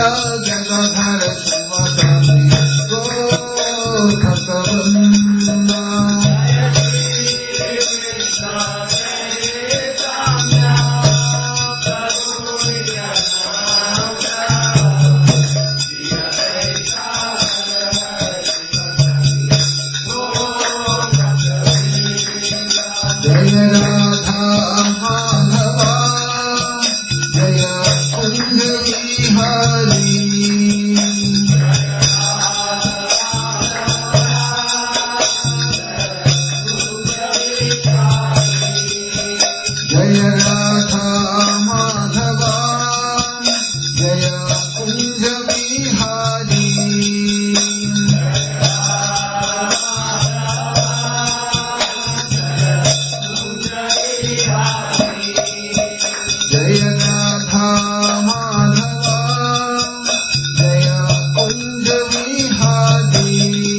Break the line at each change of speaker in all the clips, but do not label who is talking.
जगधर शिवतरि गोपकवृन्द जय राधा माधवा जय कुंज विहारी जय राधा माधवा जय कुंज विहारी जय राधा माधवा जय कुंज विहारी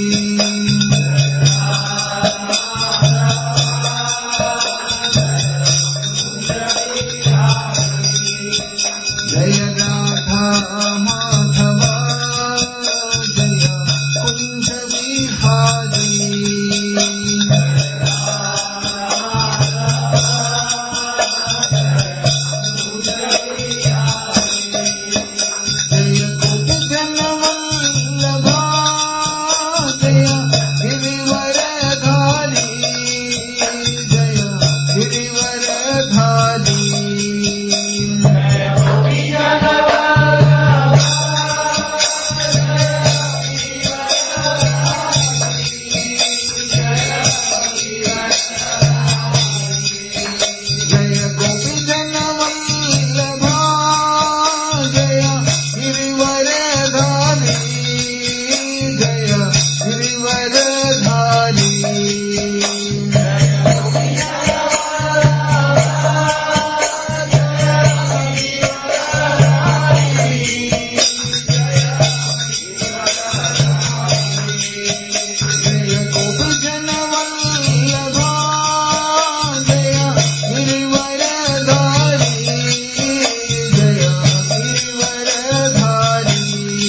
जय राधा माधवा जय कुंज विहारी जय गोपीजन वल्लभा जय गिरिवरधारी जय गिरिवरधारी जय गोपीजन वल्लभा जय गिरिवरधारी जय गिरिवरधारी जय गोपीजन वल्लभा जय गिरिवरधारी जय गिरिवरधारी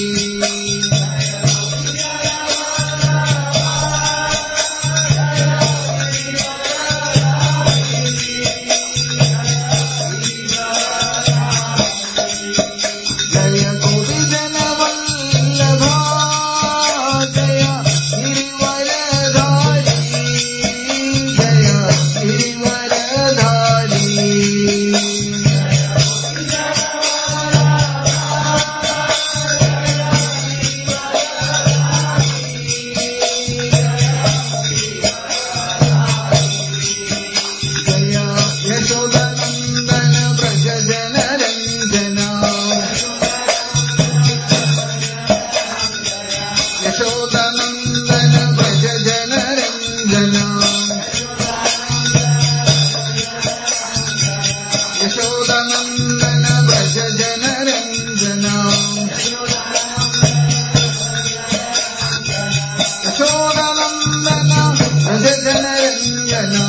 जय गोपीजन वल्लभा जय गिरिवरधारी जय गिरिवरधारी जय यशोदनन्दन व्रज जनरञ्जना यशोदनन्दन व्रज जनरञ्जना यशोदनन्दन व्रज जनरञ्जना यशोदनन्दन व्रज जनरञ्जना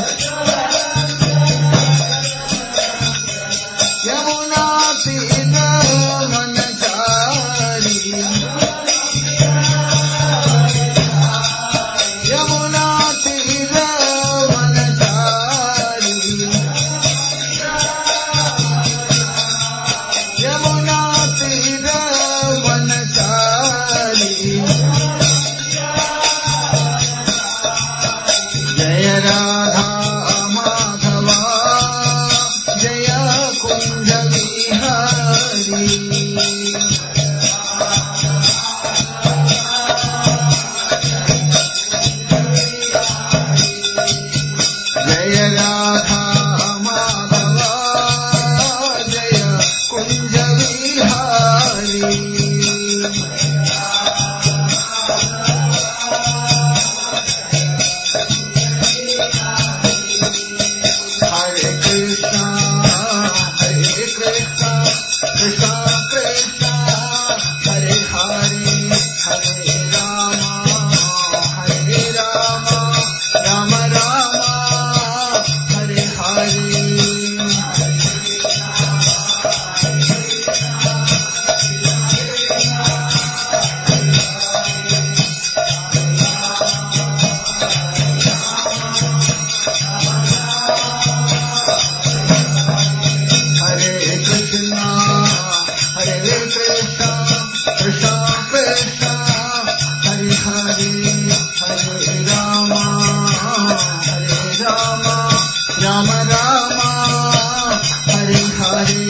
यमुना तीर वनचारी यमुना तीर वनचारी यमुना तीर वनचारी जय राधा माधवा जय कुंज विहारी जय राधा माधवा जय कुंज विहारी हरे Krishna Krishna Krishna Krishna, Hare Krishna, Krishna Krishna, Hare Hare, Hare Rama, Rama Rama, Hare Hare.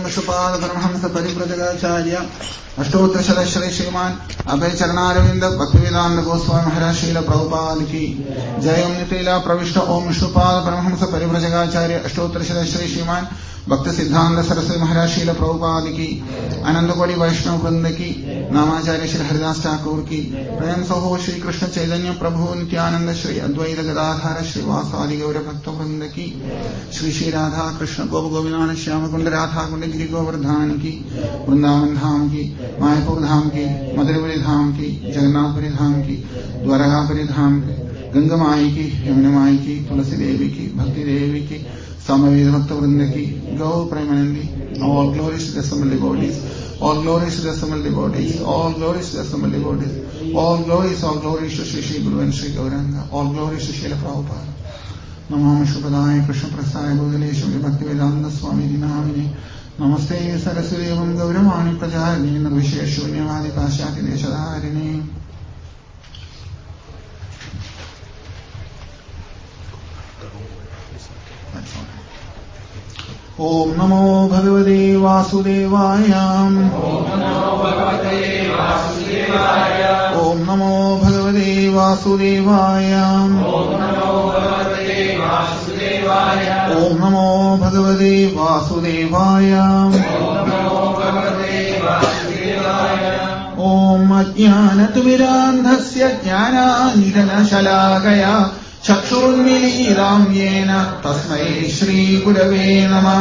വിഷ്ണുപാദ Paramahansa പരിവ്രജകാചാര്യ അഷ്ടോത്തരശതശ്രീ ശ്രീമാൻ അഭയ ചരണാരവിന്ദ ഭക്തിവേദാന്ത ഗോസ്വാമി മഹാരാജ് ശ്രീല പ്രഭുപാദ് की जय। ओम नितिला प्रविष्ट ओम विष्णुपाद परमहंस परिव्रजकाचार्य अष्टोत्तरशतश्री श्रीमान भक्त सिद्धांत सरस्वती महाराज श्रील प्रभुपाद की अनंत कोटि वैष्णव वृंद की नामाचार्य श्री हरिदास ठाकुर की प्रेम सहो श्री कृष्ण चैतन्य प्रभु नित्यानंद श्री अद्वैत गदाधर श्रीवासादि गौर भक्त वृंद की श्री श्री राधा कृष्ण गोप गोविंद श्याम कुंड राधा कुंड गिरि गोवर्धन की वृंदावन धाम की मायापुर धाम की मधुरपुरी धाम की जगन्नाथपुरी धाम की द्वारकापुरी धाम की गंगा माई की यमुना माई की तुलसी देवी की भक्ति देवी की समवेद भक्त वृंद की गौ Premanandi all glories to the assembled devotees, all glories to the assembled devotees, all glories to the assembled devotees, all glories to Shri Shri Guru and Shri Gauranga, all glories to Srila Prabhupada. Namo Vishnupadaya Krishna Prasaya Bhudaleshwari Bhaktivedanta Swami Dinamini Namaste Saraswati Evam Gauravani Prajarini Nirvisheshunyavadi Pashyati Deshadharini. ओम नमो भगवते वासुदेवाय ओम नमो भगवते वासुदेवाय ओम नमो भगवते वासुदेवाय ओम नमो भगवते वासुदेवाय ओम नमो भगवते वासुदेवाय ओम नमो भगवते वासुदेवाय ओम अज्ञानतिमिरान्धस्य ज्ञानानिधनशलाकया चक्षुरुन्मीलितां येन तस्मै श्रीगुरवे नमः।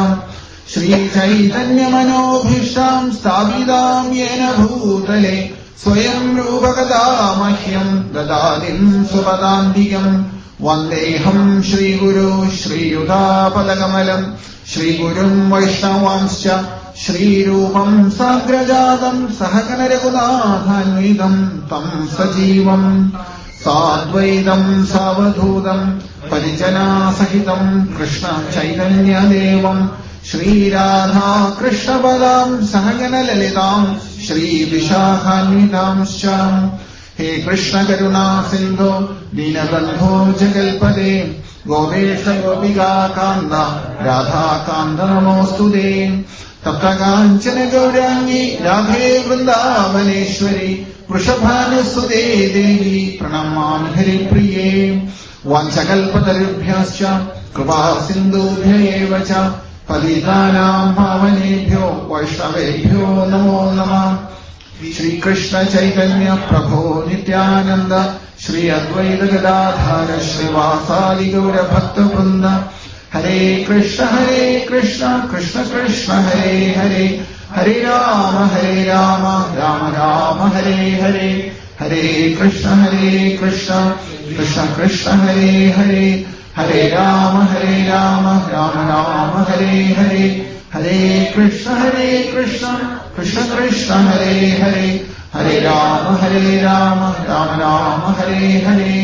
श्रीचैतन्यमनोभीष्टां स्थापितां येन भूतले स्वयं रूपकदा मह्यं ददातिं स्वपदान्तिकं वन्देऽहं श्रीगुरो श्रीयुतापदकमलं श्रीगुरुं वैष्णवांश्च श्रीरूपं साग्रजातं सहगणरघुनाथान्वितं तं सजीवम् साद्वैतं सावधूतं परिजनासहितं कृष्ण चैतन्यदेवं श्रीराधा कृष्णपदां सहगणललितां श्रीविशाखान्वितांश्च। हे कृष्ण करुणा सिन्धो दीनबन्धो जगल्पते गोपेश गोपिका कान्त राधाकान्त नमोऽस्तुते। तप्तकाञ्चन गौराङ्गी राधे वृन्दावनेश्वरी वृषभानुसुते देवी प्रणमामि हरिप्रिये। वाञ्छकल्पतरुभ्यश्च कृपा सिन्धुभ्य एव च पतितानां पावनेभ्यो वैष्णवेभ्यो नमो नमः। श्रीकृष्ण चैतन्य प्रभो नित्यानन्द श्री अद्वैत गदाधर श्रीवासादि गौर भक्तवृन्द हरे कृष्ण कृष्ण कृष्ण हरे हरे हरे राम राम राम हरे हरे हरे कृष्ण कृष्ण कृष्ण हरे हरे हरे राम राम राम हरे हरे हरे कृष्ण कृष्ण कृष्ण हरे हरे हरे राम राम हरे हरे।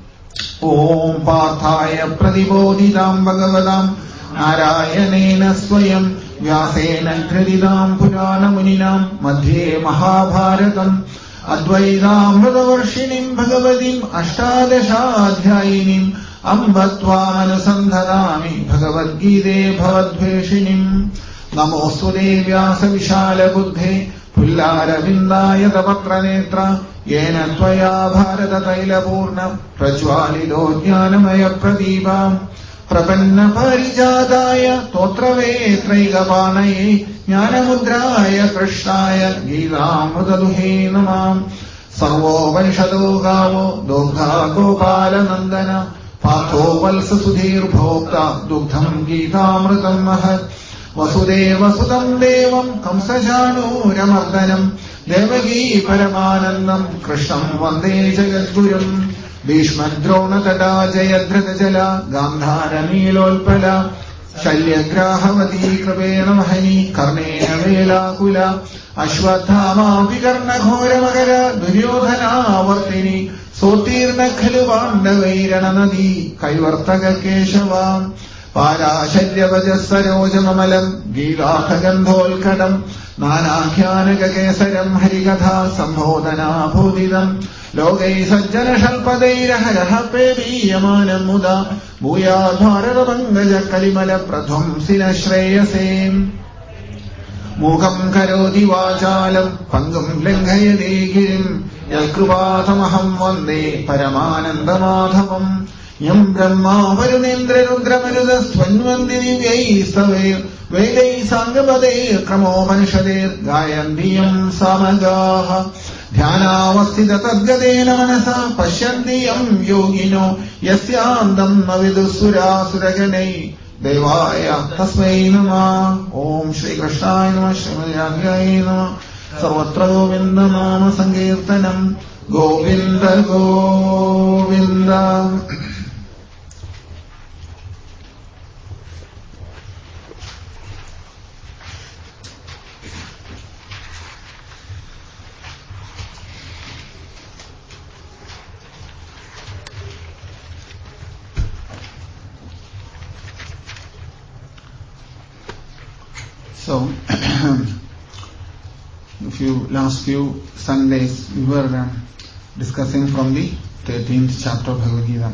ओम पार्थाय प्रतिबोधितां भगवतां नारायणेन स्वयं व्यासेन कृदितां पुराणमुनिनां मध्ये महाभारतम् अद्वैतामृतवर्षिणीं भगवतीम् अष्टादशाध्यायिनीम् अम्ब त्वामनुसन्धनामि भगवद्गीते भवद्वेषिणीम्। नमोऽस्तुते व्यासविशालबुद्धे पुल्लारविन्दाय तपत्रनेत्र येन त्वया भारततैलपूर्ण प्रज्वालितो ज्ञानमयप्रदीपा प्रपन्न पारिजाताय तोत्रवेत्रैकपाणये ज्ञानमुद्राय कृष्णाय गीतामृतदुहे नमः। सर्वोपनिषदो गावो दोग्धा गोपालनन्दन पार्थो वत्ससुधीर्भोक्ता दुग्धम् गीतामृतम् महत्। वसुदेवसुतं देवं कंसचाणूरमर्दनम् देवकी परमानन्दम् कृष्णम् वन्दे जगद्गुरुम्। भीष्मद्रोणतटा जयद्रथजला गान्धारनीलोत्पला शल्यग्राहवती कृपेण महनी कर्णेन वेलाकुला अश्वत्थामा विकर्णघोरमकर दुर्योधनावर्तिनी सोत्तीर्ण खलु पाण्डवैरणनदी कैवर्तककेशवा पाराशल्यवजसरोजममलम् गीतार्थगन्धोत्कटम् नानाख्यानककेसरम् हरिकथा सम्बोधनाभूदितम् लोकै सज्जनशल्पदैरहरः पेवीयमानम् मुदा भूयाद् भारतपङ्कजकलिमलप्रध्वंसिन श्रेयसे। Mukam karoti vachalam pangam langhayate girim yalkrupathamaham vande paramanandamadhavam yam brahma varunendra rudramaruda swanvandini vyaistavir vedai sangapade kramopanishader gayandiyam samagaha ध्यानावस्थित तद्गतेन मनसा पश्यन्ति यं योगिनो यस्यान्दम् अविदुसुरासुरगणै देवाय तस्मै नमः। ओम श्री कृष्णाय नमः। श्रीमद्भागवताय नमः। सर्वत्र गोविन्द नाम संकीर्तनम् Govind Govind. So, last few Sundays we were discussing from the 13th chapter of Bhagavad Gita.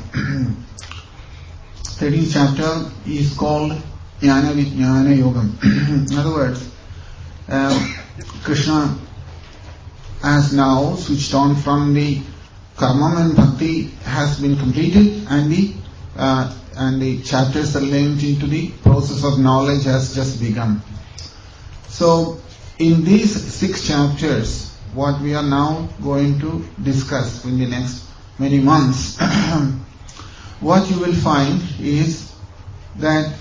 13th chapter is called Jnana Vijnana Yogam. In other words, Krishna has now switched on from the karma and bhakti has been completed, and the chapters are linked into the process of knowledge has just begun. So, in these 6 chapters, what we are now going to discuss in the next many months, what you will find is that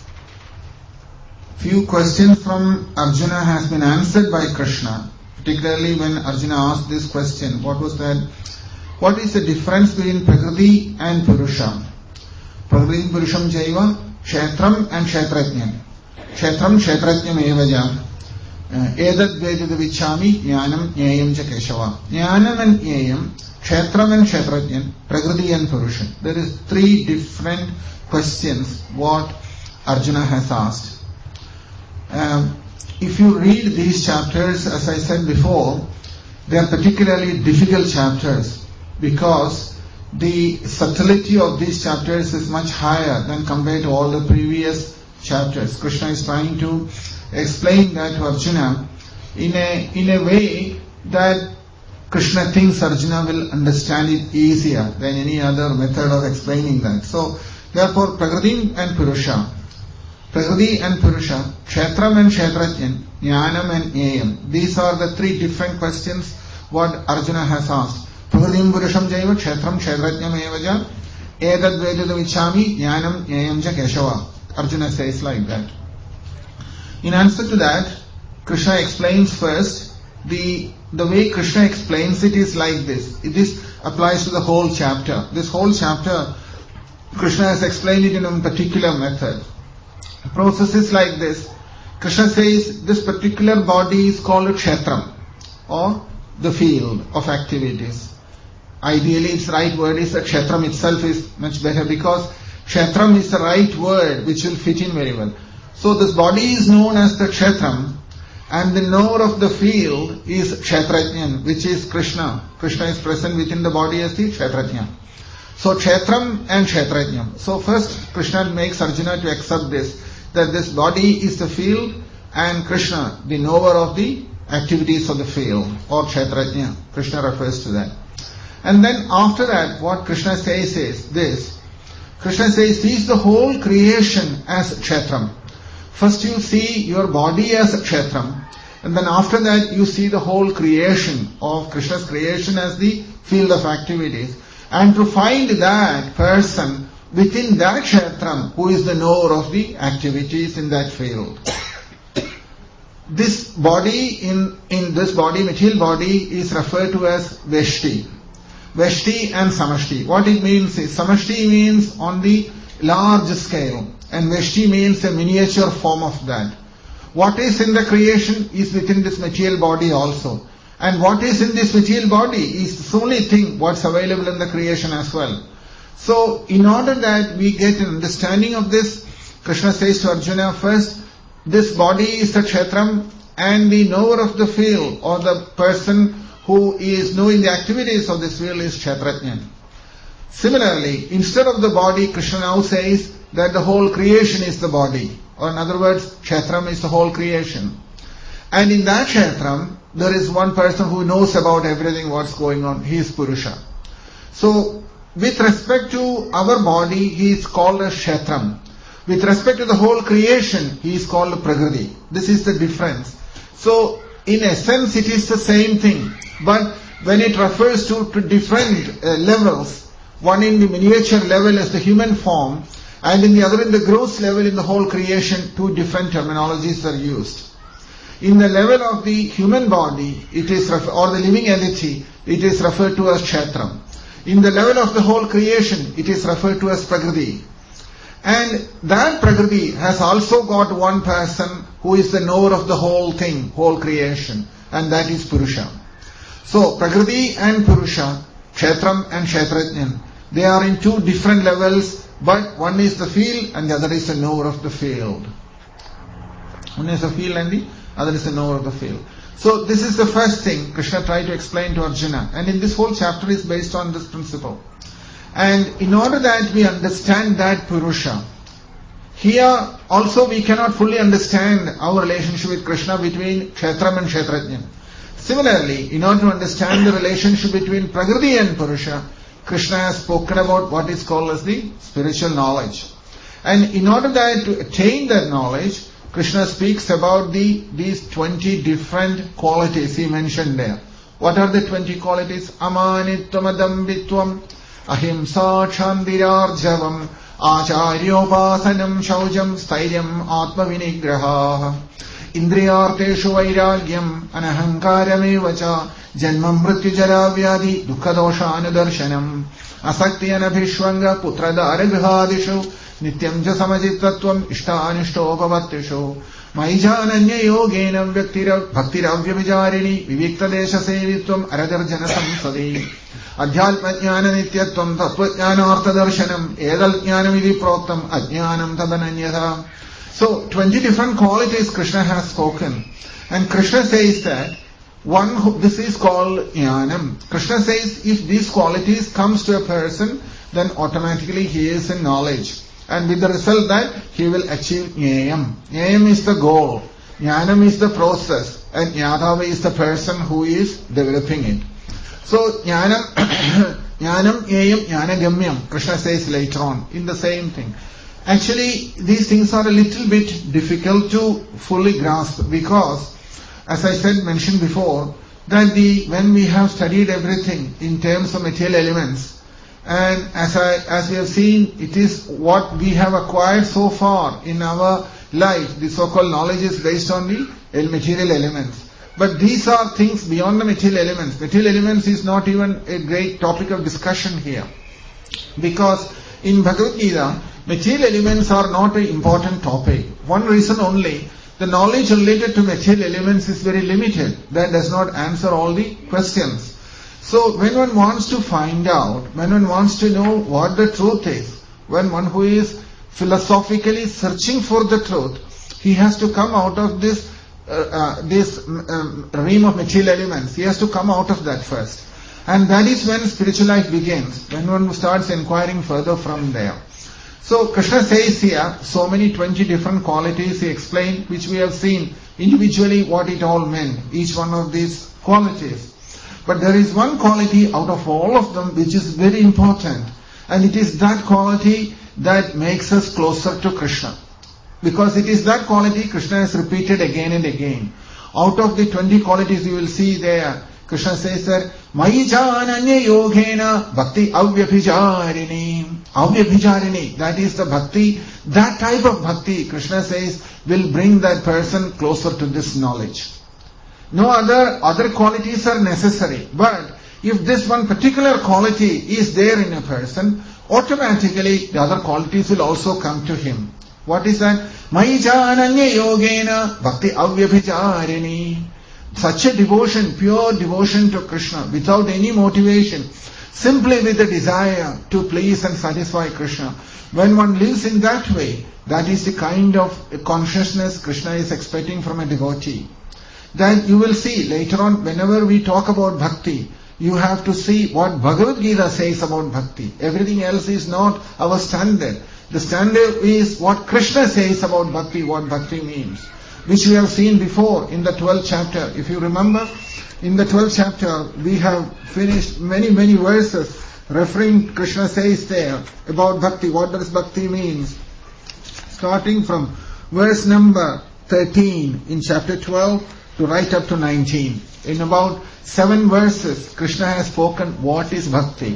few questions from Arjuna has been answered by Krishna, particularly when Arjuna asked this question. What was that? What is the difference between Prakriti and Purusha? Prakriti Purusham Jaiva, Kshetram and Kshetrajnam. Kshetram Kshetrajnam Evaja. Edat Vedada Vichami, Jnanam Jnayam cha Keshava. Jnanam and Jnayam, Kshetram and Kshetrajnam, Prakriti and Purusha. There is 3 different questions what Arjuna has asked. If you read these chapters, as I said before, they are particularly difficult chapters because the subtlety of these chapters is much higher than compared to all the previous chapters. Krishna is trying to explain that to Arjuna in a way that Krishna thinks Arjuna will understand it easier than any other method of explaining that. So, therefore, Prakriti and Purusha, Kshetram and Kshetrajnam, Jnanam and Jnayam. These are the 3 different questions what Arjuna has asked. Prakriti Purusham Jaiva, Kshetram Kshetrajnam Evaja, Edad Vedada Vichami, Jnanam Jnayam cha Keshava. Arjuna says like that. In answer to that, Krishna explains first, the way Krishna explains it is like this. This applies to the whole chapter. This whole chapter, Krishna has explained it in a particular method. The process is like this. Krishna says this particular body is called a Kshetram, or the field of activities. Ideally, its right word is that Kshetram itself is much better because Kshetram is the right word which will fit in very well. So this body is known as the Kshetram, and the knower of the field is Kshetrajnam, which is Krishna. Krishna is present within the body as the Kshetrajnam. So Kshetram and Kshetrajnam. So first Krishna makes Arjuna to accept this, that this body is the field and Krishna, the knower of the activities of the field, or Kshetrajnam. Krishna refers to that. And then after that, what Krishna says is this. Krishna says, sees the whole creation as Kshetram. First you see your body as a Kshetram, and then after that you see the whole creation of Krishna's creation as the field of activities. And to find that person within that Kshetram who is the knower of the activities in that field. This body, in this body, material body, is referred to as Veshti. Veshti and Samashti. What it means is, Samashti means on the large scale, and Veshti means a miniature form of that. What is in the creation is within this material body also. And what is in this material body is the only thing what's available in the creation as well. So, in order that we get an understanding of this, Krishna says to Arjuna, first, this body is the Kshetram, and the knower of the field, or the person who is knowing the activities of this field, is Kshetrajnam. Similarly, instead of the body, Krishna now says that the whole creation is the body. Or in other words, Kshetram is the whole creation. And in that Kshetram, there is one person who knows about everything what's going on. He is Purusha. So, with respect to our body, he is called a Kshetram. With respect to the whole creation, he is called Prakriti. This is the difference. So, in essence, it is the same thing. But when it refers to different levels, one in the miniature level as the human form, and in the other in the gross level in the whole creation, two different terminologies are used. In the level of the human body, it is or the living entity, it is referred to as Kshetram. In the level of the whole creation, it is referred to as Prakriti. And that Prakriti has also got one person who is the knower of the whole thing, whole creation, and that is Purusha. So, Prakriti and Purusha, Kshetram and Kshetrajnan, they are in two different levels, but one is the field and the other is the knower of the field. One is the field and the other is the knower of the field. So this is the first thing Krishna tried to explain to Arjuna. And in this whole chapter is based on this principle. And in order that we understand that Purusha, here also we cannot fully understand our relationship with Krishna between Kshetram and Kshetrajnan. Similarly, in order to understand the relationship between Prakriti and Purusha, Krishna has spoken about what is called as the spiritual knowledge. And in order that to attain that knowledge, Krishna speaks about these 20 different qualities he mentioned there. What are the 20 qualities? Amanitvam adambitvam, ahimsa kshantirarjavam, acharyopasanam shaujam, stairyam atmavinigraha, indriyarteshu vairagyam, anahankarameva janmam mrityujara vyadi dukkadoshanudarshanam, asakti anabhishvanga putradaragrihadishu, nityam cha samajittatvam ishtanishtopavattisho, maijananya yogena bhaktiravyavijarini viviktadesha sevitvam aradarjana samsadi, adhyalpajnana nityatvam tattvajnanartadarshanam edaljnanam idhi proktam ajnanam tadananyatha. So 20 different qualities Krishna has spoken, and Krishna says that this is called jnanam. Krishna says if these qualities comes to a person, then automatically he is in knowledge. And with the result that he will achieve jnayam. Jnayam is the goal. Jnanam is the process. And jnatava is the person who is developing it. So jnanam, jnayam, jnanagamyam, Krishna says later on in the same thing. Actually, these things are a little bit difficult to fully grasp because, as I mentioned before, that when we have studied everything in terms of material elements, and as we have seen, it is what we have acquired so far in our life. The so-called knowledge is based on the material elements. But these are things beyond the material elements. Material elements is not even a great topic of discussion here. Because in Bhagavad Gita, material elements are not an important topic. One reason only, the knowledge related to material elements is very limited. That does not answer all the questions. So when one wants to find out, when one wants to know what the truth is, when one who is philosophically searching for the truth, he has to come out of this realm of material elements. He has to come out of that first. And that is when spiritual life begins, when one starts inquiring further from there. So Krishna says here, so many 20 different qualities he explained, which we have seen individually what it all meant, each one of these qualities. But there is one quality out of all of them which is very important, and it is that quality that makes us closer to Krishna. Because it is that quality Krishna has repeated again and again. Out of the 20 qualities you will see there, Krishna says that, Mayi jananya yogena bhakti avyabhijarini. Avyabhijarini, that is the bhakti, that type of bhakti, Krishna says, will bring that person closer to this knowledge. No other qualities are necessary. But if this one particular quality is there in a person, automatically the other qualities will also come to him. What is that? Mayi jananya yogena bhakti avyabhijarini. Such a devotion, pure devotion to Krishna, without any motivation, simply with the desire to please and satisfy Krishna. When one lives in that way, that is the kind of consciousness Krishna is expecting from a devotee. Then you will see later on, whenever we talk about bhakti, you have to see what Bhagavad Gita says about bhakti. Everything else is not our standard. The standard is what Krishna says about bhakti, what bhakti means. which we have seen before in the 12th chapter. If you remember, in the 12th chapter, we have finished many verses referring, Krishna says there, about bhakti. What does bhakti means? Starting from verse number 13 in chapter 12 to right up to 19. In about 7 verses, Krishna has spoken what is bhakti.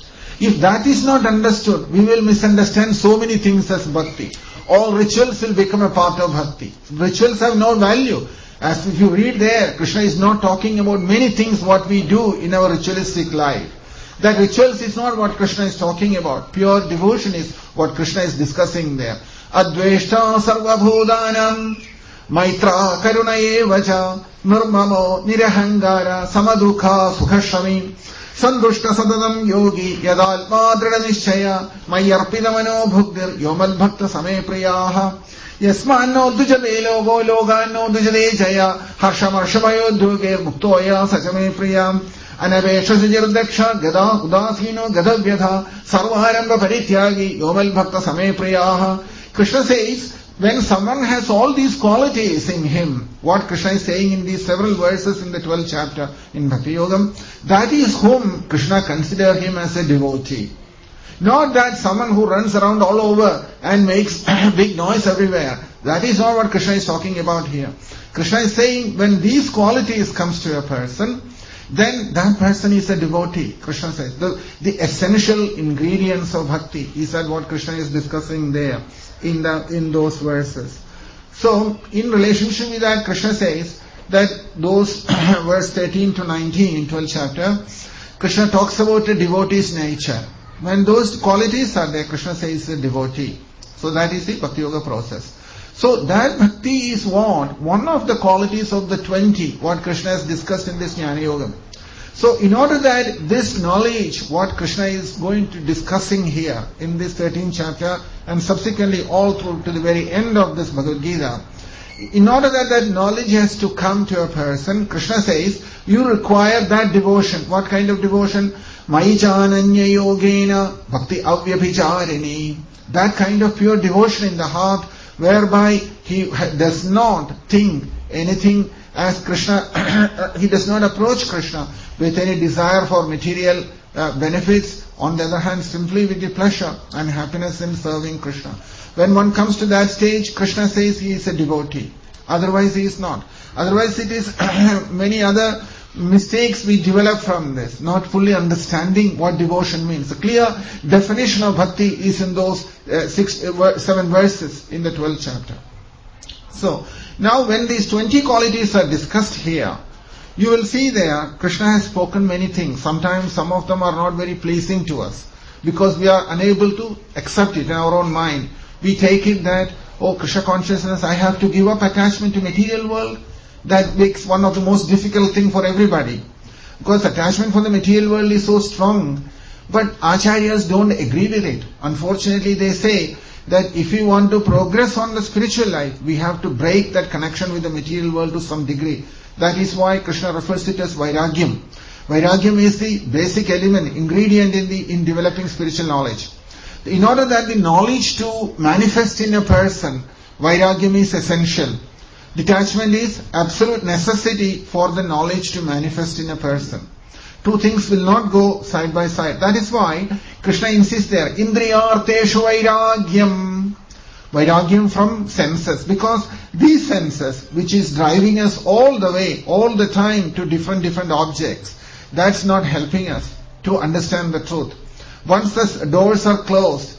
If that is not understood, we will misunderstand so many things as bhakti. All rituals will become a part of bhakti. Rituals have no value. As if you read there, Krishna is not talking about many things what we do in our ritualistic life. That rituals is not what Krishna is talking about. Pure devotion is what Krishna is discussing there. Adveshta sarvabhudanam maitra karunaye vacha nirmamo nirahangara samadukha sukhashami sandushta sadadam yogi yadalpa dridhanishchaya mayarpidamano bhuktir yomal bhakta same priyaha yasmanno dujabelo go loganno dujade jaya harshamarshavayo duge muktoya sajame priyam anaveshasajirdaksha gada udasino gadavyatha sarvaramba parityagi yomal bhakta same priyaha. Krishna says, when someone has all these qualities in him, what Krishna is saying in these several verses in the 12th chapter in Bhakti Yogam, that is whom Krishna considers him as a devotee. Not that someone who runs around all over and makes big noise everywhere. That is not what Krishna is talking about here. Krishna is saying when these qualities comes to a person, then that person is a devotee. Krishna says the essential ingredients of bhakti is that what Krishna is discussing there in those verses. So in relationship with that, Krishna says that those verse 13 to 19 in 12th chapter, Krishna talks about a devotee's nature. When those qualities are there, Krishna says a devotee. So that is the Bhakti Yoga process. So that bhakti is what? One of the qualities of the 20, what Krishna has discussed in this Jnana Yoga. So in order that this knowledge, what Krishna is going to discussing here in this 13th chapter and subsequently all through to the very end of this Bhagavad Gita, in order that that knowledge has to come to a person, Krishna says, you require that devotion. What kind of devotion? Maichananya yogena bhakti avyabhicharini. That kind of pure devotion in the heart whereby he does not think anything as Krishna, he does not approach Krishna with any desire for material benefits. On the other hand, simply with the pleasure and happiness in serving Krishna. When one comes to that stage, Krishna says he is a devotee. Otherwise he is not. Otherwise it is many other mistakes we develop from this, not fully understanding what devotion means. The clear definition of bhakti is in those 7 verses in the 12th chapter. So, now when these 20 qualities are discussed here, you will see there, Krishna has spoken many things. Sometimes some of them are not very pleasing to us, because we are unable to accept it in our own mind. We take it that, oh, Krishna consciousness, I have to give up attachment to material world. That makes one of the most difficult thing for everybody. Because attachment for the material world is so strong. But acharyas don't agree with it. Unfortunately, they say that if we want to progress on the spiritual life, we have to break that connection with the material world to some degree. That is why Krishna refers it as vairagyam. Vairagyam is the basic element, ingredient in developing spiritual knowledge. In order that the knowledge to manifest in a person, vairagyam is essential. Detachment is absolute necessity for the knowledge to manifest in a person. Two things will not go side by side. That is why Krishna insists there, Indriyarteshu vairagyam. Vairagyam from senses. Because these senses, which is driving us all the way, all the time to different objects, that's not helping us to understand the truth. Once the doors are closed,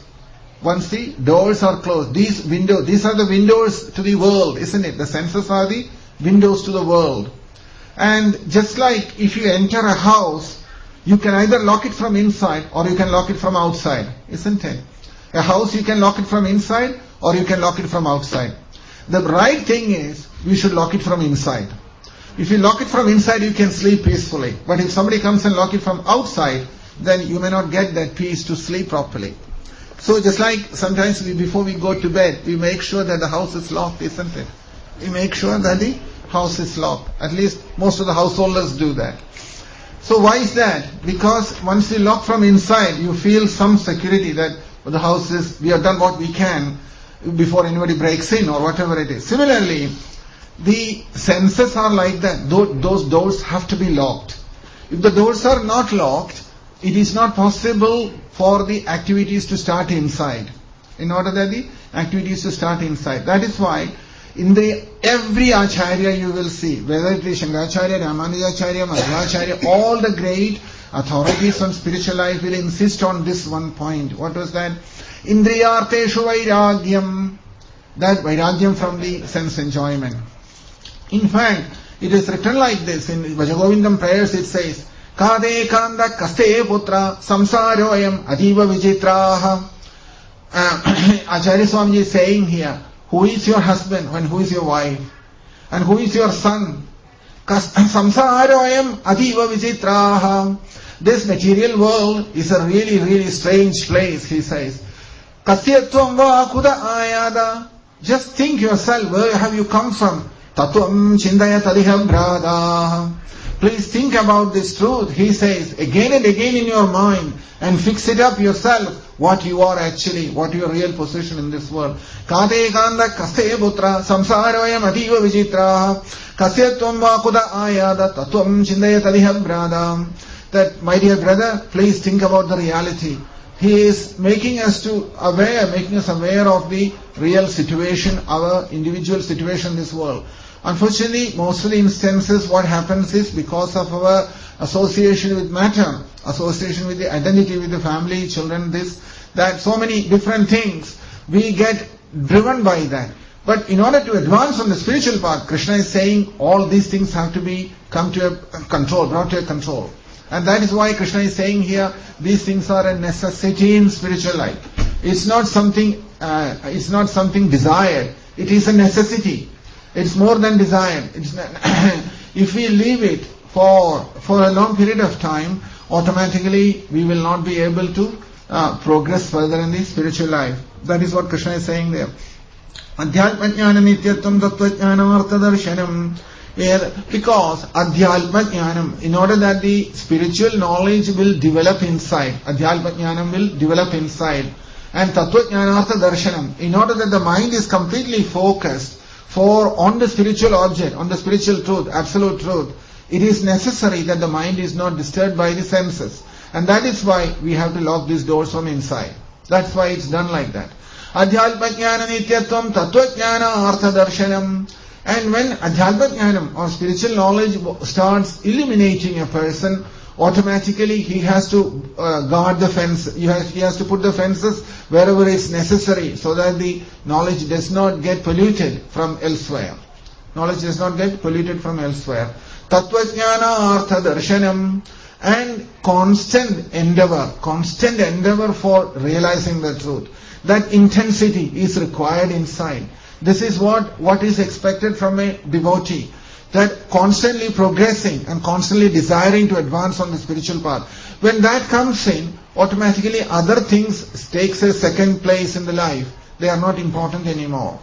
these are the windows to the world, isn't it? The senses are the windows to the world. And just like if you enter a house, you can either lock it from inside or you can lock it from outside, isn't it? A house you can lock it from inside or you can lock it from outside. The right thing is, we should lock it from inside. If you lock it from inside, you can sleep peacefully. But if somebody comes and lock it from outside, then you may not get that peace to sleep properly. So just like sometimes before we go to bed, we make sure that the house is locked, isn't it? We make sure that the house is locked. At least most of the householders do that. So why is that? Because once you lock from inside, you feel some security that the house we have done what we can before anybody breaks in or whatever it is. Similarly, the senses are like that. Those doors have to be locked. If the doors are not locked, it is not possible for the activities to start inside. In order that the activities to start inside. That is why in every Acharya you will see, whether it is Shankaracharya, Ramanujacharya, Madhvacharya, all the great authorities on spiritual life will insist on this one point. What was that? Indriyarteshu vairagyam. That vairagyam from the sense enjoyment. In fact, it is written like this in Bhajagovindam prayers. It says, Kade kanda kaste putra samsaroyam adiva vichitraha. Acharya Swamiji is saying here, who is your husband and who is your wife? And who is your son? Samsaroyam adiva vichitraha. This material world is a really, really strange place, he says. Kasyatvam va kuda ayada. Just think yourself, where have you come from? Tatvam chindaya tadiham brada. Please think about this truth, he says, again and again in your mind, and fix it up yourself, what you are actually, what your real position in this world. Kade kanda kaste putra samsaroyam adiva vichitraha kasyatvam va kuda ayada tatvam chindaya tadiham brada. That, my dear brother, please think about the reality. He is making us aware of the real situation, our individual situation in this world. Unfortunately, most of the instances what happens is because of our association with matter, association with the identity, with the family, children, that, so many different things, we get driven by that. But in order to advance on the spiritual path, Krishna is saying all these things have to be brought to a control. And that is why Krishna is saying here, these things are a necessity in spiritual life. It's not something desired. It is a necessity. It's more than desired. If we leave it for a long period of time, automatically we will not be able to progress further in the spiritual life. That is what Krishna is saying there. Adhyatma jnana nityatvam tattva jnana artha darshanam. Because Adhyalpa Jnanam, in order that the spiritual knowledge will develop inside, Adhyalpa Jnanam will develop inside, and Tattva Jnanartha Darshanam, in order that the mind is completely focused on the spiritual object, on the spiritual truth, absolute truth, it is necessary that the mind is not disturbed by the senses. And that is why we have to lock these doors from inside. That's why it's done like that. Adhyalpa Jnana Nityatvam Tattva Jnana Artha Darshanam. And when Adhyalpa Jnanam or spiritual knowledge starts illuminating a person, automatically he has to guard the fence. He has to put the fences wherever it's necessary so that the knowledge does not get polluted from elsewhere. Knowledge does not get polluted from elsewhere. Tattva Jnana Artha Darshanam. And constant endeavor for realizing the truth. That intensity is required inside. This is what is expected from a devotee. That constantly progressing and constantly desiring to advance on the spiritual path. When that comes in, automatically other things takes a second place in the life. They are not important anymore.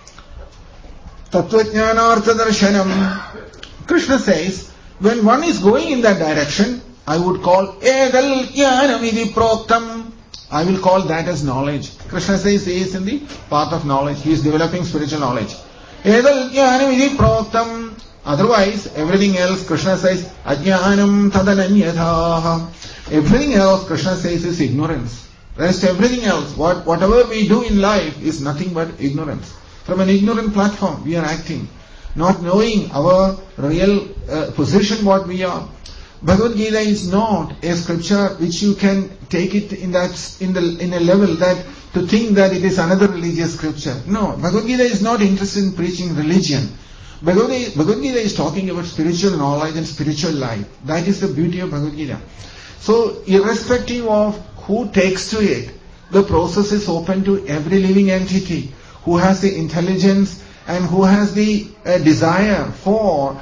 Tattvajnanartha darshanam. Krishna says, when one is going in that direction, I would call edal jnanam idi proktam. I will call that as knowledge. Krishna says he is in the path of knowledge. He is developing spiritual knowledge. Edal jnanam idi proktam. Otherwise, everything else, Krishna says, ajnanam tadananyatha. Everything else, Krishna says, is ignorance. Rest everything else, whatever we do in life is nothing but ignorance. From an ignorant platform, we are acting, not knowing our real position, what we are. Bhagavad Gita is not a scripture which you can take it in a level that to think that it is another religious scripture. No, Bhagavad Gita is not interested in preaching religion. Bhagavad Gita is talking about spiritual knowledge and spiritual life. That is the beauty of Bhagavad Gita. So, irrespective of who takes to it, the process is open to every living entity who has the intelligence and who has the desire for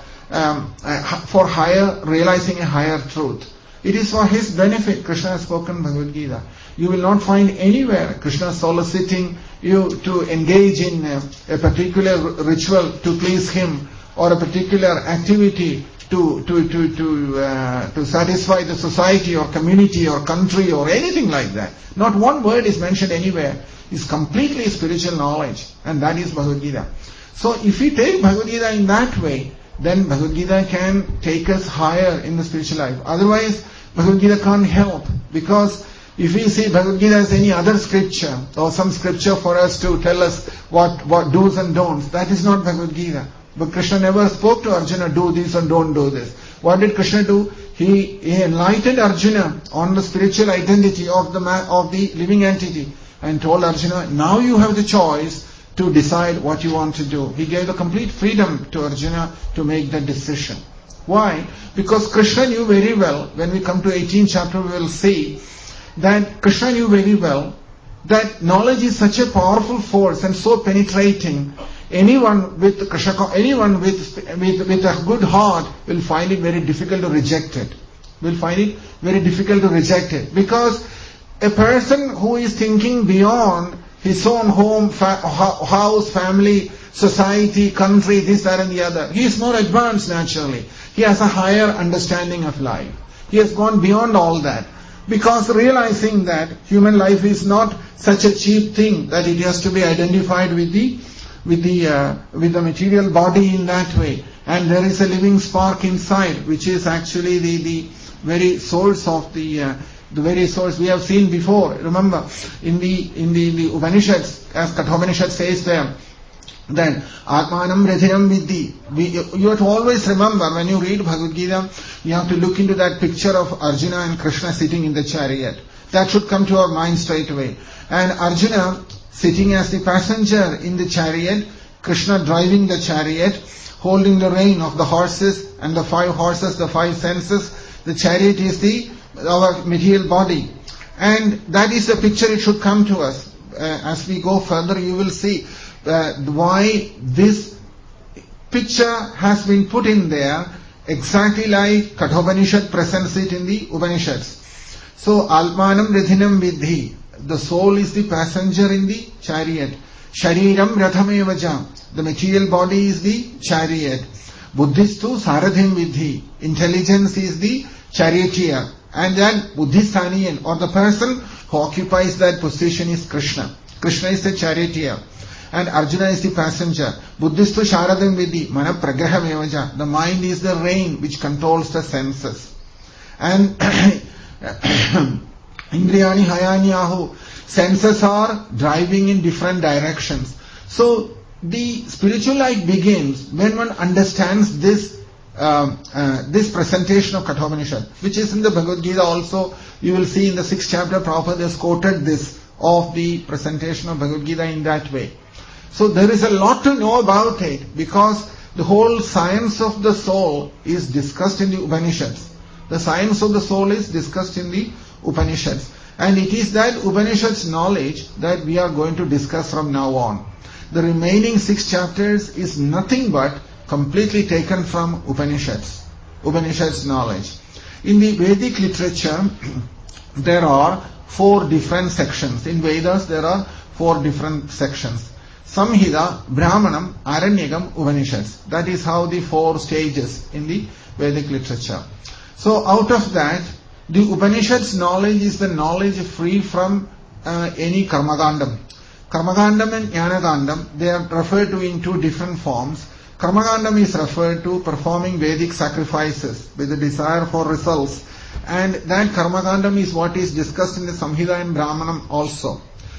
realizing a higher truth. It is for his benefit Krishna has spoken Bhagavad Gita. You will not find anywhere Krishna soliciting you to engage in a particular ritual to please him, or a particular activity to satisfy the society or community or country or anything like that. Not one word is mentioned anywhere. It's completely spiritual knowledge, and that is Bhagavad Gita. So if we take Bhagavad Gita in that way, then Bhagavad Gita can take us higher in the spiritual life. Otherwise, Bhagavad Gita can't help, because if we see Bhagavad Gita as any other scripture, or some scripture for us to tell us what do's and don'ts, that is not Bhagavad Gita. But Krishna never spoke to Arjuna, do this and don't do this. What did Krishna do? He enlightened Arjuna on the spiritual identity of the living entity, and told Arjuna, now you have the choice to decide what you want to do. He gave the complete freedom to Arjuna to make that decision. Why? Because Krishna knew very well, when we come to 18th chapter we will see, that Krishna knew very well that knowledge is such a powerful force and so penetrating. Anyone with Krishna, anyone with a good heart will find it very difficult to reject it. Will find it very difficult to reject it. Because a person who is thinking beyond his own home, house, family, society, country, this, that and the other, he is more advanced naturally. He has a higher understanding of life. He has gone beyond all that. Because realizing that human life is not such a cheap thing that it has to be identified with the material body in that way, and there is a living spark inside, which is actually the very source of the very source we have seen before. Remember, in the Upanishads, as Kathopanishad says there, then Atmanam Radhinam Vidhi. You have to always remember, when you read Bhagavad Gita, you have to look into that picture of Arjuna and Krishna sitting in the chariot. That should come to our mind straight away. And Arjuna sitting as the passenger in the chariot, Krishna driving the chariot, holding the rein of the horses, and the 5 horses, the 5 senses. The chariot is our material body. And that is the picture it should come to us. As we go further, you will see why this picture has been put in there, exactly like Kathopanishad presents it in the Upanishads. So, Almanam Radhinam Vidhi. The soul is the passenger in the chariot. Shariram Rathamevaja. The material body is the chariot. Buddhistu Saradhim Vidhi. Intelligence is the charioteer. And then Buddhistaniyan, or the person who occupies that position, is Krishna. Krishna is the charioteer. And Arjuna is the passenger. Buddhistu Sharadhim Vidhi. Mana Pragrahamevaja. The mind is the rein which controls the senses. And Indriyani Hayanyahu. Senses are driving in different directions. So the spiritual life begins when one understands this presentation of Kathopanishad, which is in the Bhagavad Gita also. You will see in the 6th chapter, Prabhupada has quoted this of the presentation of Bhagavad Gita in that way. So there is a lot to know about it, because the whole science of the soul is discussed in the Upanishads. The science of the soul is discussed in the Upanishads. And it is that Upanishads knowledge that we are going to discuss from now on. The remaining 6 chapters is nothing but completely taken from Upanishads. Upanishads knowledge. In the Vedic literature, there are 4 different sections. In Vedas, there are 4 different sections. Samhita, Brahmanam, Aranyakam, Upanishads. That is how the 4 stages in the Vedic literature. So out of that, the Upanishads knowledge is the knowledge free from any Karmagandam. Karmagandam and Jnanagandam, they are referred to in 2 different forms. Karmagandam is referred to performing Vedic sacrifices with the desire for results. And that Karmagandam is what is discussed in the Samhita and Brahmanam also.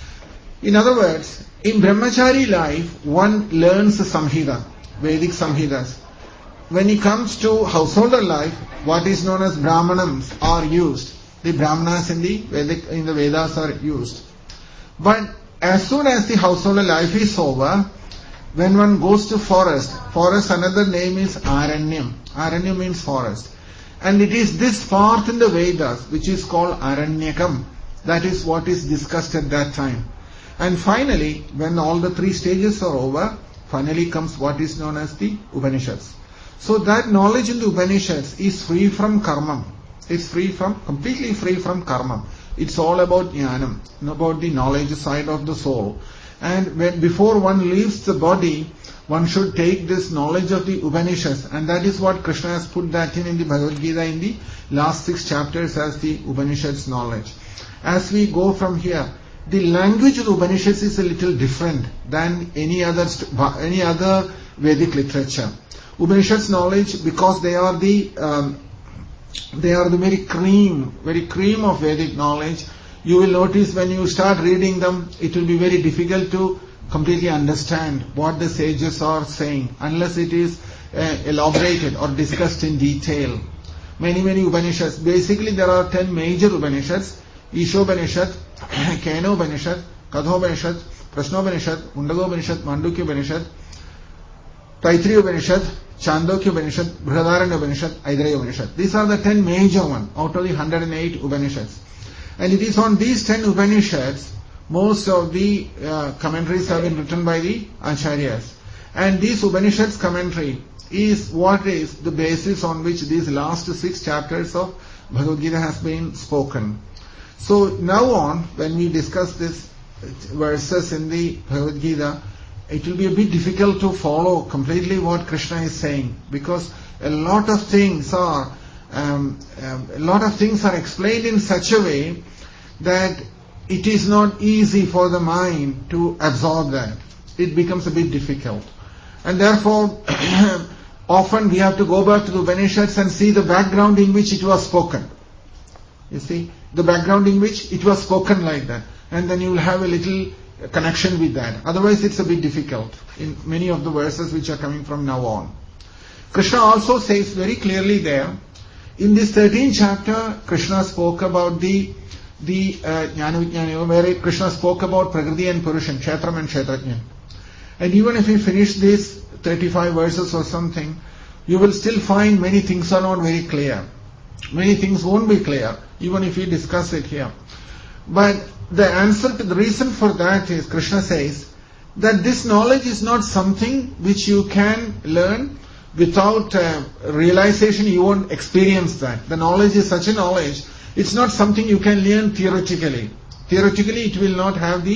In other words, in Brahmachari life, one learns the Samhita, Vedic Samhitas. When it comes to householder life, what is known as Brahmanams are used. The Brahmanas in the Vedas are used. But as soon as the householder life is over, when one goes to forest, another name is Aranyam. Aranyam means forest. And it is this part in the Vedas which is called Aranyakam. That is what is discussed at that time. And finally, when all the 3 stages are over, finally comes what is known as the Upanishads. So that knowledge in the Upanishads is free from karma. It's completely free from karma. It's all about jnanam, about the knowledge side of the soul. And before one leaves the body, one should take this knowledge of the Upanishads. And that is what Krishna has put that in the Bhagavad Gita in the last 6 chapters as the Upanishads knowledge. As we go from here,
the language of the Upanishads is a little different than any other Vedic literature. Upanishads knowledge, because they are the very cream of Vedic knowledge. You will notice when you start reading them, it will be very difficult to completely understand what the sages are saying unless it is elaborated or discussed in detail. Many Upanishads. Basically, there are 10 major Upanishads: Ishopanishad, Kenopanishad, Kathopanishad, Prashnopanishad, Mundagopanishad, Mandukyopanishad, Taittiriya Upanishad, Chandogya Upanishad, Brihadaranya Upanishad, Aitareya Upanishad. These are the 10 major ones out of the 108 Upanishads. And it is on these 10 Upanishads most of the commentaries have been written by the Acharyas. And these Upanishads commentary is what is the basis on which these last 6 chapters of Bhagavad Gita has been spoken. So now on, when we discuss these verses in the Bhagavad Gita, it will be a bit difficult to follow completely what Krishna is saying, because a lot of things are explained in such a way that it is not easy for the mind to absorb that. It becomes a bit difficult. And therefore, often we have to go back to the Upanishads and see the background in which it was spoken. You see, the background in which it was spoken like that. And then you will have a little connection with that. Otherwise, it's a bit difficult in many of the verses which are coming from now on. Krishna also says very clearly there, in this 13th chapter, Krishna spoke about the Jnana Vijnana, where Krishna spoke about Prakriti and Purushan, Kshetram and Kshetrajna. And even if you finish these 35 verses or something, you will still find many things are not very clear. Many things won't be clear, even if we discuss it here. But the reason for that is, Krishna says, that this knowledge is not something which you can learn without realization. You won't experience that. The knowledge is such a knowledge. It's not something you can learn theoretically. Theoretically, it will not have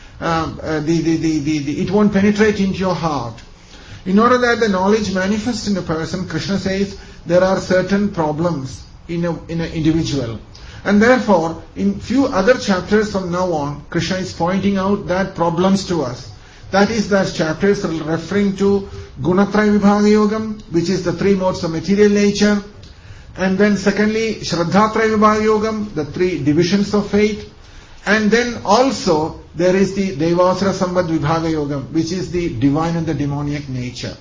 it won't penetrate into your heart. In order that the knowledge manifests in a person, Krishna says there are certain problems in an individual. And therefore, in few other chapters from now on, Krishna is pointing out that problems to us. That is, that chapters are referring to Gunatraya Vibhaga Yogam, which is the 3 modes of material nature. And then secondly, Shraddhatraya Vibhaga Yogam, the 3 divisions of faith. And then also, there is the Devasura Sambad Vibhaga Yogam, which is the divine and the demoniac nature.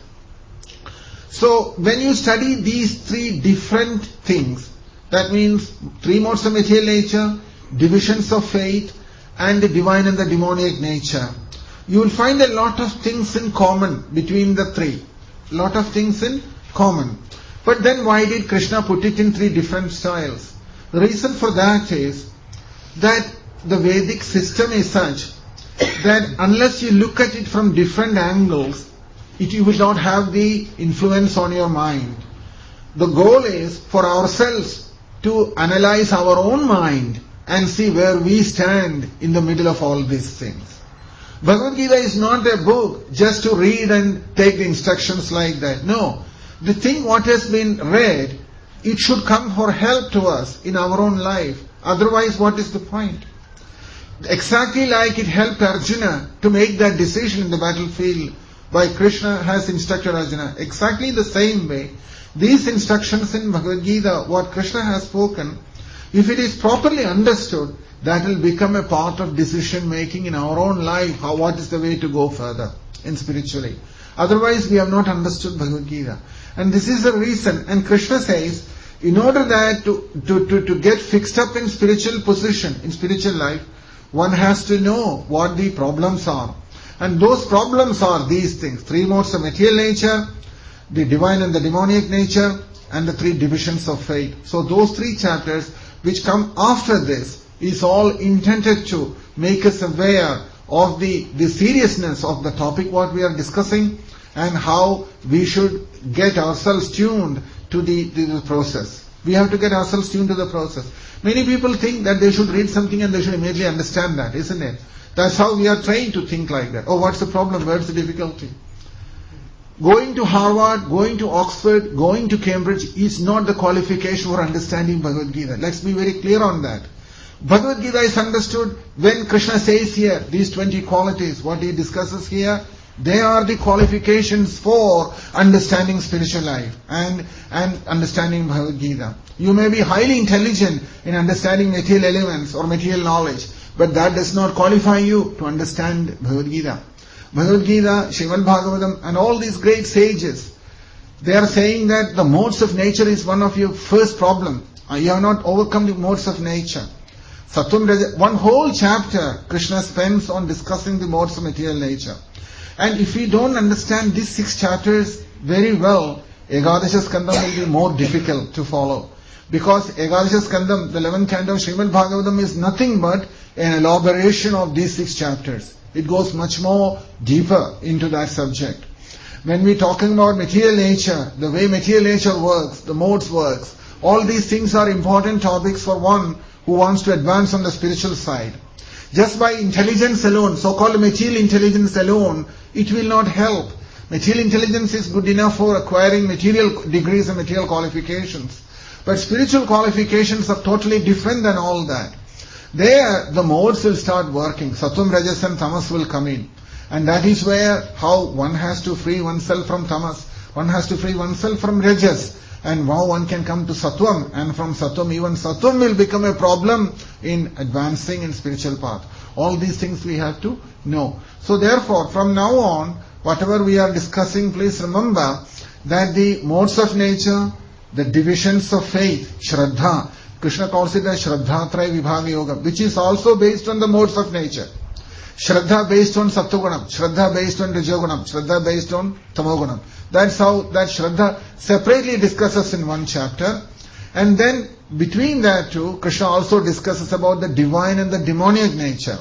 So, when you study these 3 different things, that means 3 modes of material nature, divisions of faith, and the divine and the demoniac nature, you will find a lot of things in common between the 3. Lot of things in common. But then why did Krishna put it in 3 different styles? The reason for that is that the Vedic system is such that unless you look at it from different angles, you will not have the influence on your mind. The goal is for ourselves to analyze our own mind and see where we stand in the middle of all these things. Bhagavad Gita is not a book just to read and take the instructions like that. No. The thing what has been read, it should come for help to us in our own life. Otherwise, what is the point? Exactly like it helped Arjuna to make that decision in the battlefield, why Krishna has instructed Arjuna. Exactly the same way, these instructions in Bhagavad Gita, what Krishna has spoken, if it is properly understood, that will become a part of decision making in our own life, what is the way to go further in spiritually. Otherwise, we have not understood Bhagavad Gita. And this is the reason. And Krishna says, in order that to get fixed up in spiritual position, in spiritual life, one has to know what the problems are. And those problems are these things: 3 modes of material nature, the divine and the demoniac nature, and the 3 divisions of faith. So those 3 chapters which come after this is all intended to make us aware of the seriousness of the topic what we are discussing, and how we should get ourselves tuned to the process. We have to get ourselves tuned to the process. Many people think that they should read something and they should immediately understand that, isn't it? That's how we are trained to think like that. Oh, what's the problem? Where's the difficulty? Going to Harvard, going to Oxford, going to Cambridge is not the qualification for understanding Bhagavad Gita. Let's be very clear on that. Bhagavad Gita is understood when Krishna says here, these 20 qualities, what he discusses here, they are the qualifications for understanding spiritual life and understanding Bhagavad Gita. You may be highly intelligent in understanding material elements or material knowledge, but that does not qualify you to understand Bhagavad Gita. Bhagavad Gita, Srimad Bhagavatam, and all these great sages, they are saying that the modes of nature is one of your first problem. You have not overcome the modes of nature. Sattvam, Raja, one whole chapter Krishna spends on discussing the modes of material nature. And if we don't understand these 6 chapters very well, Ekadasha Skandam will be more difficult to follow. Because Ekadasha Skandam, the 11th canto of Srimad Bhagavatam, is nothing but an elaboration of these 6 chapters. It goes much more deeper into that subject. When we're talking about material nature, the way material nature works, the modes works, all these things are important topics for one who wants to advance on the spiritual side. Just by intelligence alone, so-called material intelligence alone, it will not help. Material intelligence is good enough for acquiring material degrees and material qualifications. But spiritual qualifications are totally different than all that. There, the modes will start working. Sattvam, Rajas and Tamas will come in. And that is where how one has to free oneself from Tamas. One has to free oneself from Rajas. And how one can come to Sattvam. And from Sattvam, even Sattvam will become a problem in advancing in spiritual path. All these things we have to know. So therefore, from now on, whatever we are discussing, please remember that the modes of nature, the divisions of faith, Shraddha, Krishna calls it as Shraddhatraya Vibhaga Yoga, which is also based on the modes of nature. Shraddha based on Sattvagunam, Shraddha based on Rajogunam, Shraddha based on Tamogunam. That's how that Shraddha separately discusses in one chapter. And then between that two, Krishna also discusses about the divine and the demoniac nature.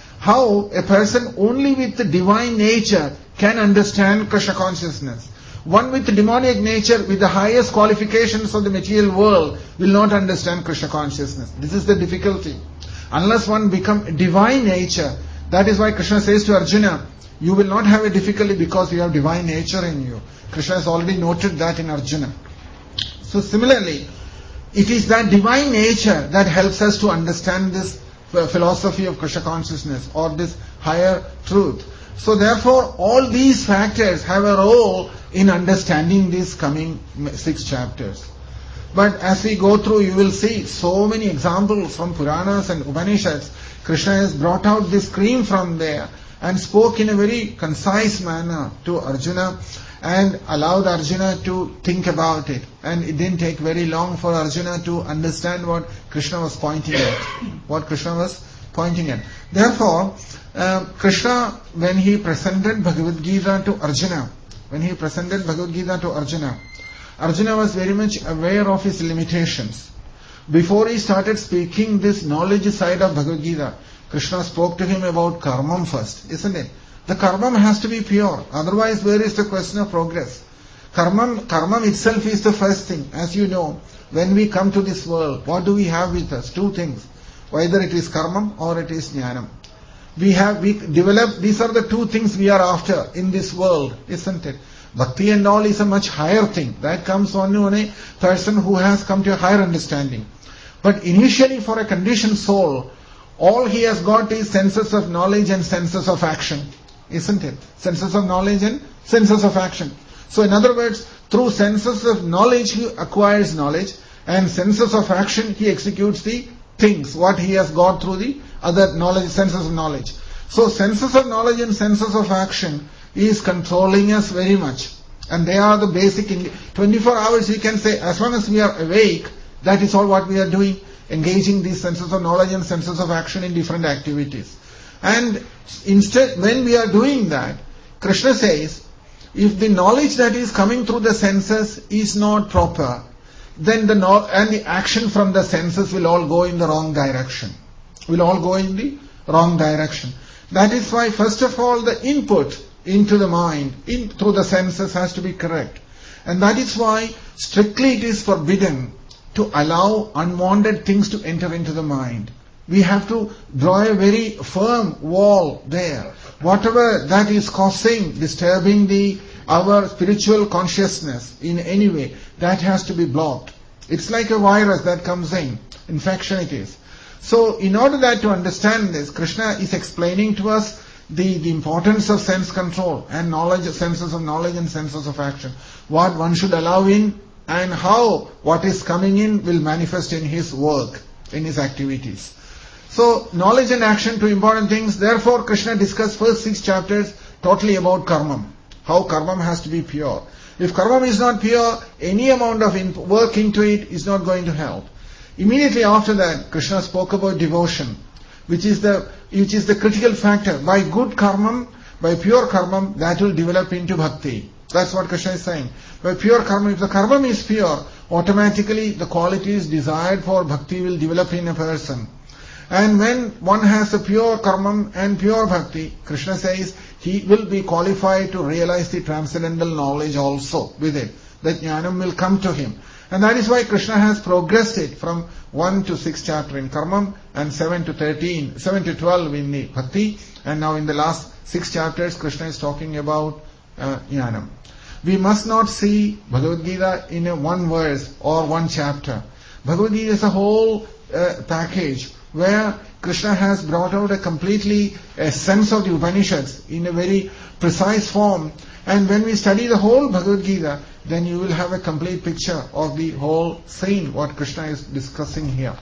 How a person only with the divine nature can understand Krishna consciousness. One with the demoniac nature, with the highest qualifications of the material world, will not understand Krishna consciousness. This is the difficulty. Unless one become divine nature, that is why Krishna says to Arjuna, you will not have a difficulty because you have divine nature in you. Krishna has already noted that in Arjuna. So similarly, it is that divine nature that helps us to understand this philosophy of Krishna consciousness or this higher truth. So therefore, all these factors have a role in understanding these coming 6 chapters. But as we go through, you will see so many examples from Puranas and Upanishads. Krishna has brought out this cream from there and spoke in a very concise manner to Arjuna and allowed Arjuna to think about it. And it didn't take very long for Arjuna to understand what Krishna was pointing at. Therefore, Krishna, when he presented Bhagavad Gita to Arjuna, Arjuna was very much aware of his limitations. Before he started speaking this knowledge side of Bhagavad Gita, Krishna spoke to him about karma first, isn't it? The karma has to be pure. Otherwise, where is the question of progress? Karma itself is the first thing. As you know, when we come to this world, what do we have with us? 2 things. Either it is karma or it is jnanam. We develop, these are the 2 things we are after in this world, isn't it? Bhakti and all is a much higher thing. That comes only on a person who has come to a higher understanding. But initially for a conditioned soul, all he has got is senses of knowledge and senses of action. Isn't it? Senses of knowledge and senses of action. So in other words, through senses of knowledge he acquires knowledge, and senses of action he executes the things, what he has got through the other knowledge, senses of knowledge. So senses of knowledge and senses of action is controlling us very much. And they are the basic, 24 hours we can say, as long as we are awake, that is all what we are doing, engaging these senses of knowledge and senses of action in different activities. And instead, when we are doing that, Krishna says, if the knowledge that is coming through the senses is not proper, then the action from the senses will all go in the wrong direction. That is why, first of all, the input into the mind, through the senses has to be correct. And that is why strictly it is forbidden to allow unwanted things to enter into the mind. We have to draw a very firm wall there. Whatever that is disturbing our spiritual consciousness in any way, that has to be blocked. It's like a virus that comes in. Infection it is. So in order that to understand this, Krishna is explaining to us the importance of sense control and knowledge, senses of knowledge and senses of action. What one should allow in and how what is coming in will manifest in his work, in his activities. So knowledge and action, two important things. Therefore Krishna discussed first 6 chapters totally about karma. How karma has to be pure. If karma is not pure, any amount of work into it is not going to help. Immediately after that, Krishna spoke about devotion, which is the critical factor. By good karma, by pure karma, that will develop into bhakti. That's what Krishna is saying. By pure karma, if the karma is pure, automatically the qualities desired for bhakti will develop in a person. And when one has a pure karma and pure bhakti, Krishna says he will be qualified to realize the transcendental knowledge also with it. That jnanam will come to him. And that is why Krishna has progressed it from 1 to 6 chapter in karma and 7 to 12 in the bhakti. And now in the last 6 chapters, Krishna is talking about jnanam. We must not see Bhagavad Gita in a one verse or one chapter. Bhagavad Gita is a whole package where Krishna has brought out a sense of the Upanishads in a very precise form. And when we study the whole Bhagavad Gita, then you will have a complete picture of the whole scene, what Krishna is discussing here.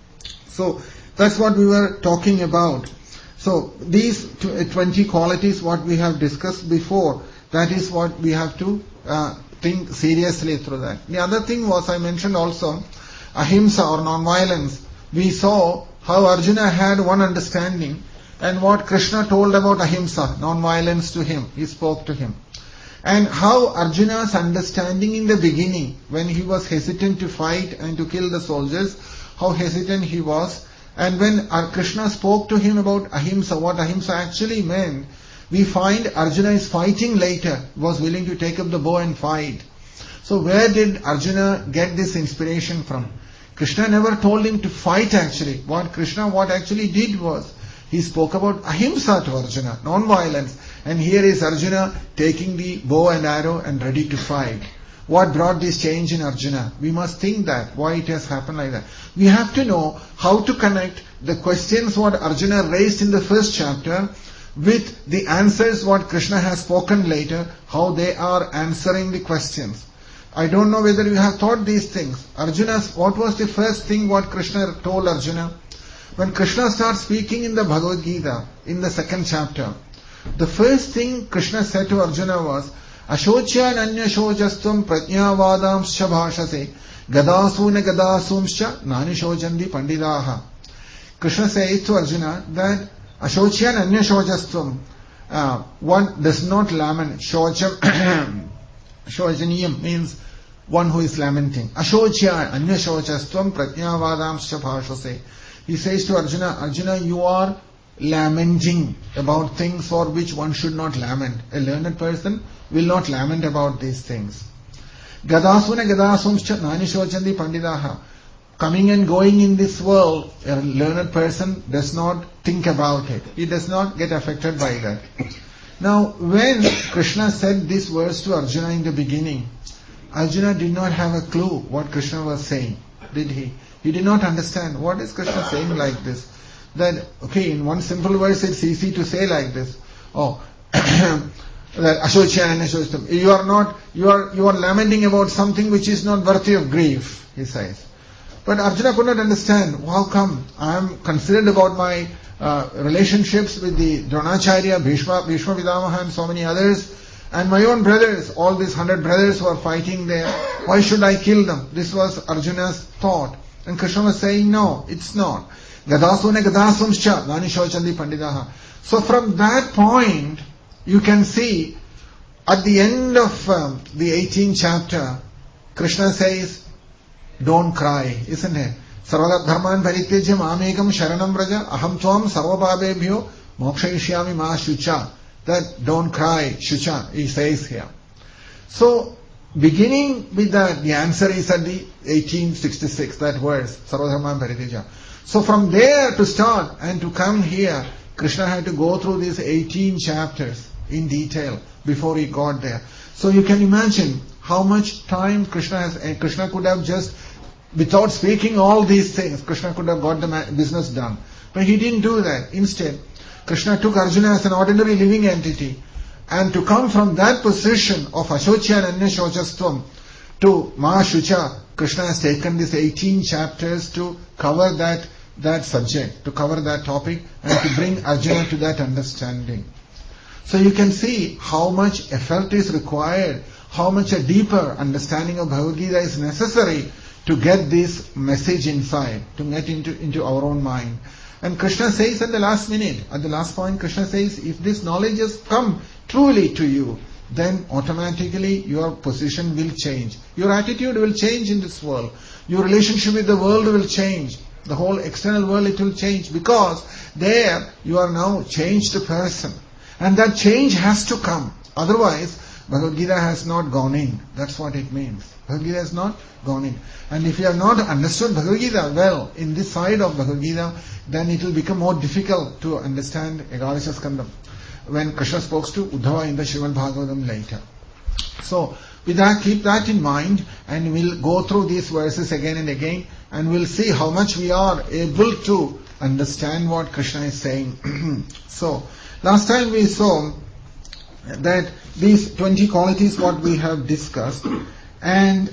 So that's what we were talking about. So these 20 qualities, what we have discussed before, that is what we have to think seriously through that. The other thing was, I mentioned also, ahimsa or non-violence. We saw how Arjuna had one understanding and what Krishna told about ahimsa, non-violence to him. He spoke to him. And how Arjuna's understanding in the beginning, when he was hesitant to fight and to kill the soldiers, how hesitant he was. And when Krishna spoke to him about ahimsa, what ahimsa actually meant, we find Arjuna is fighting later, was willing to take up the bow and fight. So where did Arjuna get this inspiration from? Krishna never told him to fight actually. What actually did was, he spoke about ahimsa to Arjuna, non-violence. And here is Arjuna taking the bow and arrow and ready to fight. What brought this change in Arjuna? We must think that, why it has happened like that. We have to know how to connect the questions what Arjuna raised in the first chapter with the answers what Krishna has spoken later, how they are answering the questions. I don't know whether you have thought these things. What was the first thing what Krishna told Arjuna? When Krishna starts speaking in the Bhagavad Gita, in the 2nd chapter, the first thing Krishna said to Arjuna was, Ashochya nanya shojastvam prajnavadamscha bhashase gadasuna gadasumscha nani shojandi pandidaha. Krishna says to Arjuna that Ashochya nanya shojastvam, one does not lament. Shojaniyam means one who is lamenting. Ashochya anya shojastvam prajnavadamscha bhashase. He says to Arjuna, you are lamenting about things for which one should not lament. A learned person will not lament about these things. Gadasuna gadasumscha nani shochandi pandidaha. Coming and going in this world, a learned person does not think about it. He does not get affected by that. Now, when Krishna said this verse to Arjuna in the beginning, Arjuna did not have a clue what Krishna was saying, did he? He did not understand what is Krishna saying like this. That, okay, in one simple verse it's easy to say like this. That Ashochya and Ashochya. You are lamenting about something which is not worthy of grief, he says. But Arjuna could not understand, how come I am considered about my relationships with the Dronacharya, Bhishma Pitamaha and so many others, and my own brothers, all these 100 brothers who are fighting there, why should I kill them? This was Arjuna's thought. And Krishna was saying, no, it's not. Gadasuna gadasumscha nani shochandi pandidaha. So from that point, you can see, at the end of the 18th chapter, Krishna says, don't cry, isn't it? Sarva dharman paritejya mamekam sharanam vraja aham tvam sarva bhabebhyo mokshayishyami ma shucha. That don't cry, shucha, he says here. So, beginning with that, the answer is at the 1866, that verse, sarva dharman paritejya. So from there to start and to come here, Krishna had to go through these 18 chapters in detail before he got there. So you can imagine how much time Krishna could have just without speaking all these things, Krishna could have got the business done. But he didn't do that. Instead, Krishna took Arjuna as an ordinary living entity, and to come from that position of Ashocha and Anyashochastvam to Mahashucha, Krishna has taken these 18 chapters to cover that subject, to cover that topic, and to bring Arjuna to that understanding. So you can see how much effort is required, how much a deeper understanding of Bhagavad Gita is necessary to get this message inside, to get into our own mind. And Krishna says at the last minute, at the last point, Krishna says, if this knowledge has come truly to you, then automatically your position will change. Your attitude will change in this world. Your relationship with the world will change. The whole external world, it will change, because there you are now changed person. And that change has to come. Otherwise, Bhagavad Gita has not gone in. That's what it means. Bhagavad Gita has not gone in. And if you have not understood Bhagavad Gita well, in this side of Bhagavad Gita, then it will become more difficult to understand Ekadasha Skandam, when Krishna spoke to Uddhava in the Srimad Bhagavatam later. So, with that, keep that in mind, and we'll go through these verses again and again, and we'll see how much we are able to understand what Krishna is saying. So, last time we saw that these 20 qualities what we have discussed, and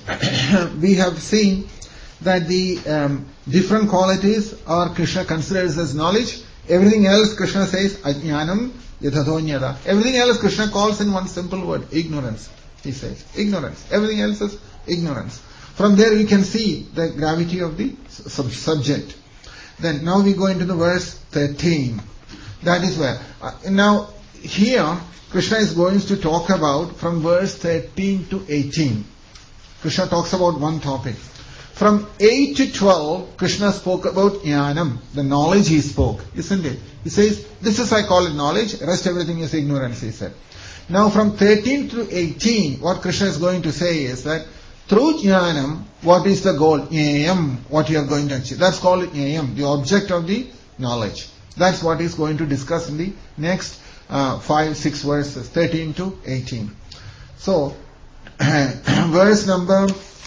we have seen that the different qualities are Krishna considers as knowledge. Everything else Krishna says ajnanam yathathonyada. Everything else Krishna calls in one simple word, ignorance. He says ignorance. Everything else is ignorance. From there we can see the gravity of the subject. Then now we go into the verse 13. That is where now here Krishna is going to talk about from verse 13 to 18. Krishna talks about one topic. From 8 to 12, Krishna spoke about jnanam, the knowledge he spoke, isn't it? He says, this is I call it knowledge, rest everything is ignorance, he said. Now from 13 to 18, what Krishna is going to say is that through jnanam, what is the goal? Jnayam, what you are going to achieve. That's called jnayam, the object of the knowledge. That's what he's going to discuss in the next 5-6 verses, 13 to 18. So, verse number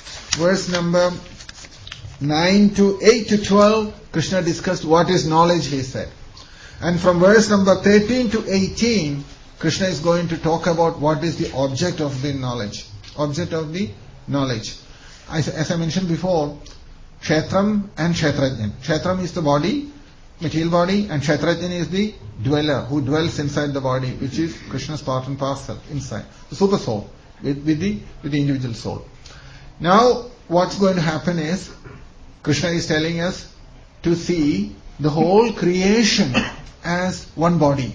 9 to 8 to 12, Krishna discussed what is knowledge, he said. And from verse number 13 to 18, Krishna is going to talk about what is the object of the knowledge. Object of the knowledge. As I mentioned before, Kshetram and Kshetrajnan. Kshetram is the body, material body, and Kshetrajnan is the dweller who dwells inside the body, which is Krishna's part and parcel inside. The super soul with the individual soul. Now, what's going to happen is, Krishna is telling us to see the whole creation as one body.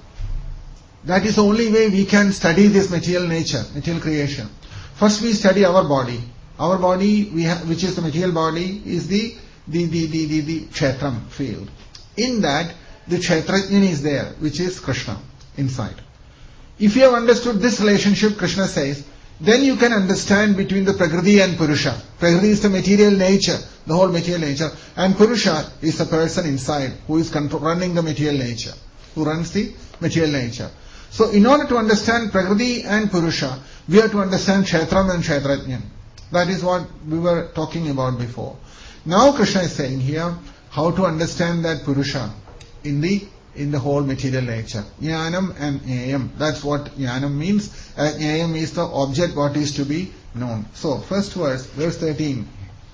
That is the only way we can study this material nature, material creation. First we study our body. Our body, which is the material body, is the Kshetram field. In that, the Kshetrajnan is there, which is Krishna, inside. If you have understood this relationship, Krishna says, then you can understand between the Prakriti and Purusha. Prakriti is the material nature, the whole material nature, and Purusha is the person inside who is running the material nature, who runs the material nature. So in order to understand Prakriti and Purusha, we have to understand Kshetram and Kshetrajnan. That is what we were talking about before. Now Krishna is saying here how to understand that Purusha in the whole material nature. Jnanam and jnayam. That's what jnanam means. Jnayam is the object what is to be known. So, first verse 13.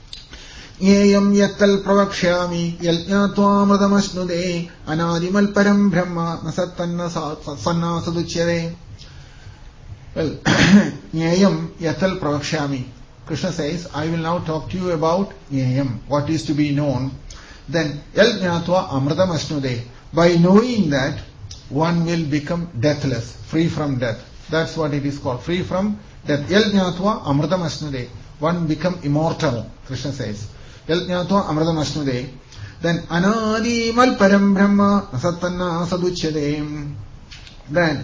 Jnayam yattal pravakshyami yalnyatvamadamashnude anadimal param brahma nasattanna sanna saduchyade. Well, jnayam yattal pravakshyami. Krishna says, I will now talk to you about jnayam, what is to be known. Then, yalnyatva amradam ashnude. By knowing that, one will become deathless, free from death. That's what it is called, free from death. Yal jnatva amritam asnude. One become immortal, Krishna says. Yal jnatva amritam asnude. Then anadimal param brahma asattanna saduchyade. Then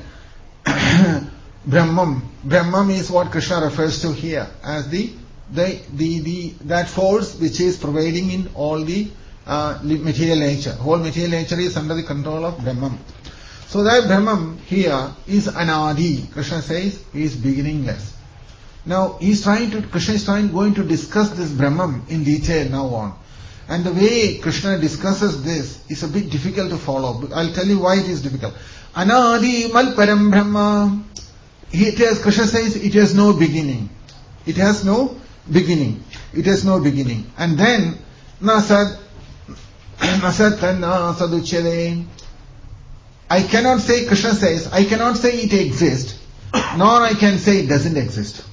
Brahmam is what Krishna refers to here as that force which is providing in all the material nature. Whole material nature is under the control of Brahman. So that Brahman here is Anadi. Krishna says he is beginningless. Now Krishna is going to discuss this Brahman in detail now on. And the way Krishna discusses this is a bit difficult to follow. I'll tell you why it is difficult. Anadi Malparam Brahma. Krishna says it has no beginning. It has no beginning. It has no beginning. And then Nasad Saduchede. I cannot say, Krishna says, I cannot say it exists, nor I can say it doesn't exist.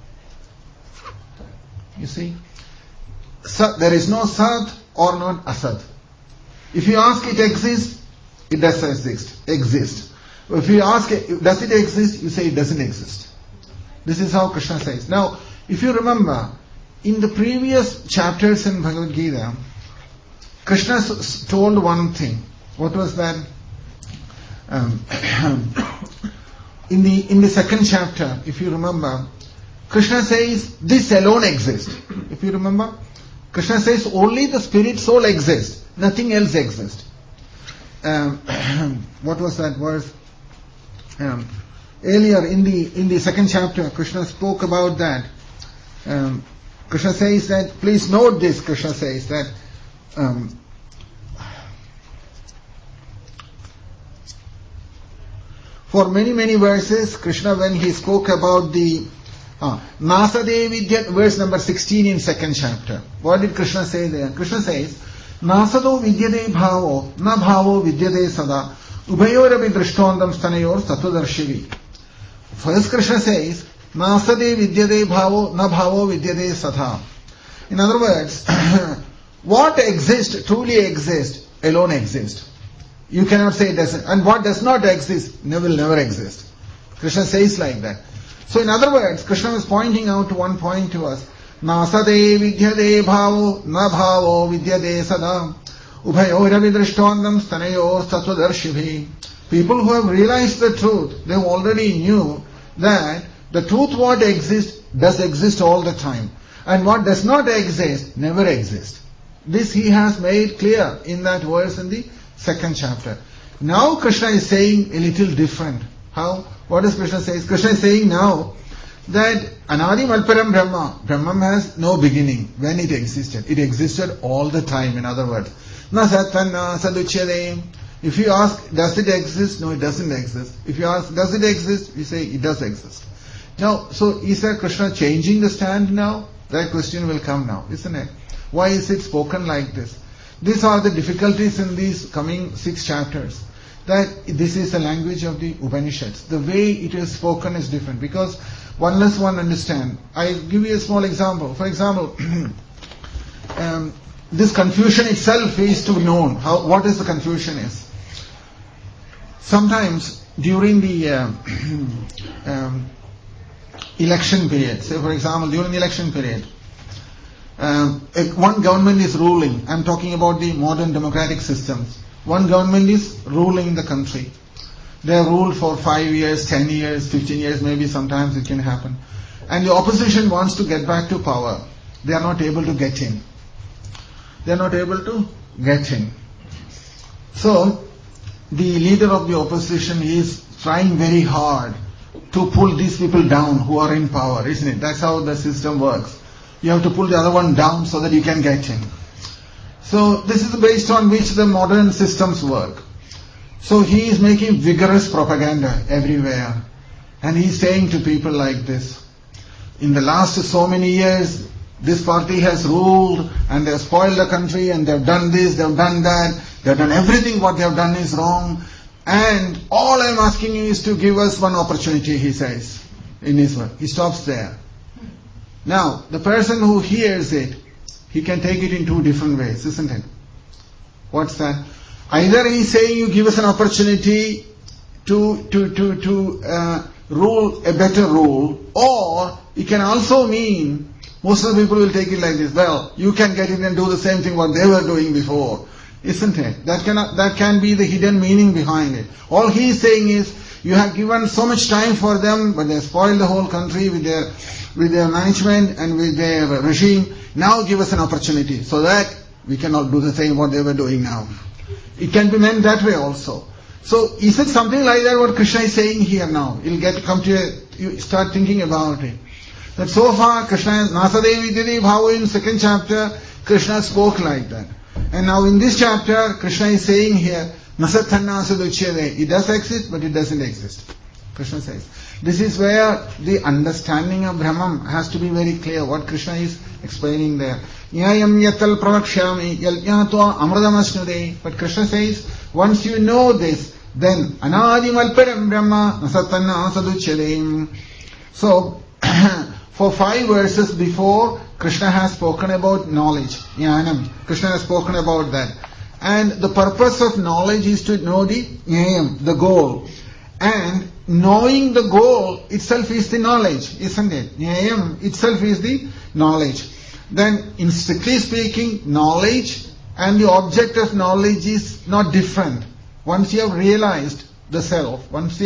You see? There is no Sat or not Asat. If you ask it exists, it does exist. If you ask does it exist, you say it doesn't exist. This is how Krishna says. Now, if you remember, in the previous chapters in Bhagavad Gita, Krishna told one thing. What was that? In the second chapter, if you remember, Krishna says this alone exists. If you remember, Krishna says only the spirit soul exists, nothing else exists. What was that verse? Earlier in the second chapter, Krishna spoke about that. Krishna says that, please note this, Krishna says that for many verses, Krishna, when he spoke about the Nasade Vidya, verse number 16 in second chapter. What did Krishna say there? Krishna says, Nasado Vidyade Bhavo, Na Bhavo Vidyade Sada, Ubayorabi Drishtondam Stanayor Satudarshivi. First Krishna says, Nasade Vidyade Bhavo, Na Bhavo Vidyade Sada. In other words, what exists, truly exists, alone exists. You cannot say it doesn't. And what does not exist, will never exist. Krishna says like that. So in other words, Krishna was pointing out one point to us. Nasade vidyade bhavo, na bhavo vidyade sada. Ubhayoravi drishtondam stanayor satvadarshibhi. People who have realized the truth, they already knew that the truth what exists does exist all the time. And what does not exist, never exists. This he has made clear in that verse in the second chapter. Now Krishna is saying a little different. How? What does Krishna say? Krishna is saying now that Anadi Malparam Brahma, Brahman has no beginning when it existed. It existed all the time, in other words. Na satana saduchyade. If you ask, does it exist? No, it doesn't exist. If you ask, does it exist? You say, it does exist. Now, so is that Krishna changing the stand now? That question will come now, isn't it? Why is it spoken like this? These are the difficulties in these coming 6 chapters. That this is the language of the Upanishads. The way it is spoken is different because unless one understand. I'll give you a small example. For example, this confusion itself is to be known. What is the confusion is? Sometimes during the election period, say for example during the election period, one government is ruling. I'm talking about the modern democratic systems. One government is ruling the country. They are ruled for 5 years, 10 years, 15 years, maybe sometimes it can happen. And the opposition wants to get back to power. They are not able to get in. They are not able to get in. So, the leader of the opposition is trying very hard to pull these people down who are in power, isn't it? That's how the system works. You have to pull the other one down so that you can get in. So this is based on which the modern systems work. So he is making vigorous propaganda everywhere. And he is saying to people like this, in the last so many years, this party has ruled and they have spoiled the country and they have done this, they have done that, they have done everything what they have done is wrong. And all I am asking you is to give us one opportunity, he says in his word. He stops there. Now, the person who hears it, he can take it in 2 different ways, isn't it? What's that? Either he is saying you give us an opportunity to rule a better rule, or it can also mean, most of the people will take it like this, well, you can get in and do the same thing what they were doing before, isn't it? That can be the hidden meaning behind it. All he is saying is, you have given so much time for them, but they spoiled the whole country with their management and with their regime. Now give us an opportunity so that we cannot do the same what they were doing now. It can be meant that way also. So is it something like that what Krishna is saying here now? You start thinking about it. That so far Krishna, Nasadev Vidyate Bhavo in second chapter, Krishna spoke like that. And now in this chapter, Krishna is saying here, Nasattanna Saduchyade. It does exist, but it doesn't exist. Krishna says. This is where the understanding of Brahman has to be very clear, what Krishna is explaining there. Nyayam yatal pravakshami yalnyatva amradamasnude. But Krishna says, once you know this, then anadimalparam brahma nasattanna saduchyade. So, for 5 verses before, Krishna has spoken about knowledge, jnanam. Krishna has spoken about that. And the purpose of knowledge is to know the jnayam, the goal. And knowing the goal itself is the knowledge, isn't it? Jnayam itself is the knowledge. Then, in strictly speaking, knowledge and the object of knowledge is not different. Once you have realized the self,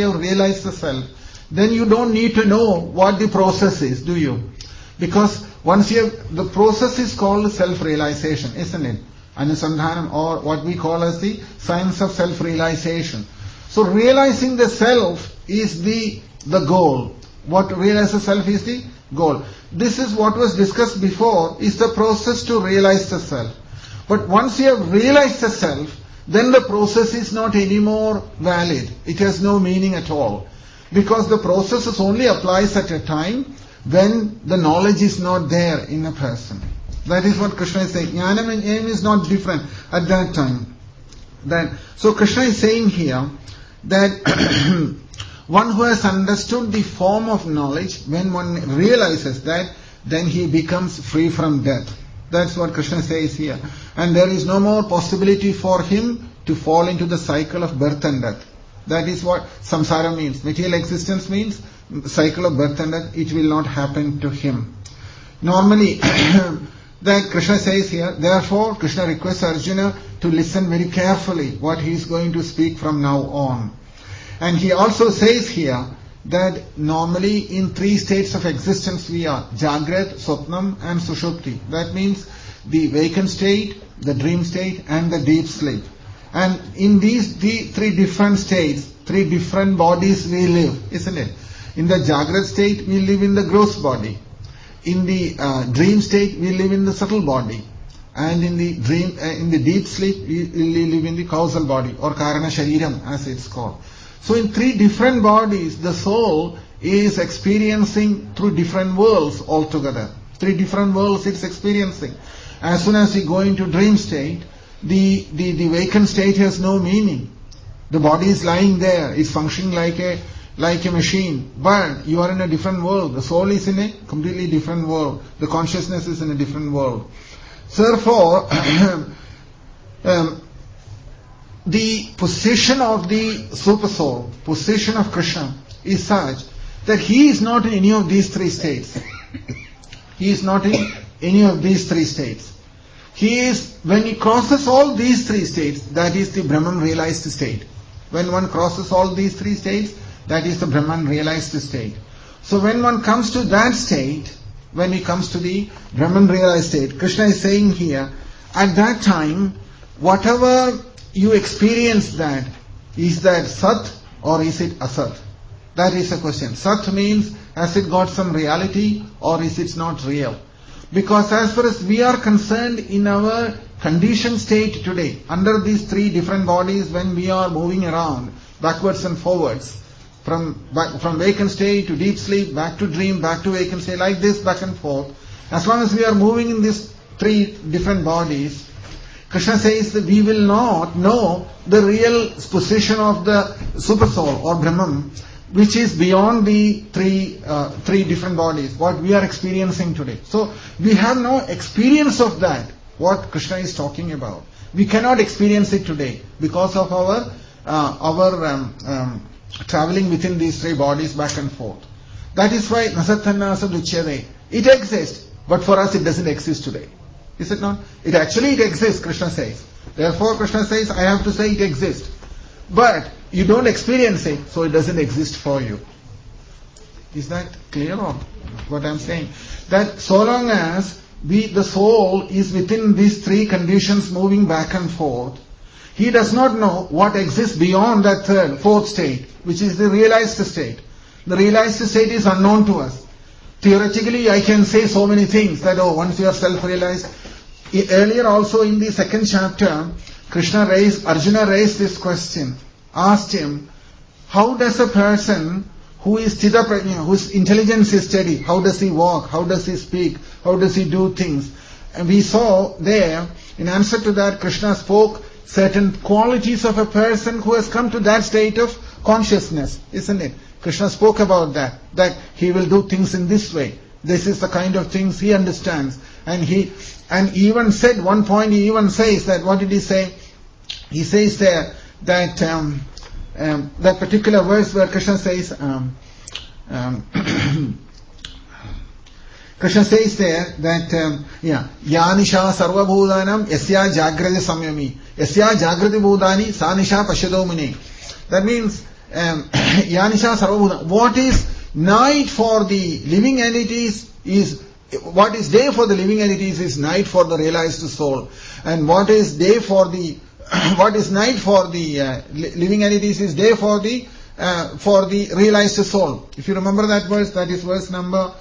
then you don't need to know what the process is, do you? Because once you have, the process is called self-realization, isn't it? Anusandhanam, or what we call as the science of self-realization. So realizing the self is the goal. What realize the self is the goal. This is what was discussed before, is the process to realize the self. But once you have realized the self, then the process is not anymore valid. It has no meaning at all. Because the process only applies at a time when the knowledge is not there in a person. That is what Krishna is saying. Jnanam and aim is not different at that time. So Krishna is saying here that one who has understood the form of knowledge, when one realizes that, then he becomes free from death. That's what Krishna says here. And there is no more possibility for him to fall into the cycle of birth and death. That is what samsara means. Material existence means cycle of birth and death. It will not happen to him. Normally, that Krishna says here, therefore Krishna requests Arjuna to listen very carefully what he is going to speak from now on. And he also says here that normally in 3 states of existence we are, Jagrat, Swapnam and Sushupti. That means the vacant state, the dream state and the deep sleep. And in these 3 different states, 3 different bodies we live, isn't it? In the Jagrat state we live in the gross body. In the dream state we live in the subtle body. And in the deep sleep we live in the causal body, or Karana Shariram as it's called. So in 3 different bodies, the soul is experiencing through different worlds altogether. 3 different worlds it's experiencing. As soon as we go into dream state, the vacant state has no meaning. The body is lying there, it's functioning like a machine. But you are in a different world. The soul is in a completely different world. The consciousness is in a different world. So therefore, the position of the super soul, position of Krishna, is such that he is not in any of these 3 states. He is not in any of these 3 states. He is, when he crosses all these 3 states, that is the Brahman realized state. When one crosses all these 3 states, that is the Brahman realized state. So when one comes to that state, when he comes to the Brahman realized state, Krishna is saying here, at that time, whatever you experience that, is that Sat or is it Asat? That is the question. Sat means, has it got some reality or is it not real? Because as far as we are concerned in our conditioned state today, under these 3 different bodies, when we are moving around, backwards and forwards, from vacant state to deep sleep, back to dream, back to vacant state, like this, back and forth, as long as we are moving in these 3 different bodies, Krishna says that we will not know the real position of the super soul or Brahman, which is beyond the 3 different bodies, what we are experiencing today. So we have no experience of that, what Krishna is talking about. We cannot experience it today because of our traveling within these 3 bodies back and forth. That is why Nasattanna Saduchyade. It exists, but for us it doesn't exist today. Is it not? It exists, Krishna says. Therefore Krishna says, I have to say it exists. But you don't experience it, so it doesn't exist for you. Is that clear or what I'm saying? That so long as the soul is within these 3 conditions moving back and forth, he does not know what exists beyond that 4th state, which is the realized state. The realized state is unknown to us. Theoretically, I can say so many things that, once you are self-realized. Earlier also in the second chapter, Arjuna raised this question, asked him, how does a person who is Sthita Prajna, whose intelligence is steady, how does he walk, how does he speak, how does he do things? And we saw there, in answer to that, Krishna spoke certain qualities of a person who has come to that state of consciousness, isn't it? Krishna spoke about that he will do things in this way. This is the kind of things he understands. And even said, one point he even says that, what did he say? He says there that that particular verse where Krishna says, Krishna says there that, Yanisha sarva bhudanam yasya jagrati samyami, yasya jagrati bhudani sanisha pashyado muni. That means, Yanisha sarva bhudanam. What is night for the living entities what is day for the living entities is night for the realized soul. And what is day for the what is night for the living entities is day for the realized soul. If you remember that verse, that is verse number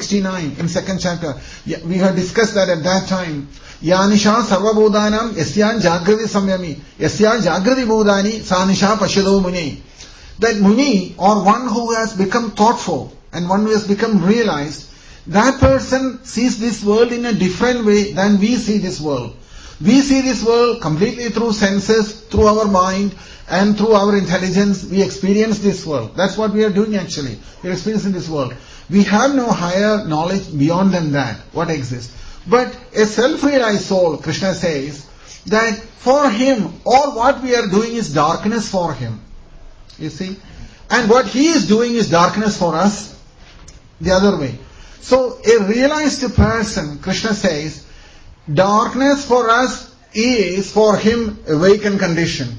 69 in second chapter. We had discussed that at that time. Yanisha sarva bhudanam yasya jagrati samyami, yasya jagrati bhudani sanisha pashyado muni. That muni, or one who has become thoughtful and one who has become realized, that person sees this world in a different way than we see this world. We see this world completely through senses, through our mind, and through our intelligence. We experience this world. That's what we are doing actually. We are experiencing this world. We have no higher knowledge beyond than that, what exists. But a self-realized soul, Krishna says, that for him, all what we are doing is darkness for him. You see? And what he is doing is darkness for us, the other way. So a realized person, Krishna says, darkness for us is for him awakened condition.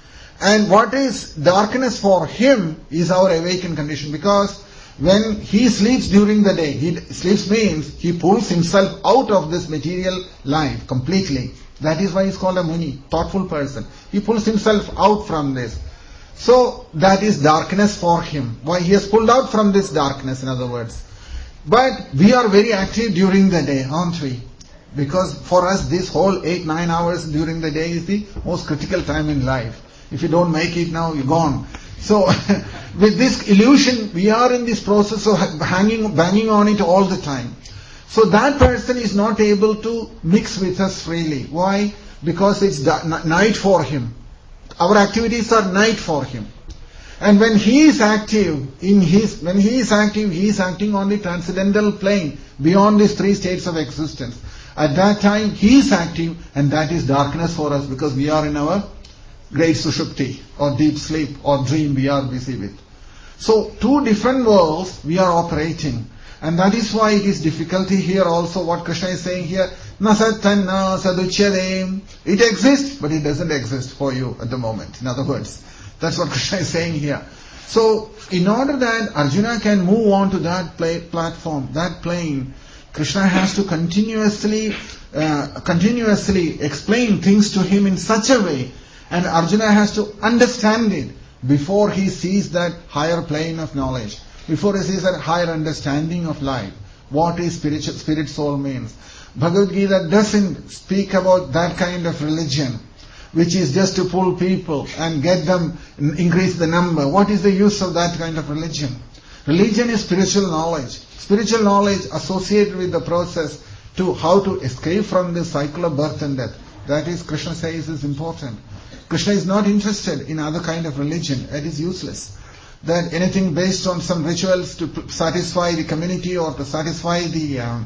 And what is darkness for him is our awakened condition. Because when he sleeps during the day, sleeps means he pulls himself out of this material life completely. That is why he's called a muni, thoughtful person. He pulls himself out from this. So that is darkness for him. Why? He has pulled out from this darkness, in other words. But we are very active during the day, aren't we? Because for us, this whole 8-9 hours during the day is the most critical time in life. If you don't make it now, you're gone. So, with this illusion, we are in this process of banging on it all the time. So that person is not able to mix with us freely. Why? Because it's night for him. Our activities are night for him. And when he is active, he is acting on the transcendental plane, beyond these three states of existence. At that time, he is active, and that is darkness for us, because we are in our great sushupti, or deep sleep, or dream we are busy with. So, two different worlds we are operating. And that is why it is difficulty here also, what Krishna is saying here, Nasattanna saduchyade. It exists, but it doesn't exist for you at the moment. In other words, that's what Krishna is saying here. So, in order that Arjuna can move on to that platform, that plane, Krishna has to continuously explain things to him in such a way, and Arjuna has to understand it before he sees that higher plane of knowledge, before he sees that higher understanding of life, what is spirit soul means. Bhagavad Gita doesn't speak about that kind of religion, which is just to pull people and get them, increase the number. What is the use of that kind of religion? Religion is spiritual knowledge. Spiritual knowledge associated with the process to how to escape from this cycle of birth and death. That is, Krishna says, is important. Krishna is not interested in other kind of religion. It is useless. That anything based on some rituals to satisfy the community or to satisfy the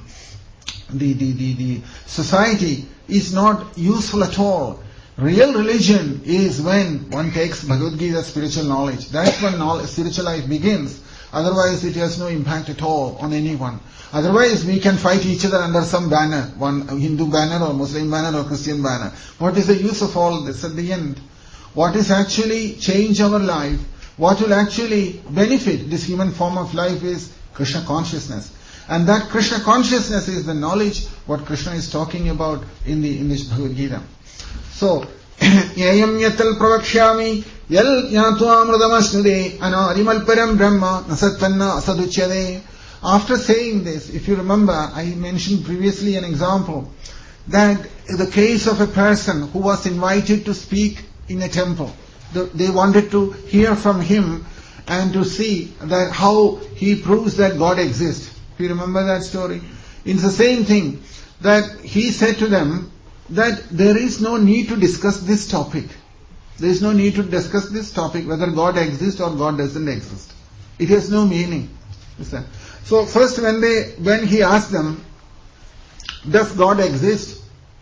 society is not useful at all. Real religion is when one takes Bhagavad Gita spiritual knowledge. That's when spiritual life begins. Otherwise it has no impact at all on anyone. Otherwise we can fight each other under some banner, one Hindu banner or Muslim banner or Christian banner. What is the use of all this at the end? What is actually change our life? What will actually benefit this human form of life is Krishna consciousness. And that Krishna consciousness is the knowledge what Krishna is talking about in this Bhagavad Gita. So, yayam yatal pravakshyami yal jnatva amrutamasnude anarimalparam brahma nasattanna asaduchyade. after saying this, if you remember, I mentioned previously an example that the case of a person who was invited to speak in a temple. They wanted to hear from him and to see that how he proves that God exists. If you remember that story, it's the same thing that he said to them that there is no need to discuss this topic. There is no need to discuss this topic whether God exists or God doesn't exist. It has no meaning. Listen. So first when he asked them, does God exist?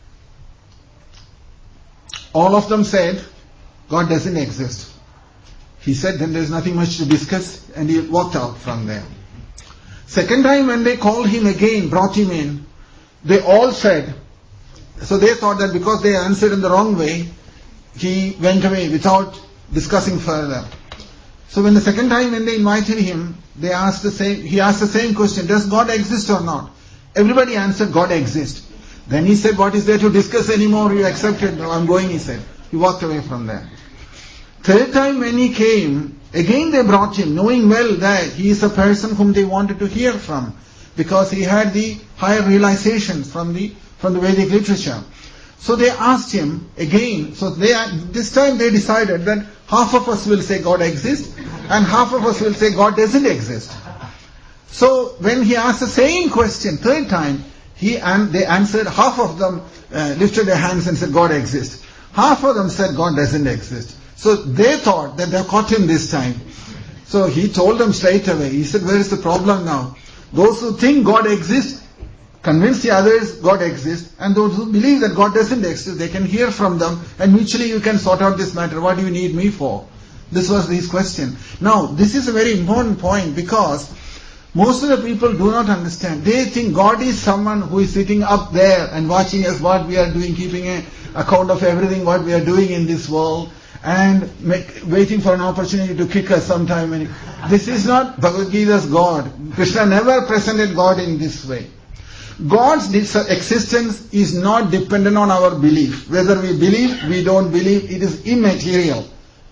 All of them said, God doesn't exist. He said, then there's nothing much to discuss, and he walked out from there. Second time when they called him again, brought him in, they all said, so they thought that because they answered in the wrong way, he went away without discussing further. So when the second time when they invited him, he asked the same question, does God exist or not? Everybody answered, God exists. Then he said, what is there to discuss anymore? You accepted. No, I'm going, he said. He walked away from there. Third time when he came, again they brought him, knowing well that he is a person whom they wanted to hear from, because he had the higher realizations from the Vedic literature. So they asked him again. So this time they decided that half of us will say God exists, and half of us will say God doesn't exist. So when he asked the same question third time, they answered, half of them lifted their hands and said God exists. Half of them said God doesn't exist. So they thought that they caught him this time. So he told them straight away. He said, where is the problem now? Those who think God exists, convince the others God exists, and those who believe that God doesn't exist, they can hear from them, and mutually you can sort out this matter. What do you need me for? This was his question. Now, this is a very important point, because most of the people do not understand. They think God is someone who is sitting up there and watching us what we are doing, keeping an account of everything what we are doing in this world, and waiting for an opportunity to kick us sometime. This is not Bhagavad Gita's God. Krishna never presented God in this way. God's existence is not dependent on our belief. Whether we believe, we don't believe, it is immaterial.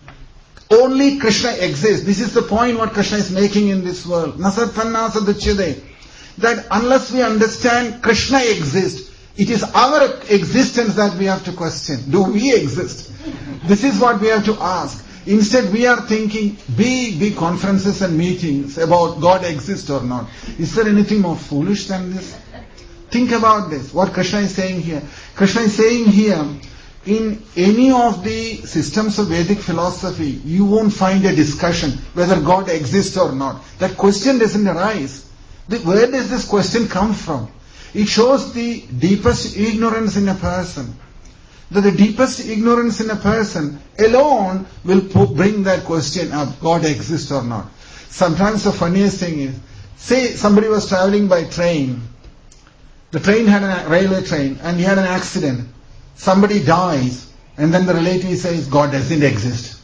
Only Krishna exists. This is the point what Krishna is making in this world. Nasattanna saduchyade. That unless we understand Krishna exists, it is our existence that we have to question. Do we exist? This is what we have to ask. Instead, we are thinking big conferences and meetings about God exists or not. Is there anything more foolish than this? Think about this, what Krishna is saying here. Krishna is saying here, in any of the systems of Vedic philosophy, you won't find a discussion whether God exists or not. That question doesn't arise. Where does this question come from? It shows the deepest ignorance in a person. That the deepest ignorance in a person alone will bring that question up, God exists or not. Sometimes the funniest thing is, say somebody was traveling by train. The train had a railway train, and he had an accident. Somebody dies, and then the relative says, God doesn't exist.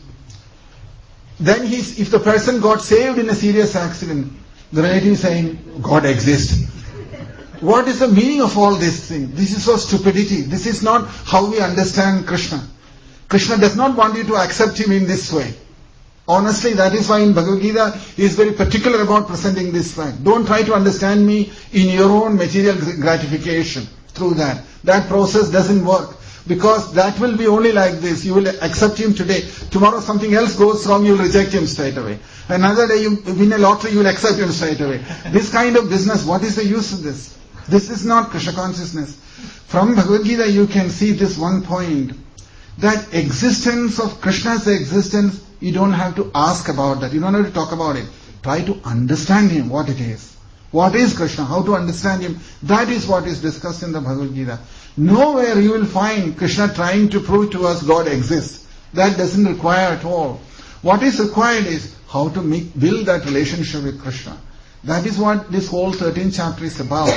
Then if the person got saved in a serious accident, the relative is saying, God exists. What is the meaning of all this thing? This is so stupidity. This is not how we understand Krishna. Krishna does not want you to accept him in this way. Honestly, that is why in Bhagavad Gita he is very particular about presenting this fact. Don't try to understand me in your own material gratification through that. That process doesn't work. Because that will be only like this. You will accept him today. Tomorrow something else goes wrong, you will reject him straight away. Another day you win a lottery, you will accept him straight away. This kind of business, what is the use of this? This is not Krishna consciousness. From Bhagavad Gita you can see this one point. That existence of Krishna's existence, you don't have to ask about that. You don't have to talk about it. Try to understand him, what it is. What is Krishna? How to understand him? That is what is discussed in the Bhagavad Gita. Nowhere you will find Krishna trying to prove to us God exists. That doesn't require at all. What is required is how to build that relationship with Krishna. That is what this whole 13th chapter is about.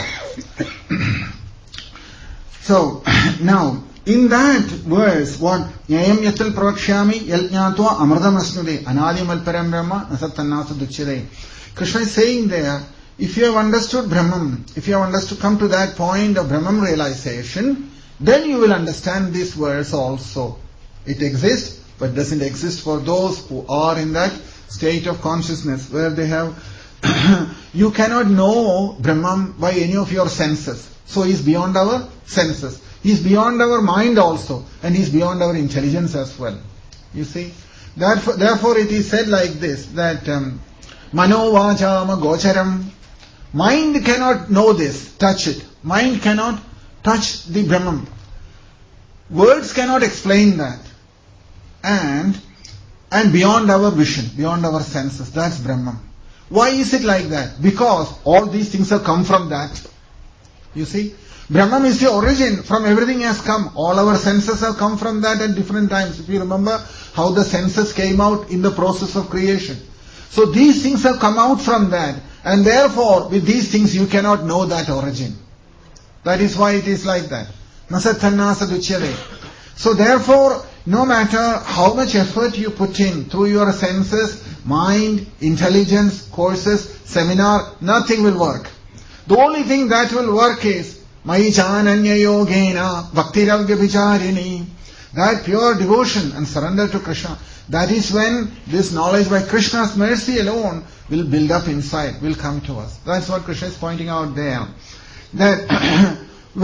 So, now, in that verse, what Nyayam yatal pravakshami yal jnatva amradam asnude anadim alparam brahma nasattanasa duchyade. Krishna is saying there, if you have understood Brahman, if you have understood, come to that point of Brahman realization, then you will understand this verse also. It exists, but doesn't exist for those who are in that state of consciousness where they have you cannot know Brahman by any of your senses. So he is beyond our senses. He is beyond our mind also, and he is beyond our intelligence as well. You see? Therefore it is said like this, that Mano Vachama Gocharam. Mind cannot know this, touch it. Mind cannot touch the Brahman. Words cannot explain that. And beyond our vision, beyond our senses, that's Brahman. Why is it like that? Because all these things have come from that. You see? Brahman is the origin. From everything has come. All our senses have come from that at different times. If you remember how the senses came out in the process of creation. So these things have come out from that. And therefore, with these things you cannot know that origin. That is why it is like that. Nasatthannasa duchyate. So therefore, no matter how much effort you put in through your senses, mind, intelligence, courses, seminar, nothing will work. The only thing that will work is Mai Chananya Yogena Bhaktiravya Vicharini. That pure devotion and surrender to Krishna. That is when this knowledge by Krishna's mercy alone will build up inside, will come to us. That's what Krishna is pointing out there. That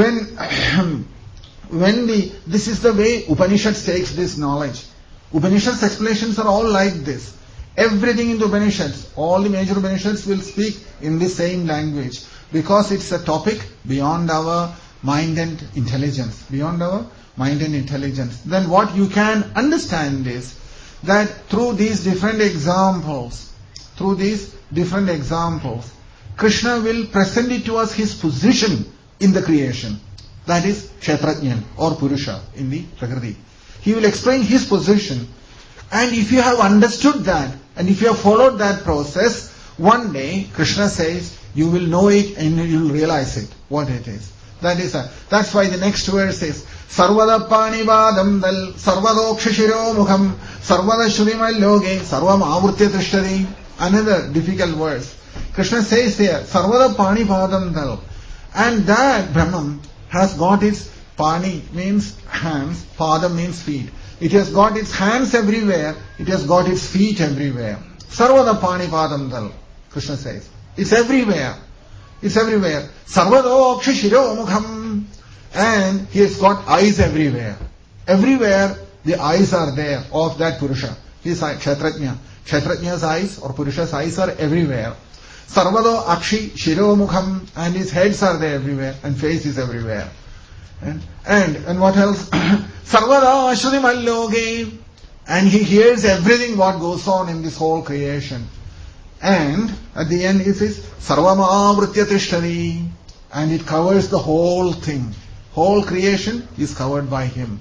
this is the way Upanishads takes this knowledge. Upanishads explanations are all like this. Everything in the Upanishads, all the major Upanishads will speak in the same language. Because it's a topic beyond our mind and intelligence. Beyond our mind and intelligence. Then what you can understand is that through these different examples, Krishna will present it to us his position in the creation. That is Kshetrajnan or Purusha in the Prakriti. He will explain his position. And if you have understood that, and if you have followed that process, one day Krishna says, you will know it and you will realize it, what it is. That's why the next verse is Sarvada Panivadam Dal Sarvadokshishiro Mukham Sarvada Shrimal Loge Sarvam Avurtya Trishtari. Another difficult verse. Krishna says here, Sarvada Panivadam Dal. And that Brahman has got its Pani means hands, Padam means feet. It has got its hands everywhere, it has got its feet everywhere. Sarvada Panivadam Dal, Krishna says. It's everywhere. It's everywhere. Sarvadokshi Shiro Mukham. And he has got eyes everywhere. Everywhere the eyes are there of that Purusha. He is Kshetrajna. Kshetrajna's eyes or Purusha's eyes are everywhere. Sarvado Akshi Shiro Mukham. And his heads are there everywhere. And face is everywhere. And what else? Sarvada Ashrimalloge. And he hears everything what goes on in this whole creation. And at the end it says Sarvamavritya Tishtari, and it covers the whole thing. Whole creation is covered by him.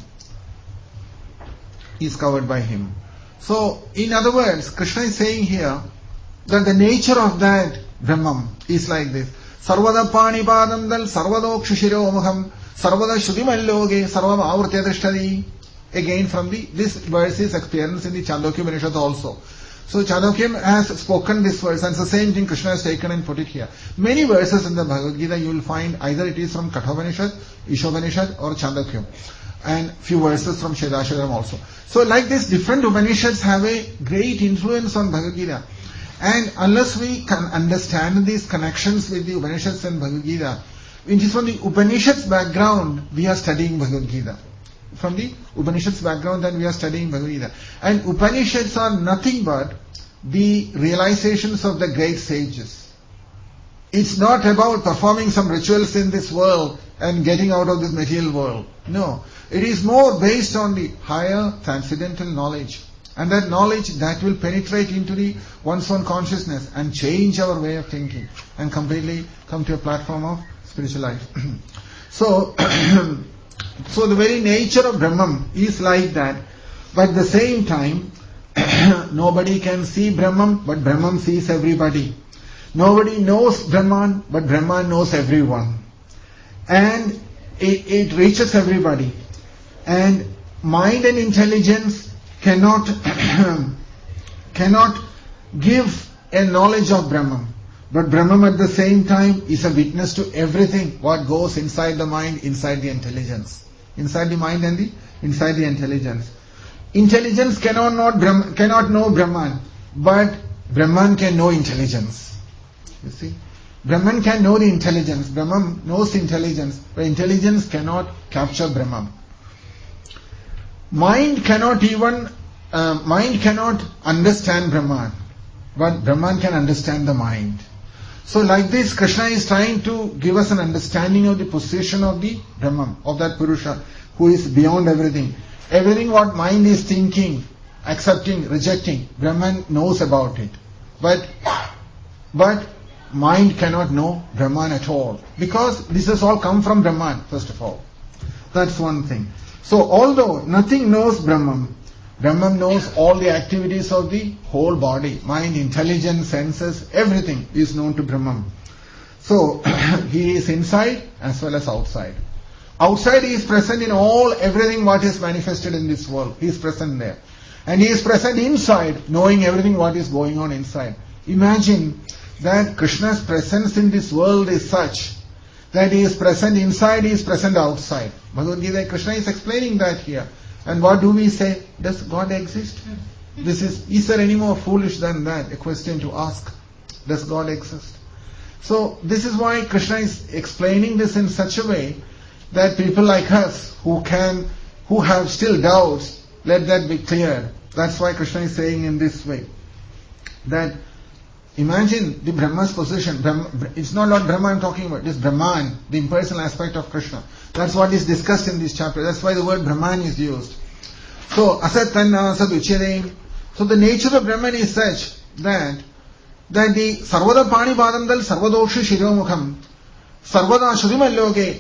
Is covered by him. So, in other words, Krishna is saying here that the nature of that Brahman is like this. Sarvada Panipadam Dal Sarvadokshishiro Mukham Sarvada Shrudimalloge Sarvam Avritya Tishtari. Again from this verse is experienced in the Chandogya Upanishad also. So Chandogya has spoken this verse, and it's the same thing Krishna has taken and put it here. Many verses in the Bhagavad Gita you will find either it is from Kathopanishad, Ishopanishad or Chandogya. And few verses from Shedashvaram also. So like this, different Upanishads have a great influence on Bhagavad Gita. And unless we can understand these connections with the Upanishads and Bhagavad Gita, it is from the Upanishads background we are studying Bhagavad Gita. From the Upanishads background then we are studying Bhagavad Gita. And Upanishads are nothing but the realizations of the great sages. It's not about performing some rituals in this world and getting out of this material world. No. It is more based on the higher transcendental knowledge. And that knowledge that will penetrate into one's own consciousness and change our way of thinking and completely come to a platform of spiritual life. So the very nature of Brahman is like that. But at the same time, nobody can see Brahman, but Brahman sees everybody. Nobody knows Brahman, but Brahman knows everyone. And it reaches everybody. And mind and intelligence cannot give a knowledge of Brahman. But Brahman at the same time is a witness to everything what goes inside the mind, inside the intelligence. Inside the mind and inside the intelligence. Intelligence cannot know Brahman, but Brahman can know intelligence. You see? Brahman can know the intelligence. Brahman knows intelligence, but intelligence cannot capture Brahman. Mind cannot understand Brahman, but Brahman can understand the mind. So like this, Krishna is trying to give us an understanding of the position of the Brahman, of that Purusha, who is beyond everything. Everything what mind is thinking, accepting, rejecting, Brahman knows about it. But mind cannot know Brahman at all. Because this has all come from Brahman, first of all. That's one thing. So although nothing knows Brahman, Brahman knows all the activities of the whole body, mind, intelligence, senses, everything is known to Brahman. So he is inside as well as outside. Outside he is present in everything what is manifested in this world. He is present there. And he is present inside, knowing everything what is going on inside. Imagine that Krishna's presence in this world is such that he is present inside, he is present outside. Bhagavad Gita, Krishna is explaining that here. And what do we say? Does God exist? Is there any more foolish than that? A question to ask. Does God exist? So this is why Krishna is explaining this in such a way that people like us who have still doubts, let that be cleared. That's why Krishna is saying in this way. That imagine the Brahma's position. It's not Lord Brahma I'm talking about. It's Brahman, the impersonal aspect of Krishna. That's what is discussed in this chapter. That's why the word Brahman is used. So, asat tanna asat uchyate. So the nature of Brahman is such that the sarvada pani padandal sarvadoksha shiromukham sarvada shrudimalloge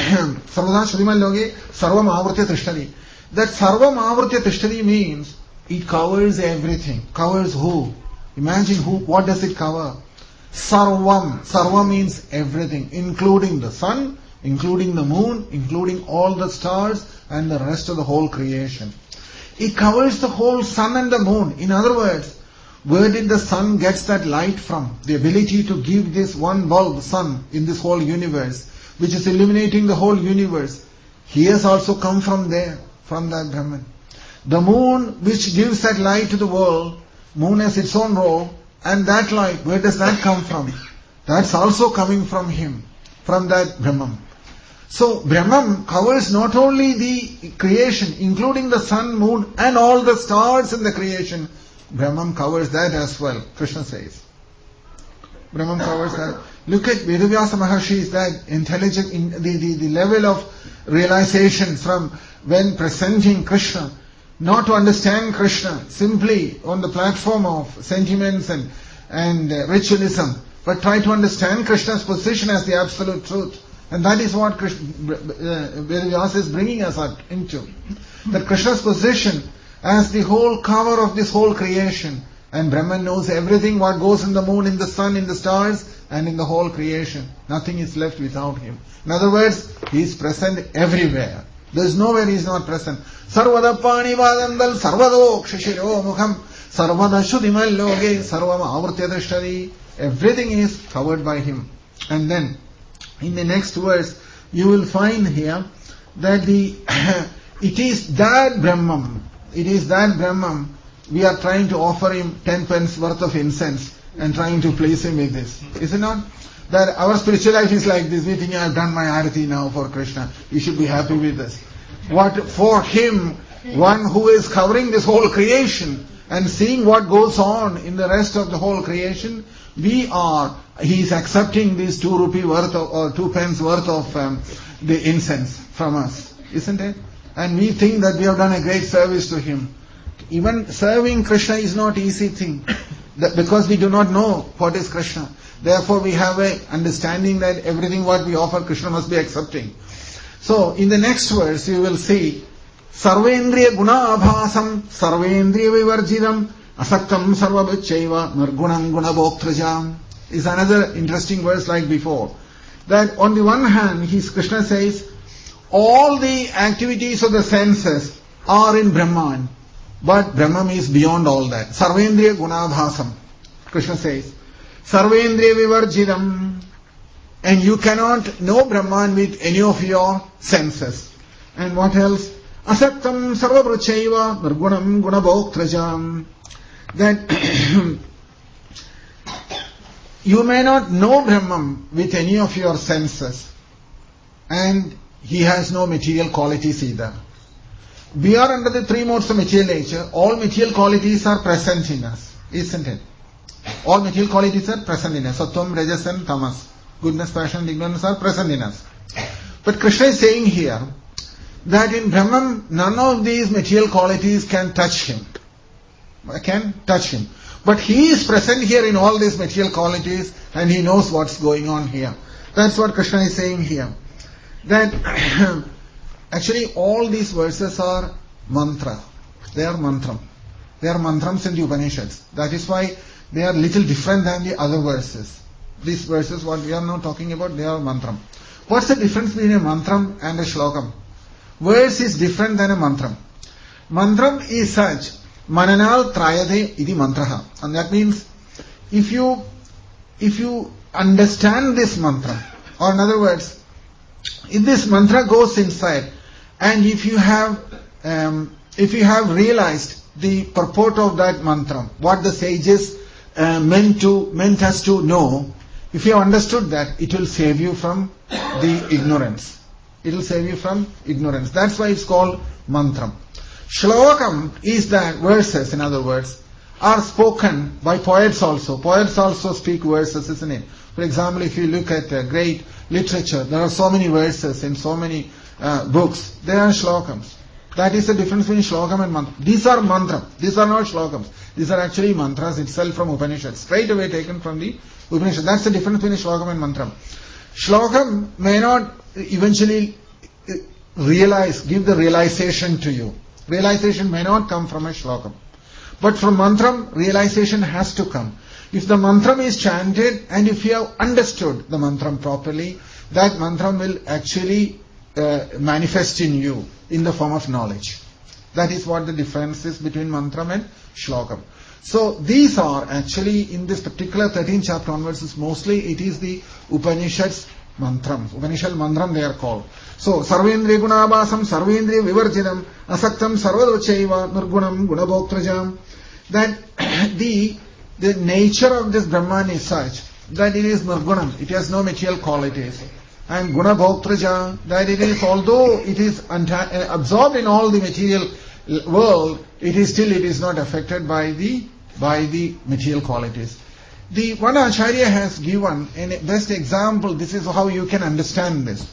sarvam avrtya tishtari. That sarvam avrtya tishtari means it covers everything. Covers who? Imagine what does it cover? Sarvam. Sarva means everything, including the sun, including the moon, including all the stars and the rest of the whole creation. It covers the whole sun and the moon. In other words, where did the sun get that light from? The ability to give this one bulb, sun, in this whole universe, which is illuminating the whole universe. He has also come from there, from that Brahman. The moon, which gives that light to the world, moon has its own role, and that light, where does that come from? That's also coming from him, from that Brahman. So Brahman covers not only the creation, including the sun, moon, and all the stars in the creation. Brahman covers that as well, Krishna says. Brahman covers that. Look at Vedavyasa Maharshi, is that intelligent, the level of realization from when presenting Krishna. Not to understand Krishna simply on the platform of sentiments and ritualism, but try to understand Krishna's position as the absolute truth. And that is what Vedavyasa is bringing us into. That Krishna's position as the whole cover of this whole creation. And Brahman knows everything what goes in the moon, in the sun, in the stars, and in the whole creation. Nothing is left without him. In other words, he is present everywhere. There is nowhere he is not present. Sarvada pani vadandal sarvadoksha shiro mukham sarvada shudimalloge sarvam avrtya drishtari. Everything is covered by him. And then, in the next verse, you will find here that it is that Brahman, we are trying to offer him 10 pence worth of incense and trying to please him with this. Is it not? That our spiritual life is like this. We think, I have done my arati now for Krishna. You should be happy with this. What for him, one who is covering this whole creation and seeing what goes on in the rest of the whole creation, he is accepting this 2 rupee worth of, or 2 pence worth of the incense from us. Isn't it? And we think that we have done a great service to him. Even serving Krishna is not easy thing. Because we do not know what is Krishna. Therefore we have a understanding that everything what we offer Krishna must be accepting. So in the next verse you will see Sarvendriya guna abhasam Sarvendriya vivarjidam Asaktam sarvabhachaiva Nirgunam gunabhoktrajam is another interesting verse like before. That on the one hand, Krishna says, all the activities of the senses are in Brahman, but Brahman is beyond all that. Sarvendriya gunabhasam, Krishna says. Sarvendriya vivarjidam, and you cannot know Brahman with any of your senses. And what else? Asaktam sarvabhrachaiva nirgunam gunabhoktrajam. That you may not know Brahman with any of your senses, and he has no material qualities either. We are under the three modes of material nature. All material qualities are present in us, isn't it? All material qualities are present in us. Sattvam, Rajas and Tamas. Goodness, passion and ignorance are present in us. But Krishna is saying here that in Brahman, none of these material qualities can touch him. But he is present here in all these material qualities, and he knows what's going on here. That's what Krishna is saying here. That actually all these verses are mantra. They are mantram. They are mantrams in the Upanishads. That is why they are little different than the other verses. These verses, what we are now talking about, they are mantram. What's the difference between a mantram and a shlokam? Verse is different than a mantram. Mantram is such, mananal trayade iti mantraha. And that means, if you understand this mantra, or in other words, if this mantra goes inside, and if you have realized the purport of that mantra, what the sages meant us to know, if you have understood that, it will save you from the ignorance. It will save you from ignorance. That's why it's called mantram. Shlokam is that verses, in other words, are spoken by poets also. Poets also speak verses, isn't it? For example, if you look at great literature, there are so many verses in so many books. They are shlokams. That is the difference between shlokam and mantra. These are mantram. These are not shlokams. These are actually mantras itself from Upanishad. Straight away taken from the Upanishad. That's the difference between shlokam and mantram. Shlokam may not eventually give the realization to you. Realization may not come from a shlokam. But from mantram, realization has to come. If the mantram is chanted and if you have understood the mantram properly, that mantram will actually manifest in you in the form of knowledge. That is what the difference is between mantram and shlokam. So these are actually, in this particular 13th chapter onwards, mostly it is the Upanishads mantram. Upanishad mantram they are called. So, sarvendriya gunabhasam, sarvendriya vivarjidam, asaktam sarvadvachaiva, nirgunam gunabhoktrajam. That the nature of this Brahman is such that it is nirgunam, it has no material qualities. And gunabhoktraja, that it is, although it is absorbed in all the material world, it is not affected by the material qualities. The one Acharya has given a best example. This is how you can understand this.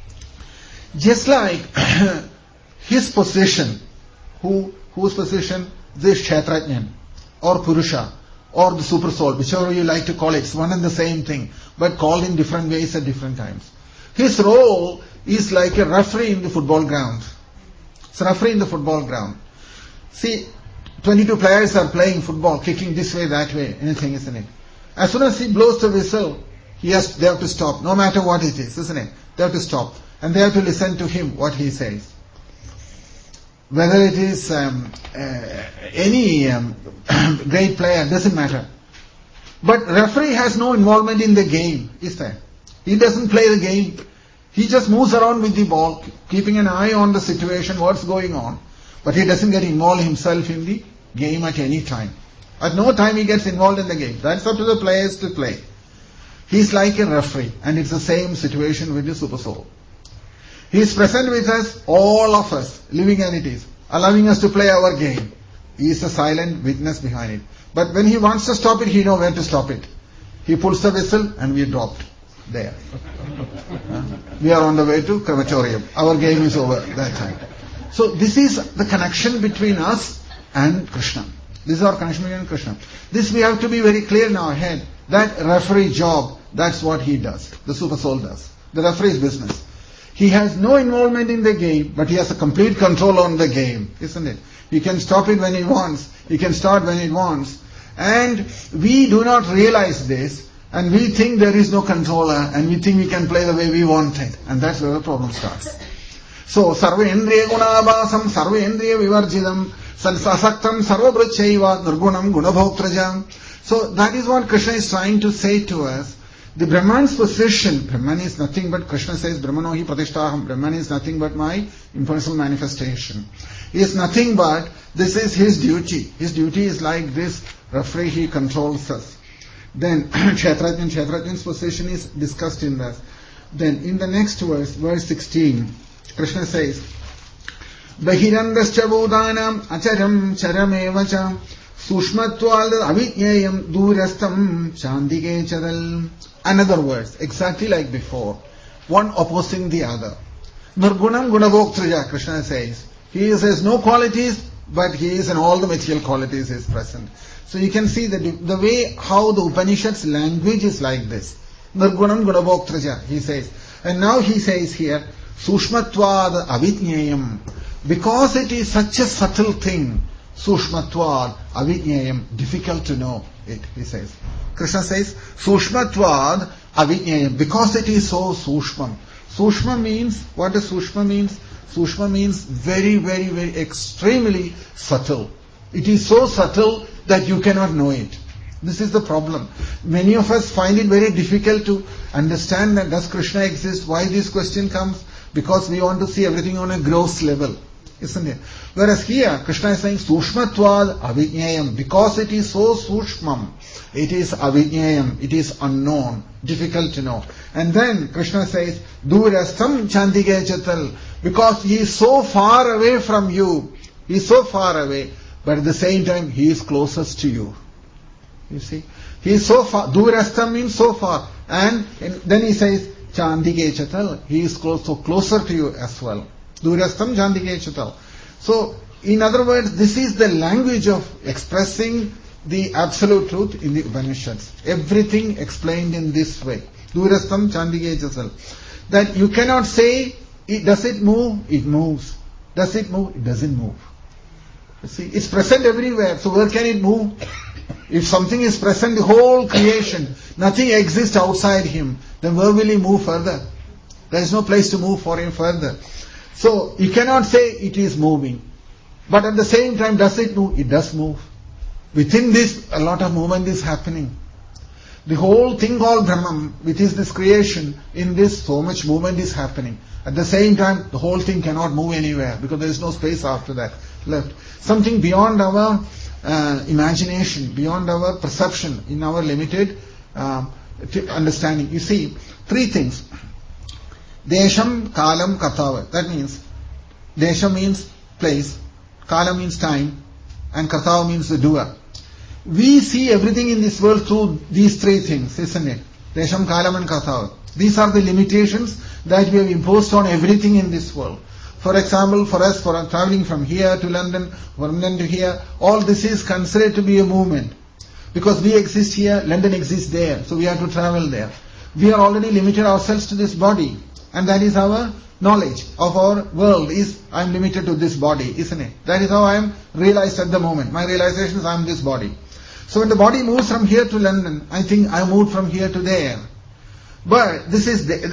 Just like his position, whose position? This Kshetrajnan, or Purusha, or the super soul, whichever you like to call it. It's one and the same thing, but called in different ways at different times. His role is like a referee in the football ground. It's a referee in the football ground. See, 22 players are playing football, kicking this way, that way, anything, isn't it? As soon as he blows the whistle, they have to stop, no matter what it is, isn't it? They have to stop. And they have to listen to him, what he says. Whether it is any great player, doesn't matter. But referee has no involvement in the game, is there? He doesn't play the game. He just moves around with the ball, keeping an eye on the situation, what's going on. But he doesn't get involved himself in the game at any time. At no time he gets involved in the game. That's up to the players to play. He's like a referee, and it's the same situation with the super soul. He is present with us, all of us, living entities, allowing us to play our game. He is a silent witness behind it. But when he wants to stop it, he knows where to stop it. He pulls the whistle and we dropped there. We are on the way to crematorium. Our game is over that time. So this is the connection between us and Krishna. This is our connection between Krishna. This we have to be very clear in our head. That referee job, that's what he does. The super soul does. The referee's business. He has no involvement in the game, but he has a complete control on the game, isn't it? He can stop it when he wants. He can start when he wants. And we do not realize this, and we think there is no controller, and we think we can play the way we want it. And that's where the problem starts. So, sarvendriya gunabhasam, sarvendriya vivarjidam, asaktam sarvabhrachaiva, nirgunam gunabhoktrajam. So, that is what Krishna is trying to say to us. The Brahman's position, Brahman is nothing but, Krishna says, Brahmano hi pratishtaham, Brahman is nothing but my impersonal manifestation. He is nothing but, this is his duty. His duty is like this referee, he controls us. Then Kshetrajna's position is discussed in that. Then in the next verse 16, Krishna says, Bahirandascha Bhutanam Acharam Charamevacha Sushmatwal Avijnayam Durastam Chandike Chadal. Another verse, exactly like before, one opposing the other. Nirgunam Gunavoktraja, Krishna says. He has no qualities, but he is in all the material qualities is present. So you can see the way how the Upanishad's language is like this. Nirgunam Gunavoktraja, he says. And now he says here, Sushmatvad Avijnayam. Because it is such a subtle thing, Sushmatvad Avijnayam, difficult to know it, he says. Krishna says, Sushmatvad Avijnayam, because it is so Sushmam. Sushma means, what does Sushma means? Sushma means very, very, very extremely subtle. It is so subtle that you cannot know it. This is the problem. Many of us find it very difficult to understand that does Krishna exist? Why this question comes? Because we want to see everything on a gross level. Isn't it? Whereas here, Krishna is saying, Sushmatvad Avijnayam. Because it is so Sushmam, it is Avijnayam, it is unknown, difficult to know. And then Krishna says, Durastam Chandike Chatal. Because he is so far away from you. He is so far away, but at the same time, he is closest to you. You see? He is so far. Durastam means so far. And then he says, Chandike Chatal. He is closer to you as well. Durastam Chandike Chatal. So, in other words, this is the language of expressing the absolute truth in the Upanishads. Everything explained in this way. Durastam Chandike Chatal. That you cannot say, does it move? It moves. Does it move? It doesn't move. You see, it's present everywhere. So where can it move? If something is present, the whole creation, nothing exists outside him, then where will he move further? There is no place to move for him further. So you cannot say it is moving. But at the same time, does it move? It does move. Within this, a lot of movement is happening. The whole thing called Brahman, which is this creation, in this so much movement is happening. At the same time, the whole thing cannot move anywhere because there is no space after that left. Something beyond our imagination, beyond our perception, in our limited understanding. You see, three things. Desham, Kalam, Kartava. That means, Desha means place, Kala means time, and Kartava means the doer. We see everything in this world through these three things, isn't it? Desham, Kalam and Kartava. These are the limitations that we have imposed on everything in this world. For example, for us, for traveling from here to London, from London to here, all this is considered to be a movement. Because we exist here, London exists there, so we have to travel there. We are already limited ourselves to this body. And that is our knowledge of our world is, I am limited to this body, isn't it? That is how I am realized at the moment. My realization is I am this body. So when the body moves from here to London, I think I moved from here to there. But this is the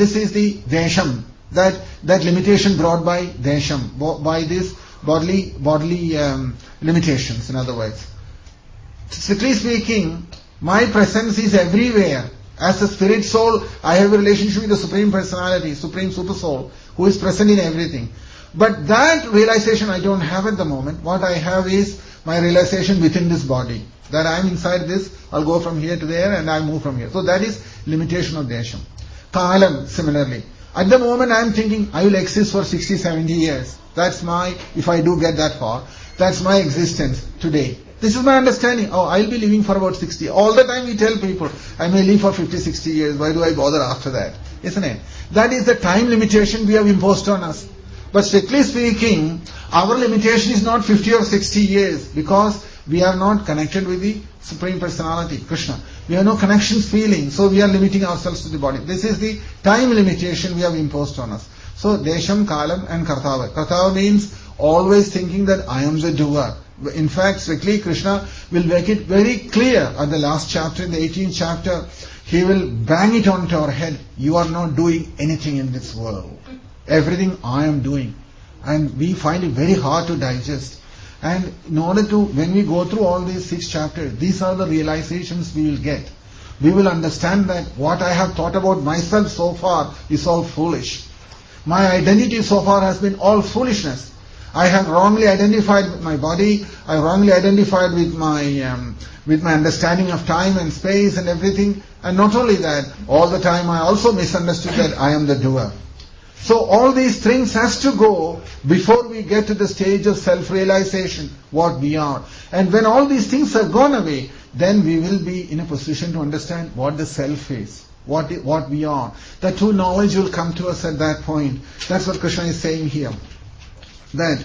Desham, that limitation brought by Desham, by this bodily limitations, in other words. Strictly speaking, my presence is everywhere. As a spirit soul, I have a relationship with the Supreme Personality, Supreme Super Soul, who is present in everything. But that realization I don't have at the moment. What I have is my realization within this body. That I am inside this, I'll go from here to there and I move from here. So that is limitation of Desham. Kalam, similarly. At the moment I am thinking, I will exist for 60, 70 years. That's my, if I do get that far, that's my existence today. This is my understanding. Oh, I'll be living for about 60. All the time we tell people, I may live for 50, 60 years. Why do I bother after that? Isn't it? That is the time limitation we have imposed on us. But strictly speaking, our limitation is not 50 or 60 years because we are not connected with the Supreme Personality, Krishna. We have no connections feeling, so we are limiting ourselves to the body. This is the time limitation we have imposed on us. So, Desham, Kalam and Kartava. Kartava means always thinking that I am the doer. In fact, strictly Krishna will make it very clear at the last chapter, in the 18th chapter, he will bang it onto our head. You are not doing anything in this world. Everything I am doing. And we find it very hard to digest. And in order to, when we go through all these 6 chapters, these are the realizations we will get. We will understand that what I have thought about myself so far is all foolish. My identity so far has been all foolishness. I have wrongly identified with my body, I wrongly identified with my understanding of time and space and everything. And not only that, all the time I also misunderstood that I am the doer. So all these things has to go before we get to the stage of self-realization, what we are. And when all these things are gone away, then we will be in a position to understand what the self is, what we are. That true knowledge will come to us at that point. That's what Krishna is saying here. That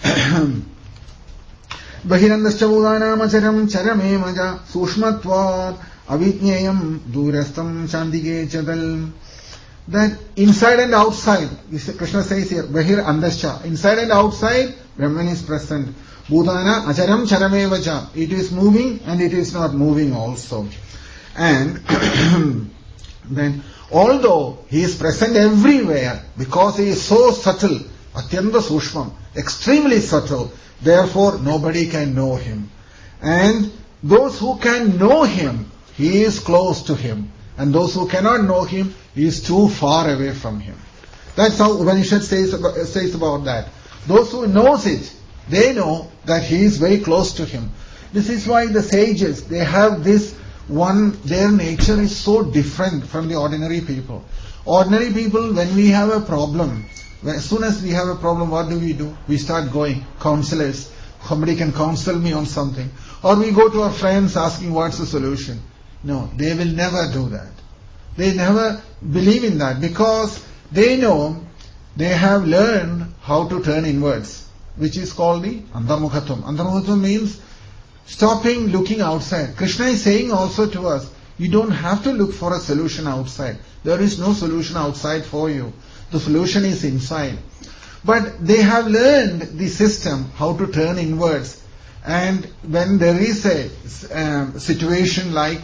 Bahirandascha Bhudanam acharam charame maja sushmatvad avijneyam durastam chandige chadal. That inside and outside, Krishna says here, Bahir Andascha, inside and outside, Brahman is present. Bhutana acharam charamevacha, it is moving and it is not moving also. And then, although he is present everywhere, because he is so subtle, atyanta sushmam, extremely subtle, therefore nobody can know him. And those who can know him, he is close to him. And those who cannot know him, he is too far away from him. That's how Upanishad says about that. Those who knows it, they know that he is very close to him. This is why the sages, they have this one, their nature is so different from the ordinary people. Ordinary people, when we have a problem, as soon as we have a problem, what do? We start going, counselors, somebody can counsel me on something. Or we go to our friends asking what's the solution. No, they will never do that. They never believe in that because they know they have learned how to turn inwards, which is called the Antarmukhatvam. Antarmukhatvam means stopping looking outside. Krishna is saying also to us, you don't have to look for a solution outside. There is no solution outside for you. The solution is inside. But they have learned the system, how to turn inwards. And when there is a situation like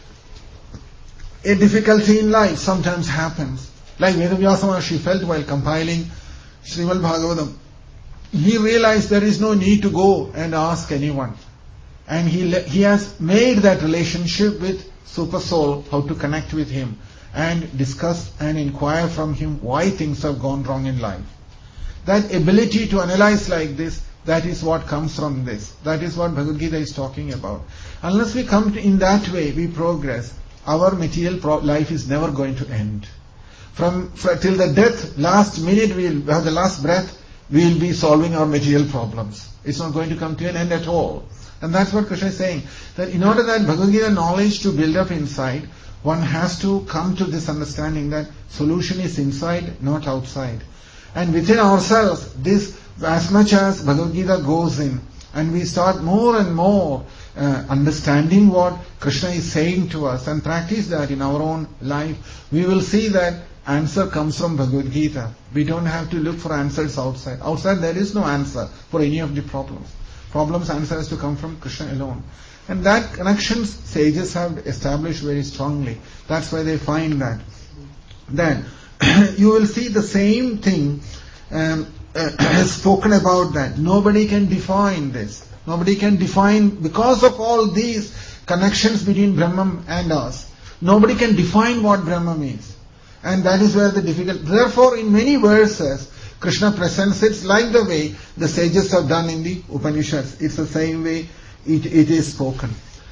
a difficulty in life sometimes happens. Like Vedavyasa Maharshi felt while compiling Srimad Bhagavatam. He realized there is no need to go and ask anyone. And he has made that relationship with Super Soul, how to connect with him and discuss and inquire from him why things have gone wrong in life. That ability to analyze like this, that is what comes from this. That is what Bhagavad Gita is talking about. Unless we come to, in that way, we progress. Our material life is never going to end. Till the death, last minute, we will have the last breath, we will be solving our material problems. It's not going to come to an end at all. And that's what Krishna is saying. That in order that Bhagavad Gita knowledge to build up inside, one has to come to this understanding that solution is inside, not outside. And within ourselves, this, as much as Bhagavad Gita goes in, and we start more and more understanding what Krishna is saying to us and practice that in our own life, we will see that answer comes from Bhagavad Gita. We don't have to look for answers outside. Outside there is no answer for any of the problems. Answer has to come from Krishna alone. And that connection sages have established very strongly. That's why they find that. Then you will see the same thing spoken about that. Nobody can define this. Nobody can define, because of all these connections between Brahman and us, nobody can define what Brahman is. And that is where the difficult. Therefore, in many verses, Krishna presents it like the way the sages have done in the Upanishads. It's the same way it is spoken.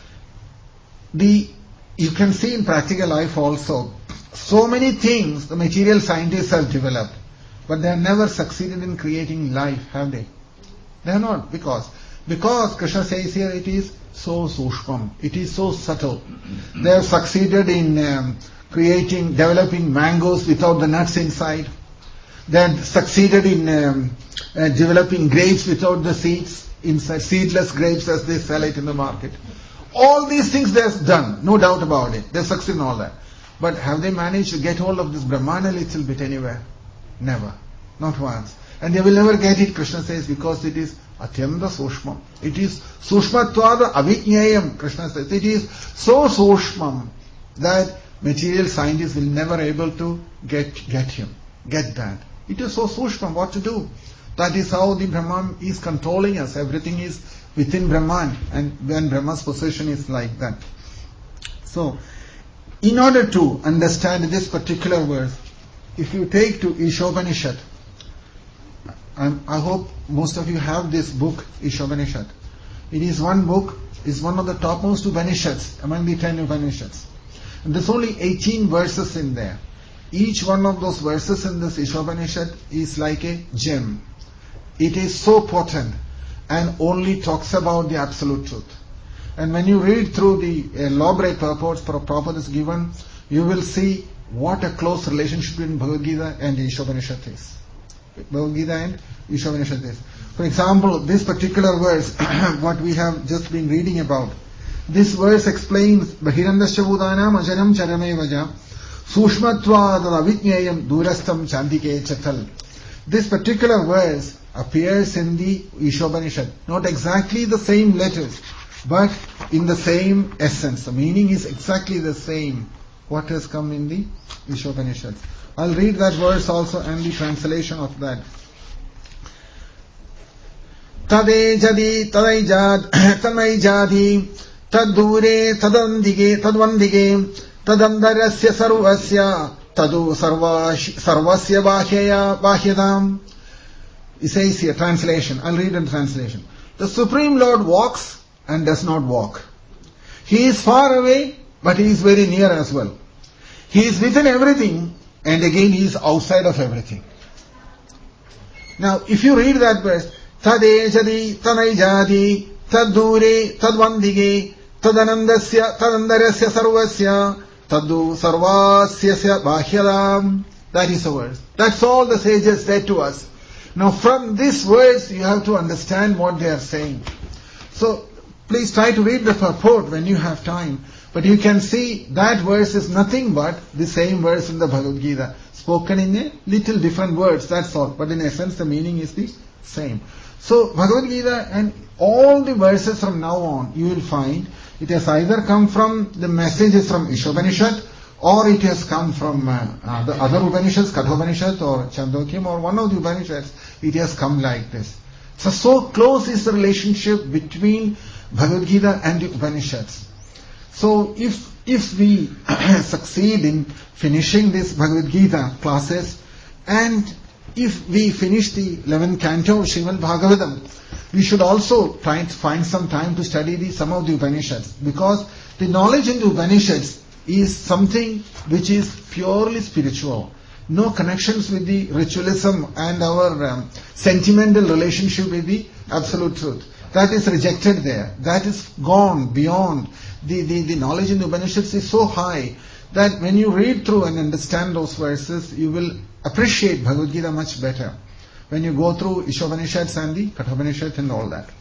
You can see in practical life also, so many things the material scientists have developed, but they have never succeeded in creating life, have they? They have not. Because Krishna says here it is so sushmam, it is so subtle. They have succeeded in developing mangoes without the nuts inside. They have succeeded in developing grapes without the seeds inside, seedless grapes as they sell it in the market. All these things they have done, no doubt about it. They have succeeded in all that. But have they managed to get hold of this Brahman a little bit anywhere? Never. Not once. And they will never get it, Krishna says, because it is atyanta sushmam. It is sushmatvada avijnayam, Krishna says. It is so sushmam that material scientists will never able to get that. It is so sushmam, what to do? That is how the Brahman is controlling us. Everything is within Brahman, and when Brahma's position is like that. So, in order to understand this particular verse, if you take to Ishopanishad, I hope most of you have this book, Ishopanishad. It is one book, is one of the topmost Upanishads among the 10 Upanishads. And there's only 18 verses in there. Each one of those verses in this Ishopanishad is like a gem. It is so potent and only talks about the absolute truth. And when you read through the elaborate purports Prabhupada is given, you will see what a close relationship between Bhagavad Gita and the Ishopanishad is. Bhagavad Gita and Ishopanishad is. For example, this particular verse, what we have just been reading about, this verse explains Bahirandasya Bhutanam Ajanam Charame Vaja Sushmatvad Avidnyayam Durastam Chandike Chatal. This particular verse appears in the Ishopanishad. Not exactly the same letters, but in the same essence. The meaning is exactly the same. What has come in the Ishopanishad. I'll read that verse also and the translation of that. Tade jadi tadai jad tanai jadi tadure tadandige tadvandige tadandarasya sarvasya tadu sarvasya bahyadam. He says here, translation. I'll read in translation. The Supreme Lord walks and does not walk. He is far away, but he is very near as well. He is within everything, and again he is outside of everything. Now, if you read that verse, Tade jadi tanai jadi tadure tadvandige tadanandasya tadandarasya sarvasya tadu sarvasya bahyadam. That is the verse. That's all the sages said to us. Now from this verse you have to understand what they are saying. So please try to read the purport when you have time. But you can see that verse is nothing but the same verse in the Bhagavad Gita, spoken in a little different words, that's all. But in essence the meaning is the same. So Bhagavad Gita and all the verses from now on, you will find it has either come from the messages from Ishopanishad, or it has come from the other Upanishads, Kathopanishad or Chandogya, or one of the Upanishads. It has come like this. So close is the relationship between Bhagavad Gita and the Upanishads. So if we succeed in finishing this Bhagavad Gita classes, and if we finish the 11th canto of Srimad Bhagavatam, we should also try to find some time to study some of the Upanishads, because the knowledge in the Upanishads is something which is purely spiritual. No connections with the ritualism and our sentimental relationship with the absolute truth. That is rejected there. That is gone beyond. The knowledge in the Upanishads is so high that when you read through and understand those verses, you will appreciate Bhagavad Gita much better when you go through Ishopanishads and the Kathopanishads and all that.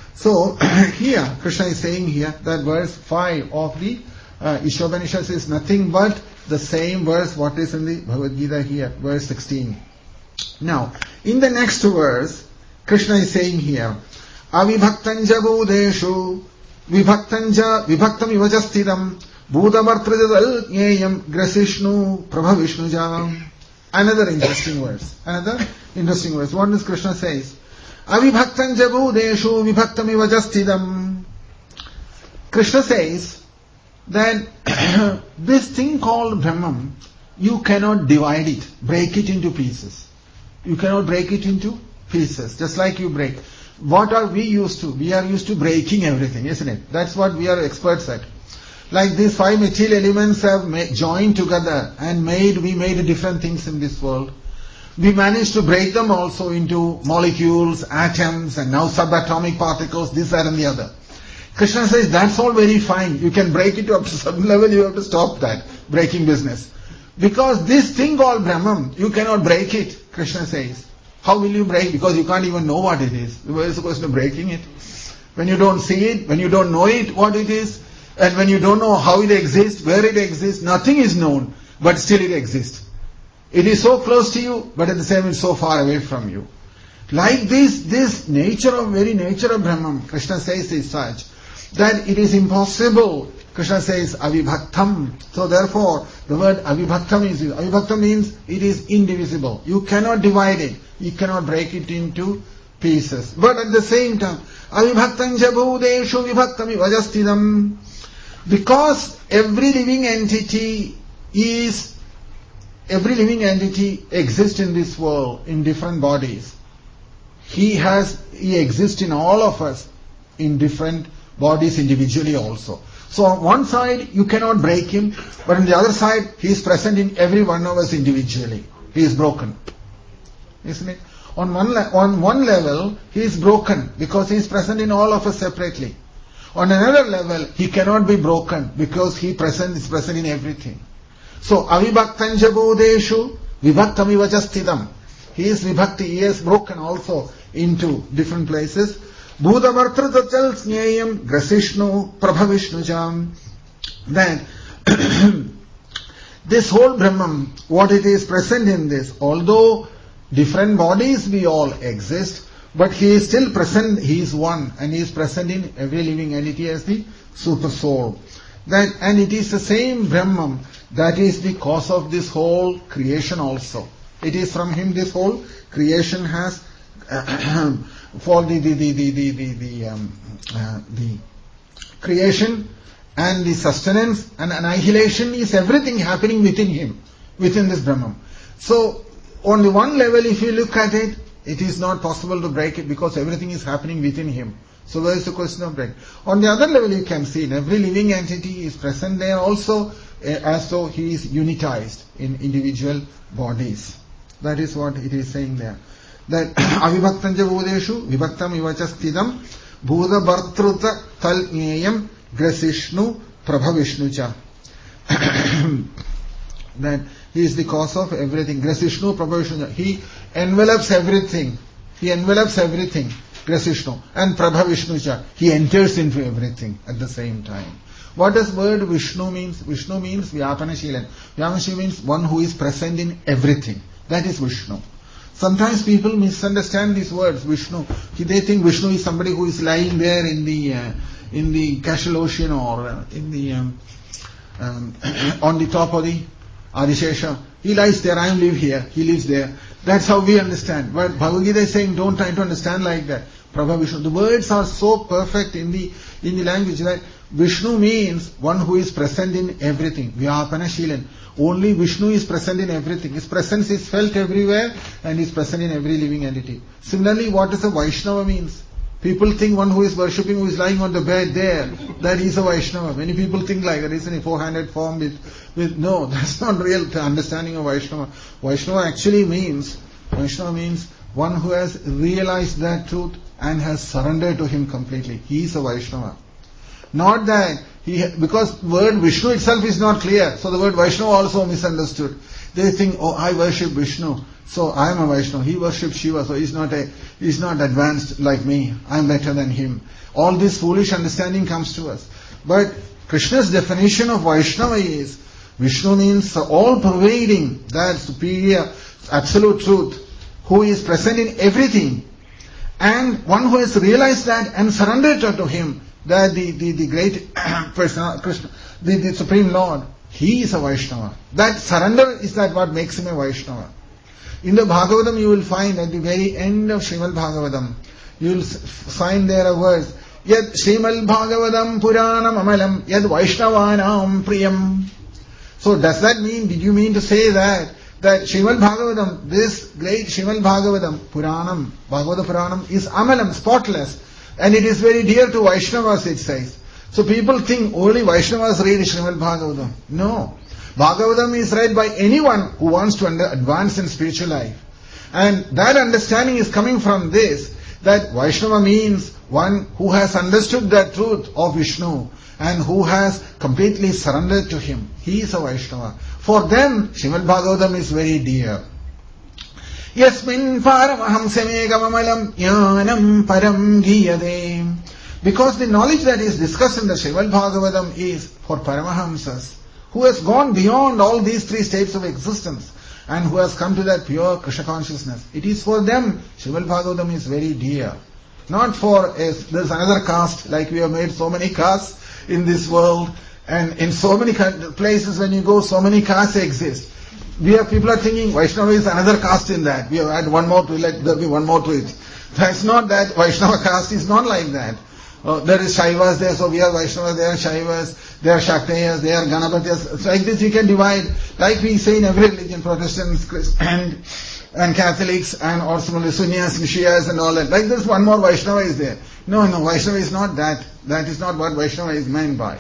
So here, Krishna is saying here that verse 5 of the Ishopanishads is nothing but the same verse what is in the Bhagavad Gita here, verse 16. Now, in the next verse, Krishna is saying here, Avibhaktanja Bhudeshu Vibhaktanja Vibhaktam Ivajastidam Bhudavartridal Nyayam Grasishnu Prabhavishnuja. Another interesting verse. What does Krishna says? Avibhaktanja Bhudeshu Vibhaktam Ivajastidam. Krishna says that this thing called Brahman, you cannot divide it, break it into pieces. You cannot break it into pieces, just like you break. What are we used to? We are used to breaking everything, isn't it? That's what we are experts at. Like these 5 material elements have joined together and we made different things in this world. We managed to break them also into molecules, atoms, and now subatomic particles, this, that and the other. Krishna says that's all very fine. You can break it up to some level, you have to stop that breaking business. Because this thing called Brahman, you cannot break it, Krishna says. How will you break? Because you can't even know what it is. Where is the question of breaking it? When you don't see it, when you don't know it, what it is, and when you don't know how it exists, where it exists, nothing is known, but still it exists. It is so close to you, but at the same time it's so far away from you. Like this very nature of Brahman, Krishna says is such, that it is impossible. Krishna says avibhaktam. So therefore, the word avibhaktam means it is indivisible. You cannot divide it. You cannot break it into pieces. But at the same time, avibhaktam jabhudeshu vibhaktami vajastidam. Because every living entity exists in this world in different bodies. He exists in all of us in different bodies individually also. So on one side you cannot break him, but on the other side he is present in every one of us individually. He is broken. Isn't it? On one level he is broken because he is present in all of us separately. On another level he cannot be broken because he is present in everything. So avibhaktanja bodeshu vibhaktam ivachastidam. He is vibhakti, he is broken also into different places. Bhudavartrutachal sneyam grasishnu prabhavishnucham. Then this whole Brahman, what it is present in this, although different bodies we all exist, but he is still present, he is one, and he is present in every living entity as the super soul. And it is the same Brahman that is the cause of this whole creation also. It is from him this whole creation has for the creation and the sustenance and annihilation is everything happening within him, within this Brahman. So on the one level, if you look at it, it is not possible to break it because everything is happening within him. So where is the question of break? On the other level, you can see in every living entity is present there also, as though he is unitized in individual bodies. That is what it is saying there. That avibhaktanja bodeshu vibhaktam ivachastidam bhuda bhartruta talnyayam grasishnu prabhavishnucha. That he is the cause of everything. Grasishnu prabhavishnucha. He envelops everything. Grasishnu. And prabhavishnucha. He enters into everything at the same time. What does word Vishnu means? Vishnu means Vyapanashilan. Vyapanashilan means one who is present in everything. That is Vishnu. Sometimes people misunderstand these words, Vishnu. They think Vishnu is somebody who is lying there in the casual ocean or in the on the top of the Adishesha. He lies there, I live here, he lives there. That's how we understand. But Bhagavad Gita is saying, don't try to understand like that. Prabha Vishnu. The words are so perfect in the language that Vishnu means one who is present in everything. Vyapanashilan. Only Vishnu is present in everything. His presence is felt everywhere and is present in every living entity. Similarly, what does a Vaishnava means? People think one who is worshipping, who is lying on the bed there, that he is a Vaishnava. Many people think like that, isn't it? Four-handed form with no, that's not real understanding of Vaishnava. Vaishnava actually means one who has realized that truth and has surrendered to him completely. He is a Vaishnava. Not that because word Vishnu itself is not clear, so the word Vaishnava also misunderstood. They think, oh, I worship Vishnu, so I am a Vaishnava. He worships Shiva, so he's not advanced like me. I am better than him. All this foolish understanding comes to us. But Krishna's definition of Vaishnava is, Vishnu means all-pervading, that superior, absolute truth, who is present in everything. And one who has realized that and surrendered to him, that the great person, Krishna, the Supreme Lord, he is a Vaishnava. That surrender is that what makes him a Vaishnava. In the Bhagavatam you will find at the very end of Srimad Bhagavatam, you will find there a verse, Yad Srimad Bhagavatam Puranam Amalam Yad Vaishnavanam Priyam. So does that mean, did you mean to say that Srimad Bhagavatam, this great Srimad Bhagavatam, Puranam, Bhagavata Puranam is Amalam, spotless. And it is very dear to Vaishnavas, it says. So people think only Vaishnavas read Srimad Bhagavatam. No. Bhagavatam is read by anyone who wants to advance in spiritual life. And that understanding is coming from this, that Vaishnava means one who has understood the truth of Vishnu and who has completely surrendered to him. He is a Vaishnava. For them, Srimad Bhagavatam is very dear. Yasmin paramaham jnanam param giyade. Because the knowledge that is discussed in the Srimad Bhagavatam is for Paramahamsas, who has gone beyond all these three states of existence and who has come to that pure Krishna consciousness. It is for them, Srimad Bhagavatam is very dear. Not for there's another caste, like we have made so many castes in this world, and in so many places when you go, so many castes exist. People are thinking Vaishnava is another caste in that. We have added one more to it, let there be one more to it. That's not that. Vaishnava caste is not like that. There is Shaivas there, so we are Vaishnavas, they are Shaivas, they are Shaktayas, they are Ganapatyas. So like this you can divide, like we say in every religion, Protestants, and and Catholics and or similarly Sunnis and Shias and all that. Like this one more Vaishnava is there. No, Vaishnava is not that. That is not what Vaishnava is meant by.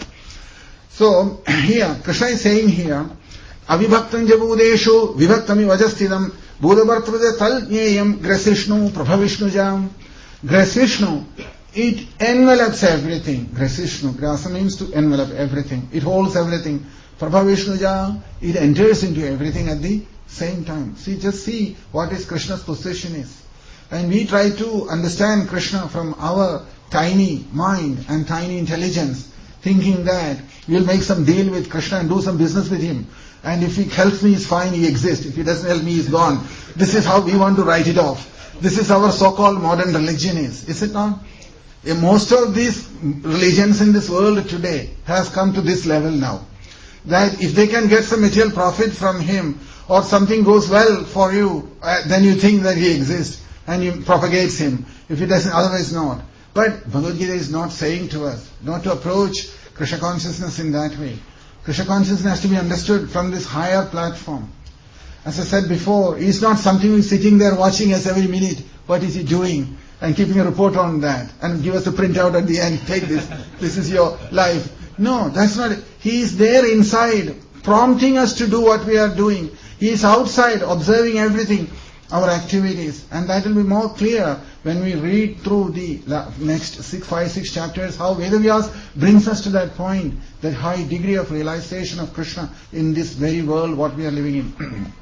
So here, Krishna is saying here, Avibhaktam Jabudeshu Vibhaktami Vajastidam Buddhabartvade Tal Nyayam Grasishnu Prabhavishnu Grasishnu, it envelops everything. Grasishnu, Grasa means to envelop everything. It holds everything. Prabhavishnu, it enters into everything at the same time. Just see what is Krishna's position is. And we try to understand Krishna from our tiny mind and tiny intelligence, thinking that we'll make some deal with Krishna and do some business with him. And if he helps me, he's fine, he exists. If he doesn't help me, he's gone. This is how we want to write it off. This is our so-called modern religion is it not? Most of these religions in this world today has come to this level now. That if they can get some material profit from him, or something goes well for you, then you think that he exists and you propagates him. If he doesn't, otherwise not. But Bhagavad Gita is not saying to us not to approach Krishna consciousness in that way. Krishna consciousness has to be understood from this higher platform. As I said before, he's not something who's sitting there watching us every minute. What is he doing? And keeping a report on that. And give us a printout at the end. Take this. This is your life. No, that's not it. He is there inside, prompting us to do what we are doing. He is outside, observing everything, our activities. And that will be more clear when we read through the next 5-6 chapters, how Vedavyas brings us to that point, that high degree of realization of Krishna in this very world what we are living in.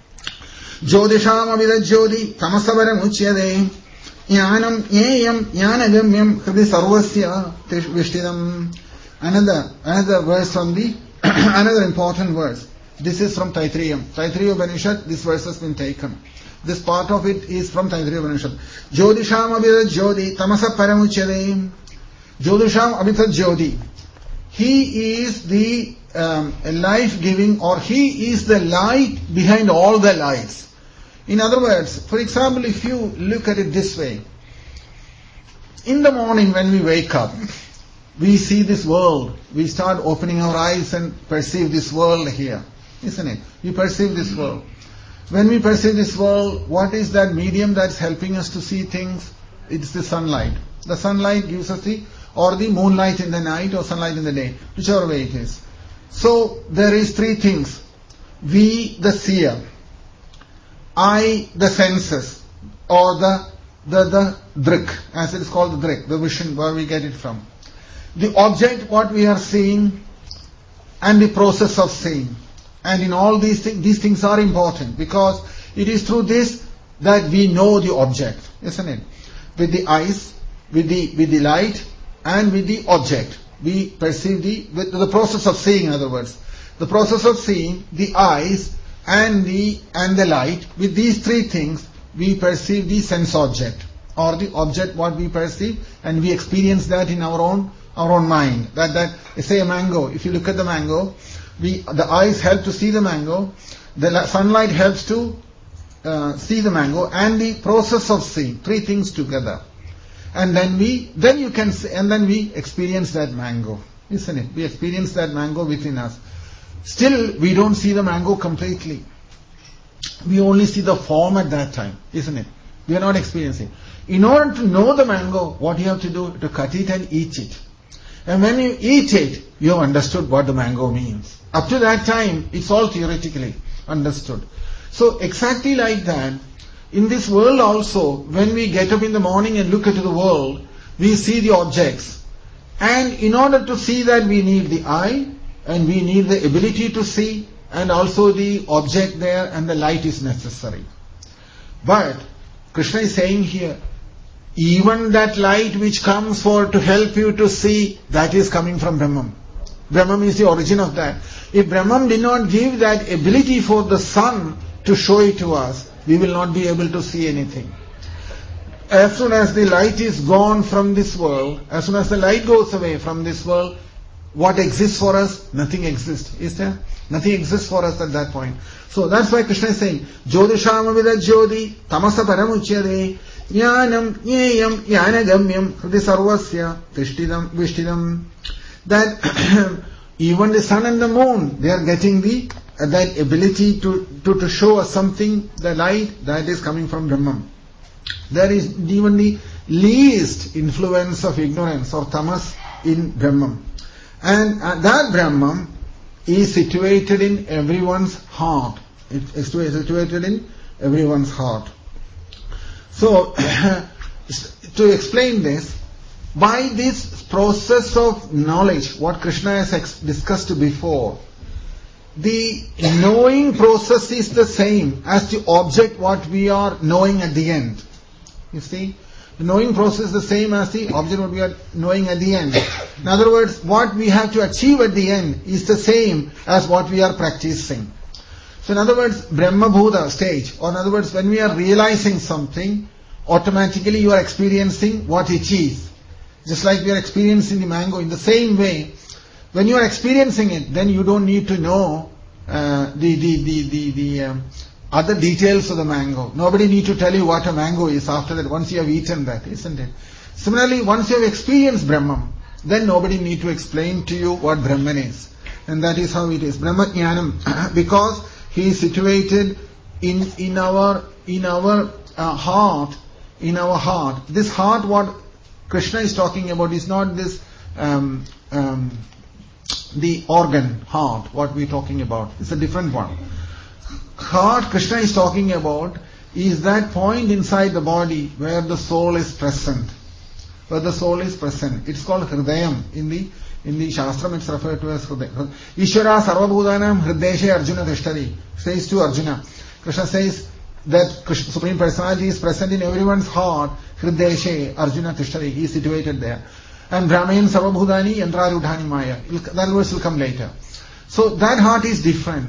Jyodisham avidajyodi tamasavaram uchyade jnanam jneyam jnanagamyam hridi sarvasya vishtidam. Another verse from the another important verse. This is from Taittiriya. Taittiriya Upanishad, this verse has been taken. This part of it is from Taittiriya Upanishad. Jyodisham abhitad jyodi tamasa paramuchyade. Jyodisham abhitad jyodi. He is the life-giving, or he is the light behind all the lights. In other words, for example, if you look at it this way, in the morning when we wake up, we see this world. We start opening our eyes and perceive this world here, isn't it? We perceive this world. When we perceive this world, what is that medium that's helping us to see things? It's the sunlight. The sunlight gives us or the moonlight in the night, or sunlight in the day, whichever way it is. So there is 3 things. We, the seer. I, the senses, or the drik, as it is called, the drik, the vision, where we get it from. The object, what we are seeing, and the process of seeing. And in all these things are important, because it is through this that we know the object, isn't it? With the eyes, with the light, and with the object, we perceive the process of seeing, in other words. The process of seeing, the eyes, and the light, with these 3 things, we perceive the sense object, or the object what we perceive, and we experience that in our own mind. That say a mango. If you look at the mango, the eyes help to see the mango, the sunlight helps to see the mango, and the process of seeing, 3 things together. And then we experience that mango, isn't it? We experience that mango within us. Still, we don't see the mango completely. We only see the form at that time, isn't it? We are not experiencing. In order to know the mango, what you have to do? To cut it and eat it. And when you eat it, you have understood what the mango means. Up to that time, it's all theoretically understood. So exactly like that, in this world also, when we get up in the morning and look into the world, we see the objects. And in order to see that, we need the eye, and we need the ability to see, and also the object there, and the light is necessary. But Krishna is saying here, even that light which comes to help you to see, that is coming from Brahman. Brahman is the origin of that. If Brahman did not give that ability for the sun to show it to us, we will not be able to see anything. As soon as the light is gone from this world, as soon as the light goes away from this world, what exists for us? Nothing exists. Is there? Nothing exists for us at that point. So that's why Krishna is saying, Jyodisham avidad jyodi tamasa paramuchyade jnanam jneyam jnanagamyam hridi sarvasya vishtidam. That even the sun and the moon, they are getting the that ability to show us something, the light that is coming from Brahman. There is even the least influence of ignorance or tamas in Brahman. And that Brahman is situated in everyone's heart. It is situated in everyone's heart. So, to explain this, by this process of knowledge, what Krishna has discussed before, the knowing process is the same as the object what we are knowing at the end. You see? The knowing process is the same as the object what we are knowing at the end. In other words, what we have to achieve at the end is the same as what we are practicing. So in other words, Brahma Bhuta stage, or in other words, when we are realizing something, automatically you are experiencing what it is. Just like we are experiencing the mango, in the same way, when you are experiencing it, then you don't need to know the other details of the mango. Nobody needs to tell you what a mango is after that, once you have eaten that, isn't it? Similarly, once you have experienced Brahman, then nobody needs to explain to you what Brahman is. And that is how it is. Brahma Jnanam, because he is situated in our heart, in our heart. This heart, what Krishna is talking about, is not this the organ heart, what we are talking about. It's a different one. Heart Krishna is talking about is that point inside the body where the soul is present. Where the soul is present. It's called Hridayam. In the Shastram it's referred to as Hridayam. Ishvara Sarvabhutanam Hrideshe Arjuna Tishtari. Says to Arjuna. Krishna says that Supreme Personality is present in everyone's heart. Hrideshe Arjuna Tishtari. He is situated there. And Brahmayan Sarvabhutani Yantrarudhani Maya. That verse will come later. So that heart is different.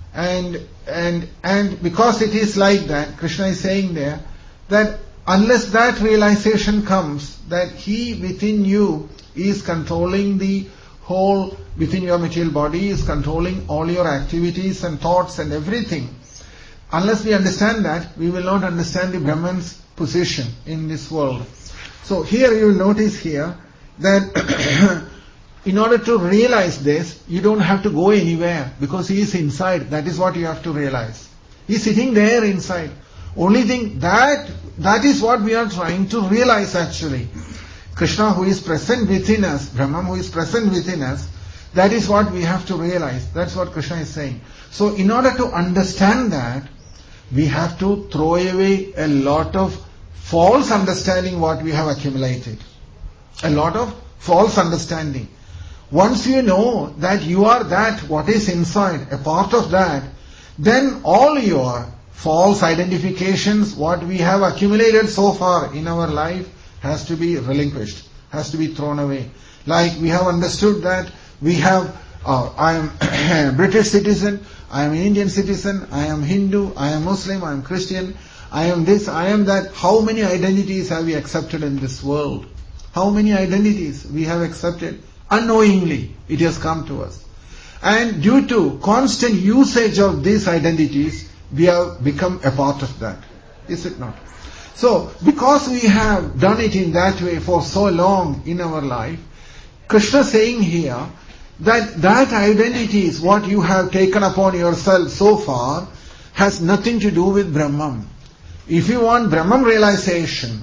And because it is like that, Krishna is saying there that unless that realization comes, that he within you is controlling the whole, within your material body, is controlling all your activities and thoughts and everything. Unless we understand that, we will not understand the Brahman's position in this world. So here you will notice here that in order to realize this, you don't have to go anywhere because he is inside. That is what you have to realize. He is sitting there inside. Only thing that is what we are trying to realize actually. Krishna who is present within us, Brahman who is present within us, that is what we have to realize. That's what Krishna is saying. So in order to understand that, we have to throw away a lot of false understanding what we have accumulated. A lot of false understanding. Once you know that you are that, what is inside, a part of that, then all your false identifications, what we have accumulated so far in our life, has to be relinquished, has to be thrown away. Like we have understood that we have, I am a British citizen, I am an Indian citizen, I am Hindu, I am Muslim, I am Christian, I am this, I am that. How many identities have we accepted in this world? How many identities we have accepted? Unknowingly, it has come to us. And due to constant usage of these identities, we have become a part of that. Is it not? So, because we have done it in that way for so long in our life, Krishna saying here that identity is what you have taken upon yourself so far has nothing to do with Brahman. If you want Brahman realization,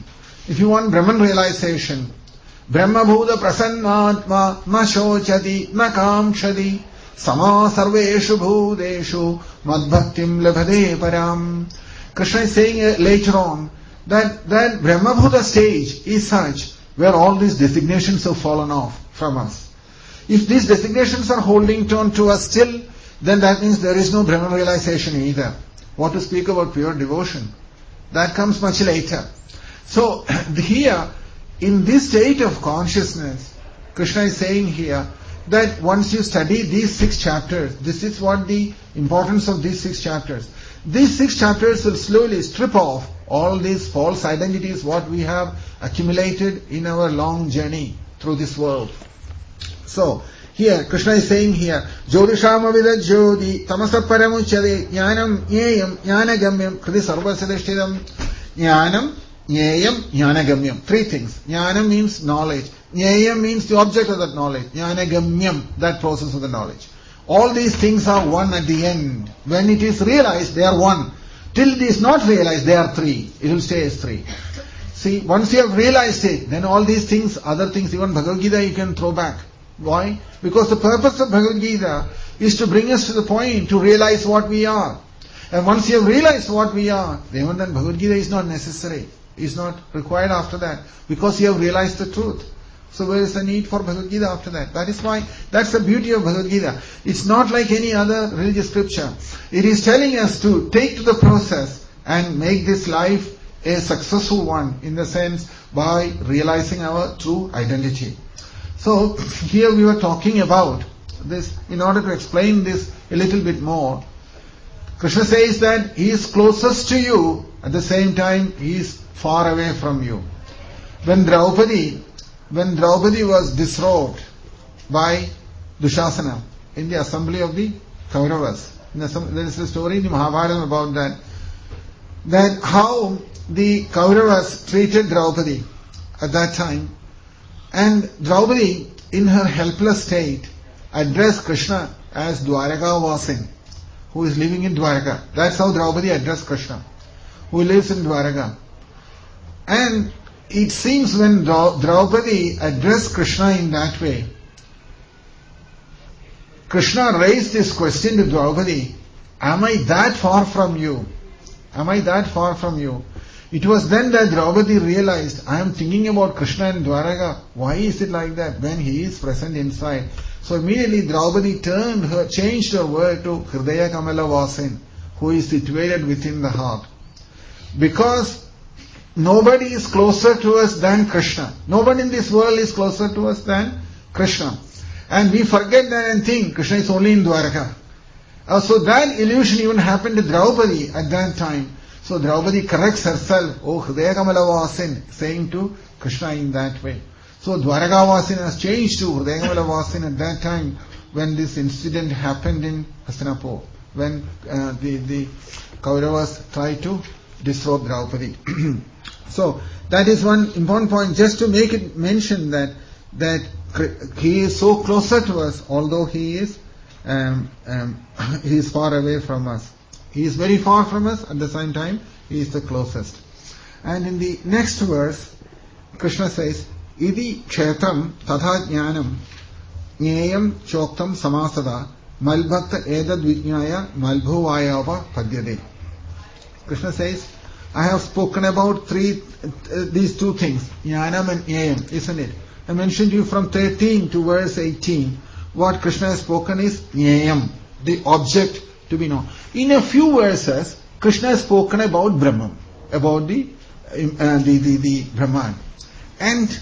Brahma Bhuta Prasannatma Na Shochati Na Kamshati Sama Sarveshu Bhudeshu Madbhaktim Labhade Param. Krishna is saying later on that Brahma Bhuta stage is such where all these designations have fallen off from us. If these designations are holding on to us still, then that means there is no Brahman realization either. What to speak about pure devotion? That comes much later. So here, in this state of consciousness, Krishna is saying here that once you study these 6 chapters, this is what the importance of these 6 chapters. These 6 chapters will slowly strip off all these false identities what we have accumulated in our long journey through this world. So, here, Krishna is saying here, Jodishama Vida Jodi, Tamasa Paramuchade, Jnanam, Jnayam, Jnanagamyam, Kriti Sarvasadishtidam, Jnanam, Jnayam, Jnanagamyam. 3 things. Jnanam means knowledge. Jnayam means the object of that knowledge. Jnanagamyam, that process of the knowledge. all these things are one at the end. When it is realized, they are one. Till it is not realized, they are three. It will stay as three. See, once you have realized it, then all these things, other things, even Bhagavad Gita, you can throw back. Why? Because the purpose of Bhagavad Gita is to bring us to the point to realize what we are. And once you have realized what we are, then Bhagavad Gita is not necessary. Is not required after that. Because you have realized the truth. So where is the need for Bhagavad Gita after that? That is why, that's the beauty of Bhagavad Gita. It's not like any other religious scripture. It is telling us to take to the process and make this life a successful one, in the sense by realizing our true identity. So here we were talking about this, in order to explain this a little bit more. Krishna says that He is closest to you, at the same time He is far away from you. When Draupadi was disrobed by Dushasana in the assembly of the Kauravas, there is a story in the Mahabharata about that how the Kauravas treated Draupadi at that time. And Draupadi, in her helpless state, addressed Krishna as Dwaraka Vasin, who is living in Dwaraka. That's how Draupadi addressed Krishna, who lives in Dwaraka. And it seems when Draupadi addressed Krishna in that way, Krishna raised this question to Draupadi, am I that far from you? Am I that far from you? It was then that Draupadi realized, I am thinking about Krishna in Dwaraka. Why is it like that when he is present inside? So immediately Draupadi changed her word to Hridaya Kamala Vasin, who is situated within the heart. Because nobody is closer to us than Krishna. Nobody in this world is closer to us than Krishna. And we forget that and think Krishna is only in Dwaraka. So that illusion even happened to Draupadi at that time. So Draupadi corrects herself, oh Hridaya Kamala Vasin, saying to Krishna in that way. So Dwaraka Vasin has changed to Hridaya Kamala Vasin at that time when this incident happened in Hastinapur, when the Kauravas tried to disrobe Draupadi. So that is one important point, just to make it mention that he is so closer to us, although he is far away from us. He is very far from us, at the same time, he is the closest. And in the next verse, Krishna says, Idi kshetram tatha jnanam jneyam choktam samasada malbhakta edad vijnaya malbhuvayava padyade. Krishna says, I have spoken about these two things, jnanam and jneyam, isn't it? I mentioned to you from 13 to verse 18. What Krishna has spoken is jneyam, the object to be known. In a few verses, Krishna has spoken about Brahman, about the Brahman. And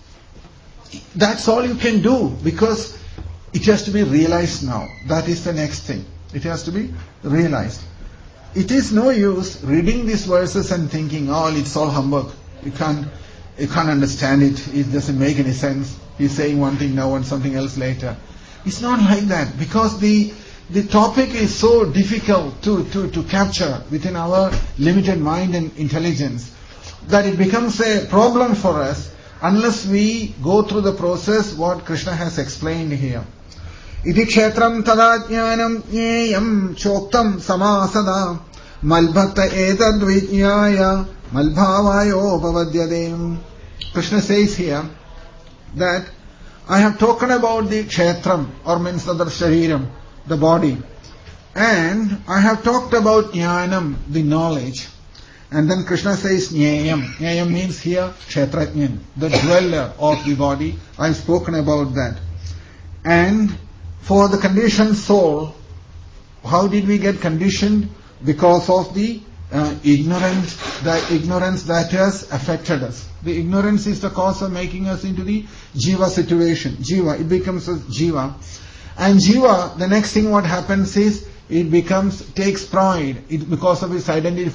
that's all you can do, because it has to be realized now. That is the next thing. It has to be realized. It is no use reading these verses and thinking, oh, it's all humbug. You can't understand it. It doesn't make any sense. He's saying one thing now and something else later. It's not like that, because the topic is so difficult to capture within our limited mind and intelligence that it becomes a problem for us unless we go through the process what Krishna has explained here. Iti kshetram tadajnanam jneyam choktam samasada malbhakta etad vijnaya malbhavayo pavadyadem. Krishna says here that I have talked about the kshetram, or means the shariram, the body. And I have talked about jnanam, the knowledge. And then Krishna says jneyam. Jneyam means here kshetrajnan, the dweller of the body. I have spoken about that. And for the conditioned soul, how did we get conditioned? Because of the ignorance that has affected us. The ignorance is the cause of making us into the jiva situation. Jiva, it becomes a jiva. And jiva, the next thing what happens is, it takes pride because of its identity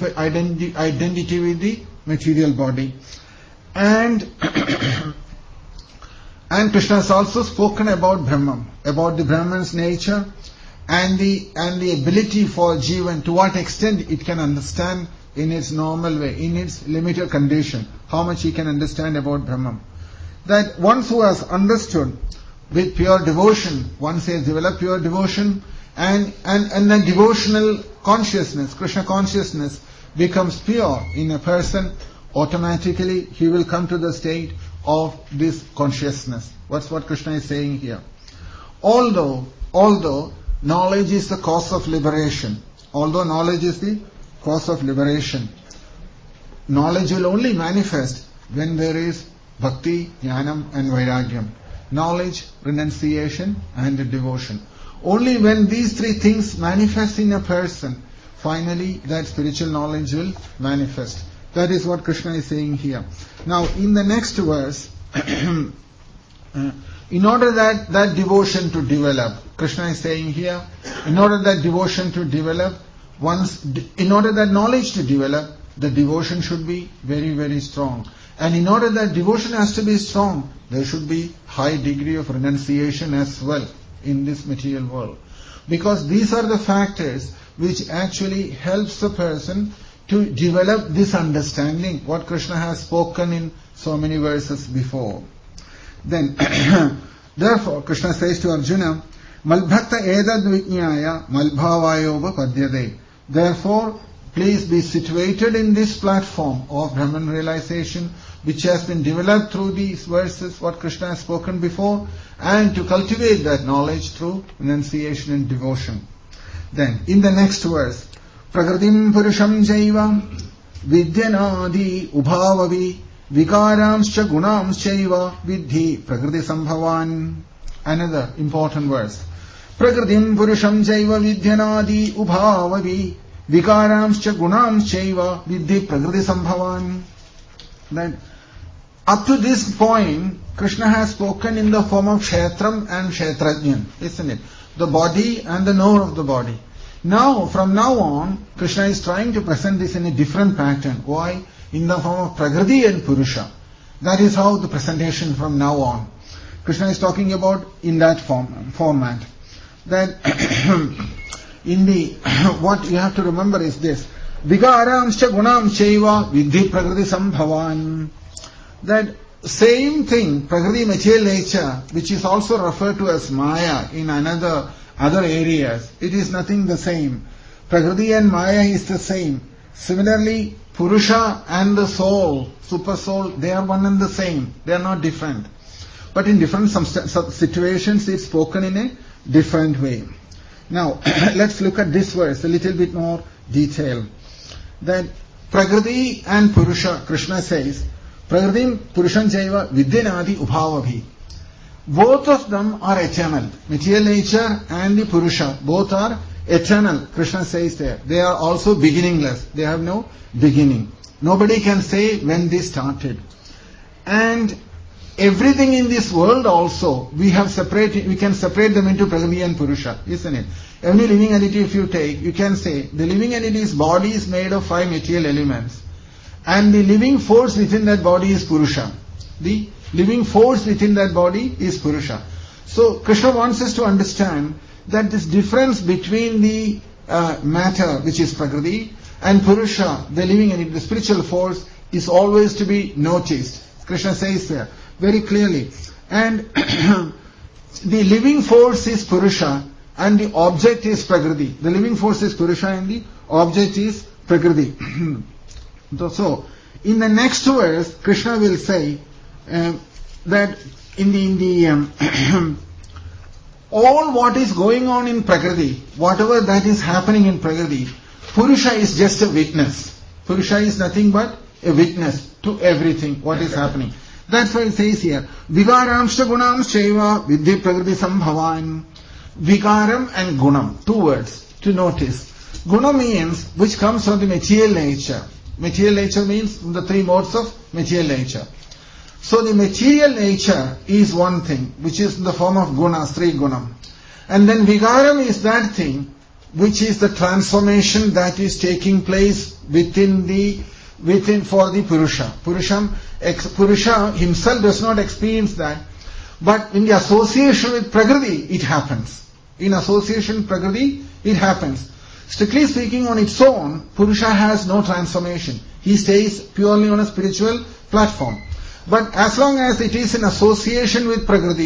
with the material body. And Krishna has also spoken about Brahman, about the Brahman's nature and the ability for jivan, to what extent it can understand in its normal way, in its limited condition, how much he can understand about Brahman. That once who has understood with pure devotion. One says develop pure devotion, and then devotional consciousness, Krishna consciousness becomes pure in a person, automatically he will come to the state of this consciousness. What's what Krishna is saying here. Although knowledge is the cause of liberation, knowledge will only manifest when there is bhakti, jnanam and vairagyam. Knowledge, renunciation and devotion. Only when these three things manifest in a person, finally that spiritual knowledge will manifest. That is what Krishna is saying here. Now in the next verse, in order that devotion to develop, Krishna is saying here, in order that devotion to develop, in order that knowledge to develop, the devotion should be very, very strong. And in order that devotion has to be strong, there should be high degree of renunciation as well in this material world. Because these are the factors which actually helps the person to develop this understanding, what Krishna has spoken in so many verses before. Then, therefore, Krishna says to Arjuna, Malbhakta edad vijñāya malbhāvāyoba padyade. Therefore, please be situated in this platform of Brahman realization, which has been developed through these verses, what Krishna has spoken before, and to cultivate that knowledge through renunciation and devotion. Then, in the next verse, Prakratim Purusham Jaiva Vidyanadi Ubhavavi Vikaramscha Gunamschaiva Vidhi Prakriti Sambhavan. Another important verse. Prakratim Purusham Jaiva Vidyanadi Ubhavavi Vikaramscha Gunamschaiva Vidhi Prakriti Sambhavan. Then, up to this point, Krishna has spoken in the form of Kshetram and Kshetrajnan, isn't it? The body and the knower of the body. Now, from now on, Krishna is trying to present this in a different pattern. Why? In the form of Prakriti and Purusha. That is how the presentation from now on. Krishna is talking about in that format. That in the, what you have to remember is this. Vikaramscha gunam chaiva vidhi prakriti sambhavan. That same thing, Prakriti material nature, which is also referred to as Maya in other areas, it is nothing the same. Prakriti and Maya is the same. Similarly, Purusha and the soul, super soul, they are one and the same. They are not different. But in different situations, it's spoken in a different way. Now, let's look at this verse a little bit more detail. That Prakriti and Purusha, Krishna says, Prakriti Purusham Jaiva Vidyanadi Ubhavavi. Both of them are eternal. Material nature and the Purusha, both are eternal. Krishna says there. They are also beginningless. They have no beginning. Nobody can say when they started. And everything in this world also, we can separate them into Prakriti and Purusha, isn't it? Every living entity if you take, you can say, the living entity's body is made of 5 material elements. And the living force within that body is Purusha. The living force within that body is Purusha. So Krishna wants us to understand that this difference between the matter, which is Prakriti, and Purusha, the living entity, the spiritual force, is always to be noticed. Krishna says there very clearly. And the living force is Purusha and the object is Prakriti. The living force is Purusha and the object is Prakriti. So, in the next verse, Krishna will say that all what is going on in Prakriti, whatever that is happening in Prakriti, Purusha is just a witness. Purusha is nothing but a witness to everything, what is happening. That's why it says here, Vikaramscha gunam chaiva vidhi prakriti sambhavan. Vikaram and gunam, 2 words to notice. Guna means which comes from the material nature. Material nature means the 3 modes of material nature. So the material nature is one thing, which is in the form of gunas, 3 gunam. And then vikaram is that thing, which is the transformation that is taking place within for the Purusha. Purusha himself does not experience that, but in the association with Prakriti, it happens. In association with Prakriti, it happens. Strictly speaking, on its own, Purusha has no transformation. He stays purely on a spiritual platform. But as long as it is in association with Prakriti,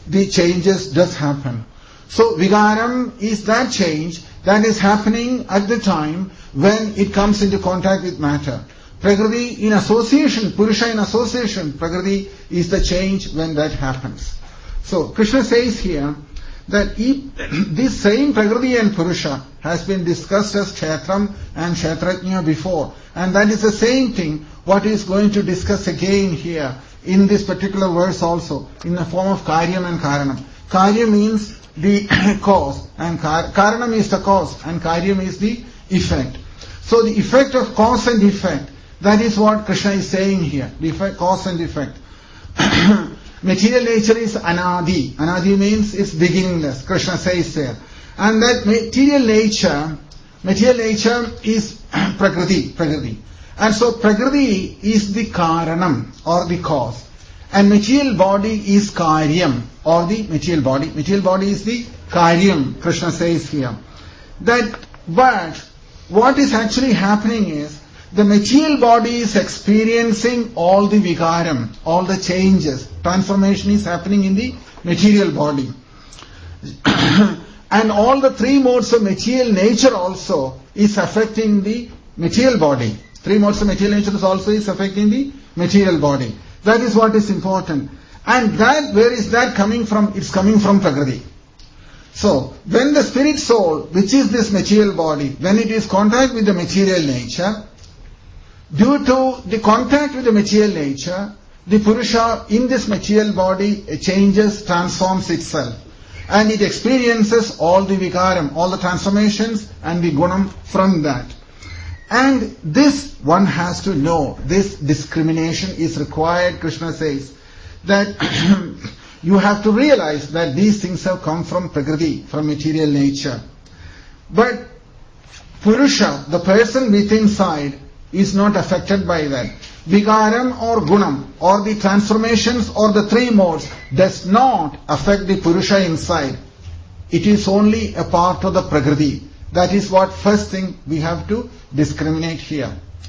the changes does happen. So Vikaram is that change that is happening at the time when it comes into contact with matter. Prakriti in association, Purusha in association, Prakriti is the change when that happens. So Krishna says here that this same Prakriti and Purusha has been discussed as Kshetram and Kshetrajna before. And that is the same thing what is going to discuss again here in this particular verse also, in the form of Karyam and Karanam. Karya means the cause, and Karanam is the cause, and Karyam is the effect. So the effect of cause and effect, that is what Krishna is saying here. The effect, cause and effect. Material nature is anadi. Anadi means it's beginningless. Krishna says there. And that material nature is Prakriti. And so Prakriti is the Karanam or the cause. And material body is Karyam or the material body. Material body is the Karyam, Krishna says here. But what is actually happening is the material body is experiencing all the vikaram, all the changes. Transformation is happening in the material body. And all the three modes of material nature also is affecting the material body. Three modes of material nature also is affecting the material body. That is what is important. And that, where is that coming from? It's coming from Prakriti. So, when the spirit soul, which is this material body, when it is contact with the material nature, due to the contact with the material nature, the Purusha in this material body changes, transforms itself. And it experiences all the vikaram, all the transformations and the gunam from that. And this one has to know, this discrimination is required, Krishna says, that you have to realize that these things have come from Prakriti, from material nature. But Purusha, the person within inside, is not affected by that. Vikaram or Gunam or the transformations or the three modes does not affect the Purusha inside. It is only a part of the Prakriti. That is what first thing we have to discriminate here.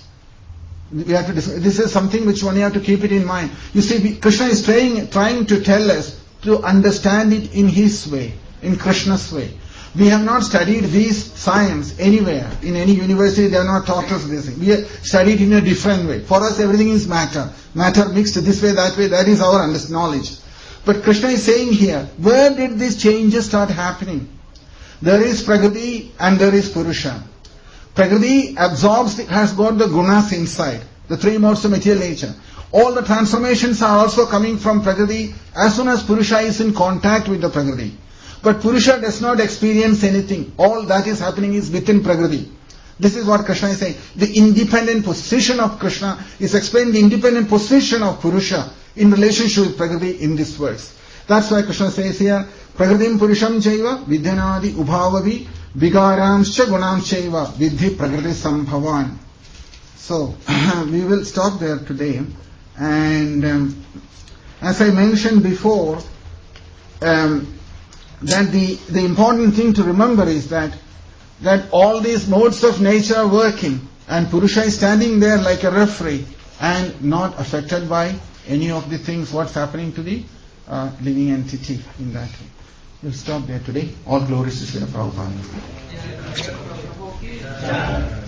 This is something which one you have to keep it in mind. You see, Krishna is trying to tell us to understand it in his way, in Krishna's way. We have not studied this science anywhere. In any university, they have not taught us this thing. We have studied in a different way. For us, everything is matter. Matter mixed this way, that way. That is our knowledge. But Krishna is saying here, where did these changes start happening? There is Prakriti and there is Purusha. Prakriti absorbs, has got the gunas inside, the three modes of material nature. All the transformations are also coming from Prakriti as soon as Purusha is in contact with the Prakriti. But Purusha does not experience anything. All that is happening is within Prakriti. This is what Krishna is saying. The independent position of Krishna is explaining the independent position of Purusha in relationship with Prakriti in this verse. That's why Krishna says here, Prakritim Purusham Chaiva Vidyanadi Ubhavavi Vigaramscha Gunamchaiva Vidhi Prakriti Sambhavan. So, we will stop there today. And as I mentioned before, that the important thing to remember is that all these modes of nature are working and Purusha is standing there like a referee and not affected by any of the things what's happening to the living entity in that way. We'll stop there today. All glories to Srila Prabhupada.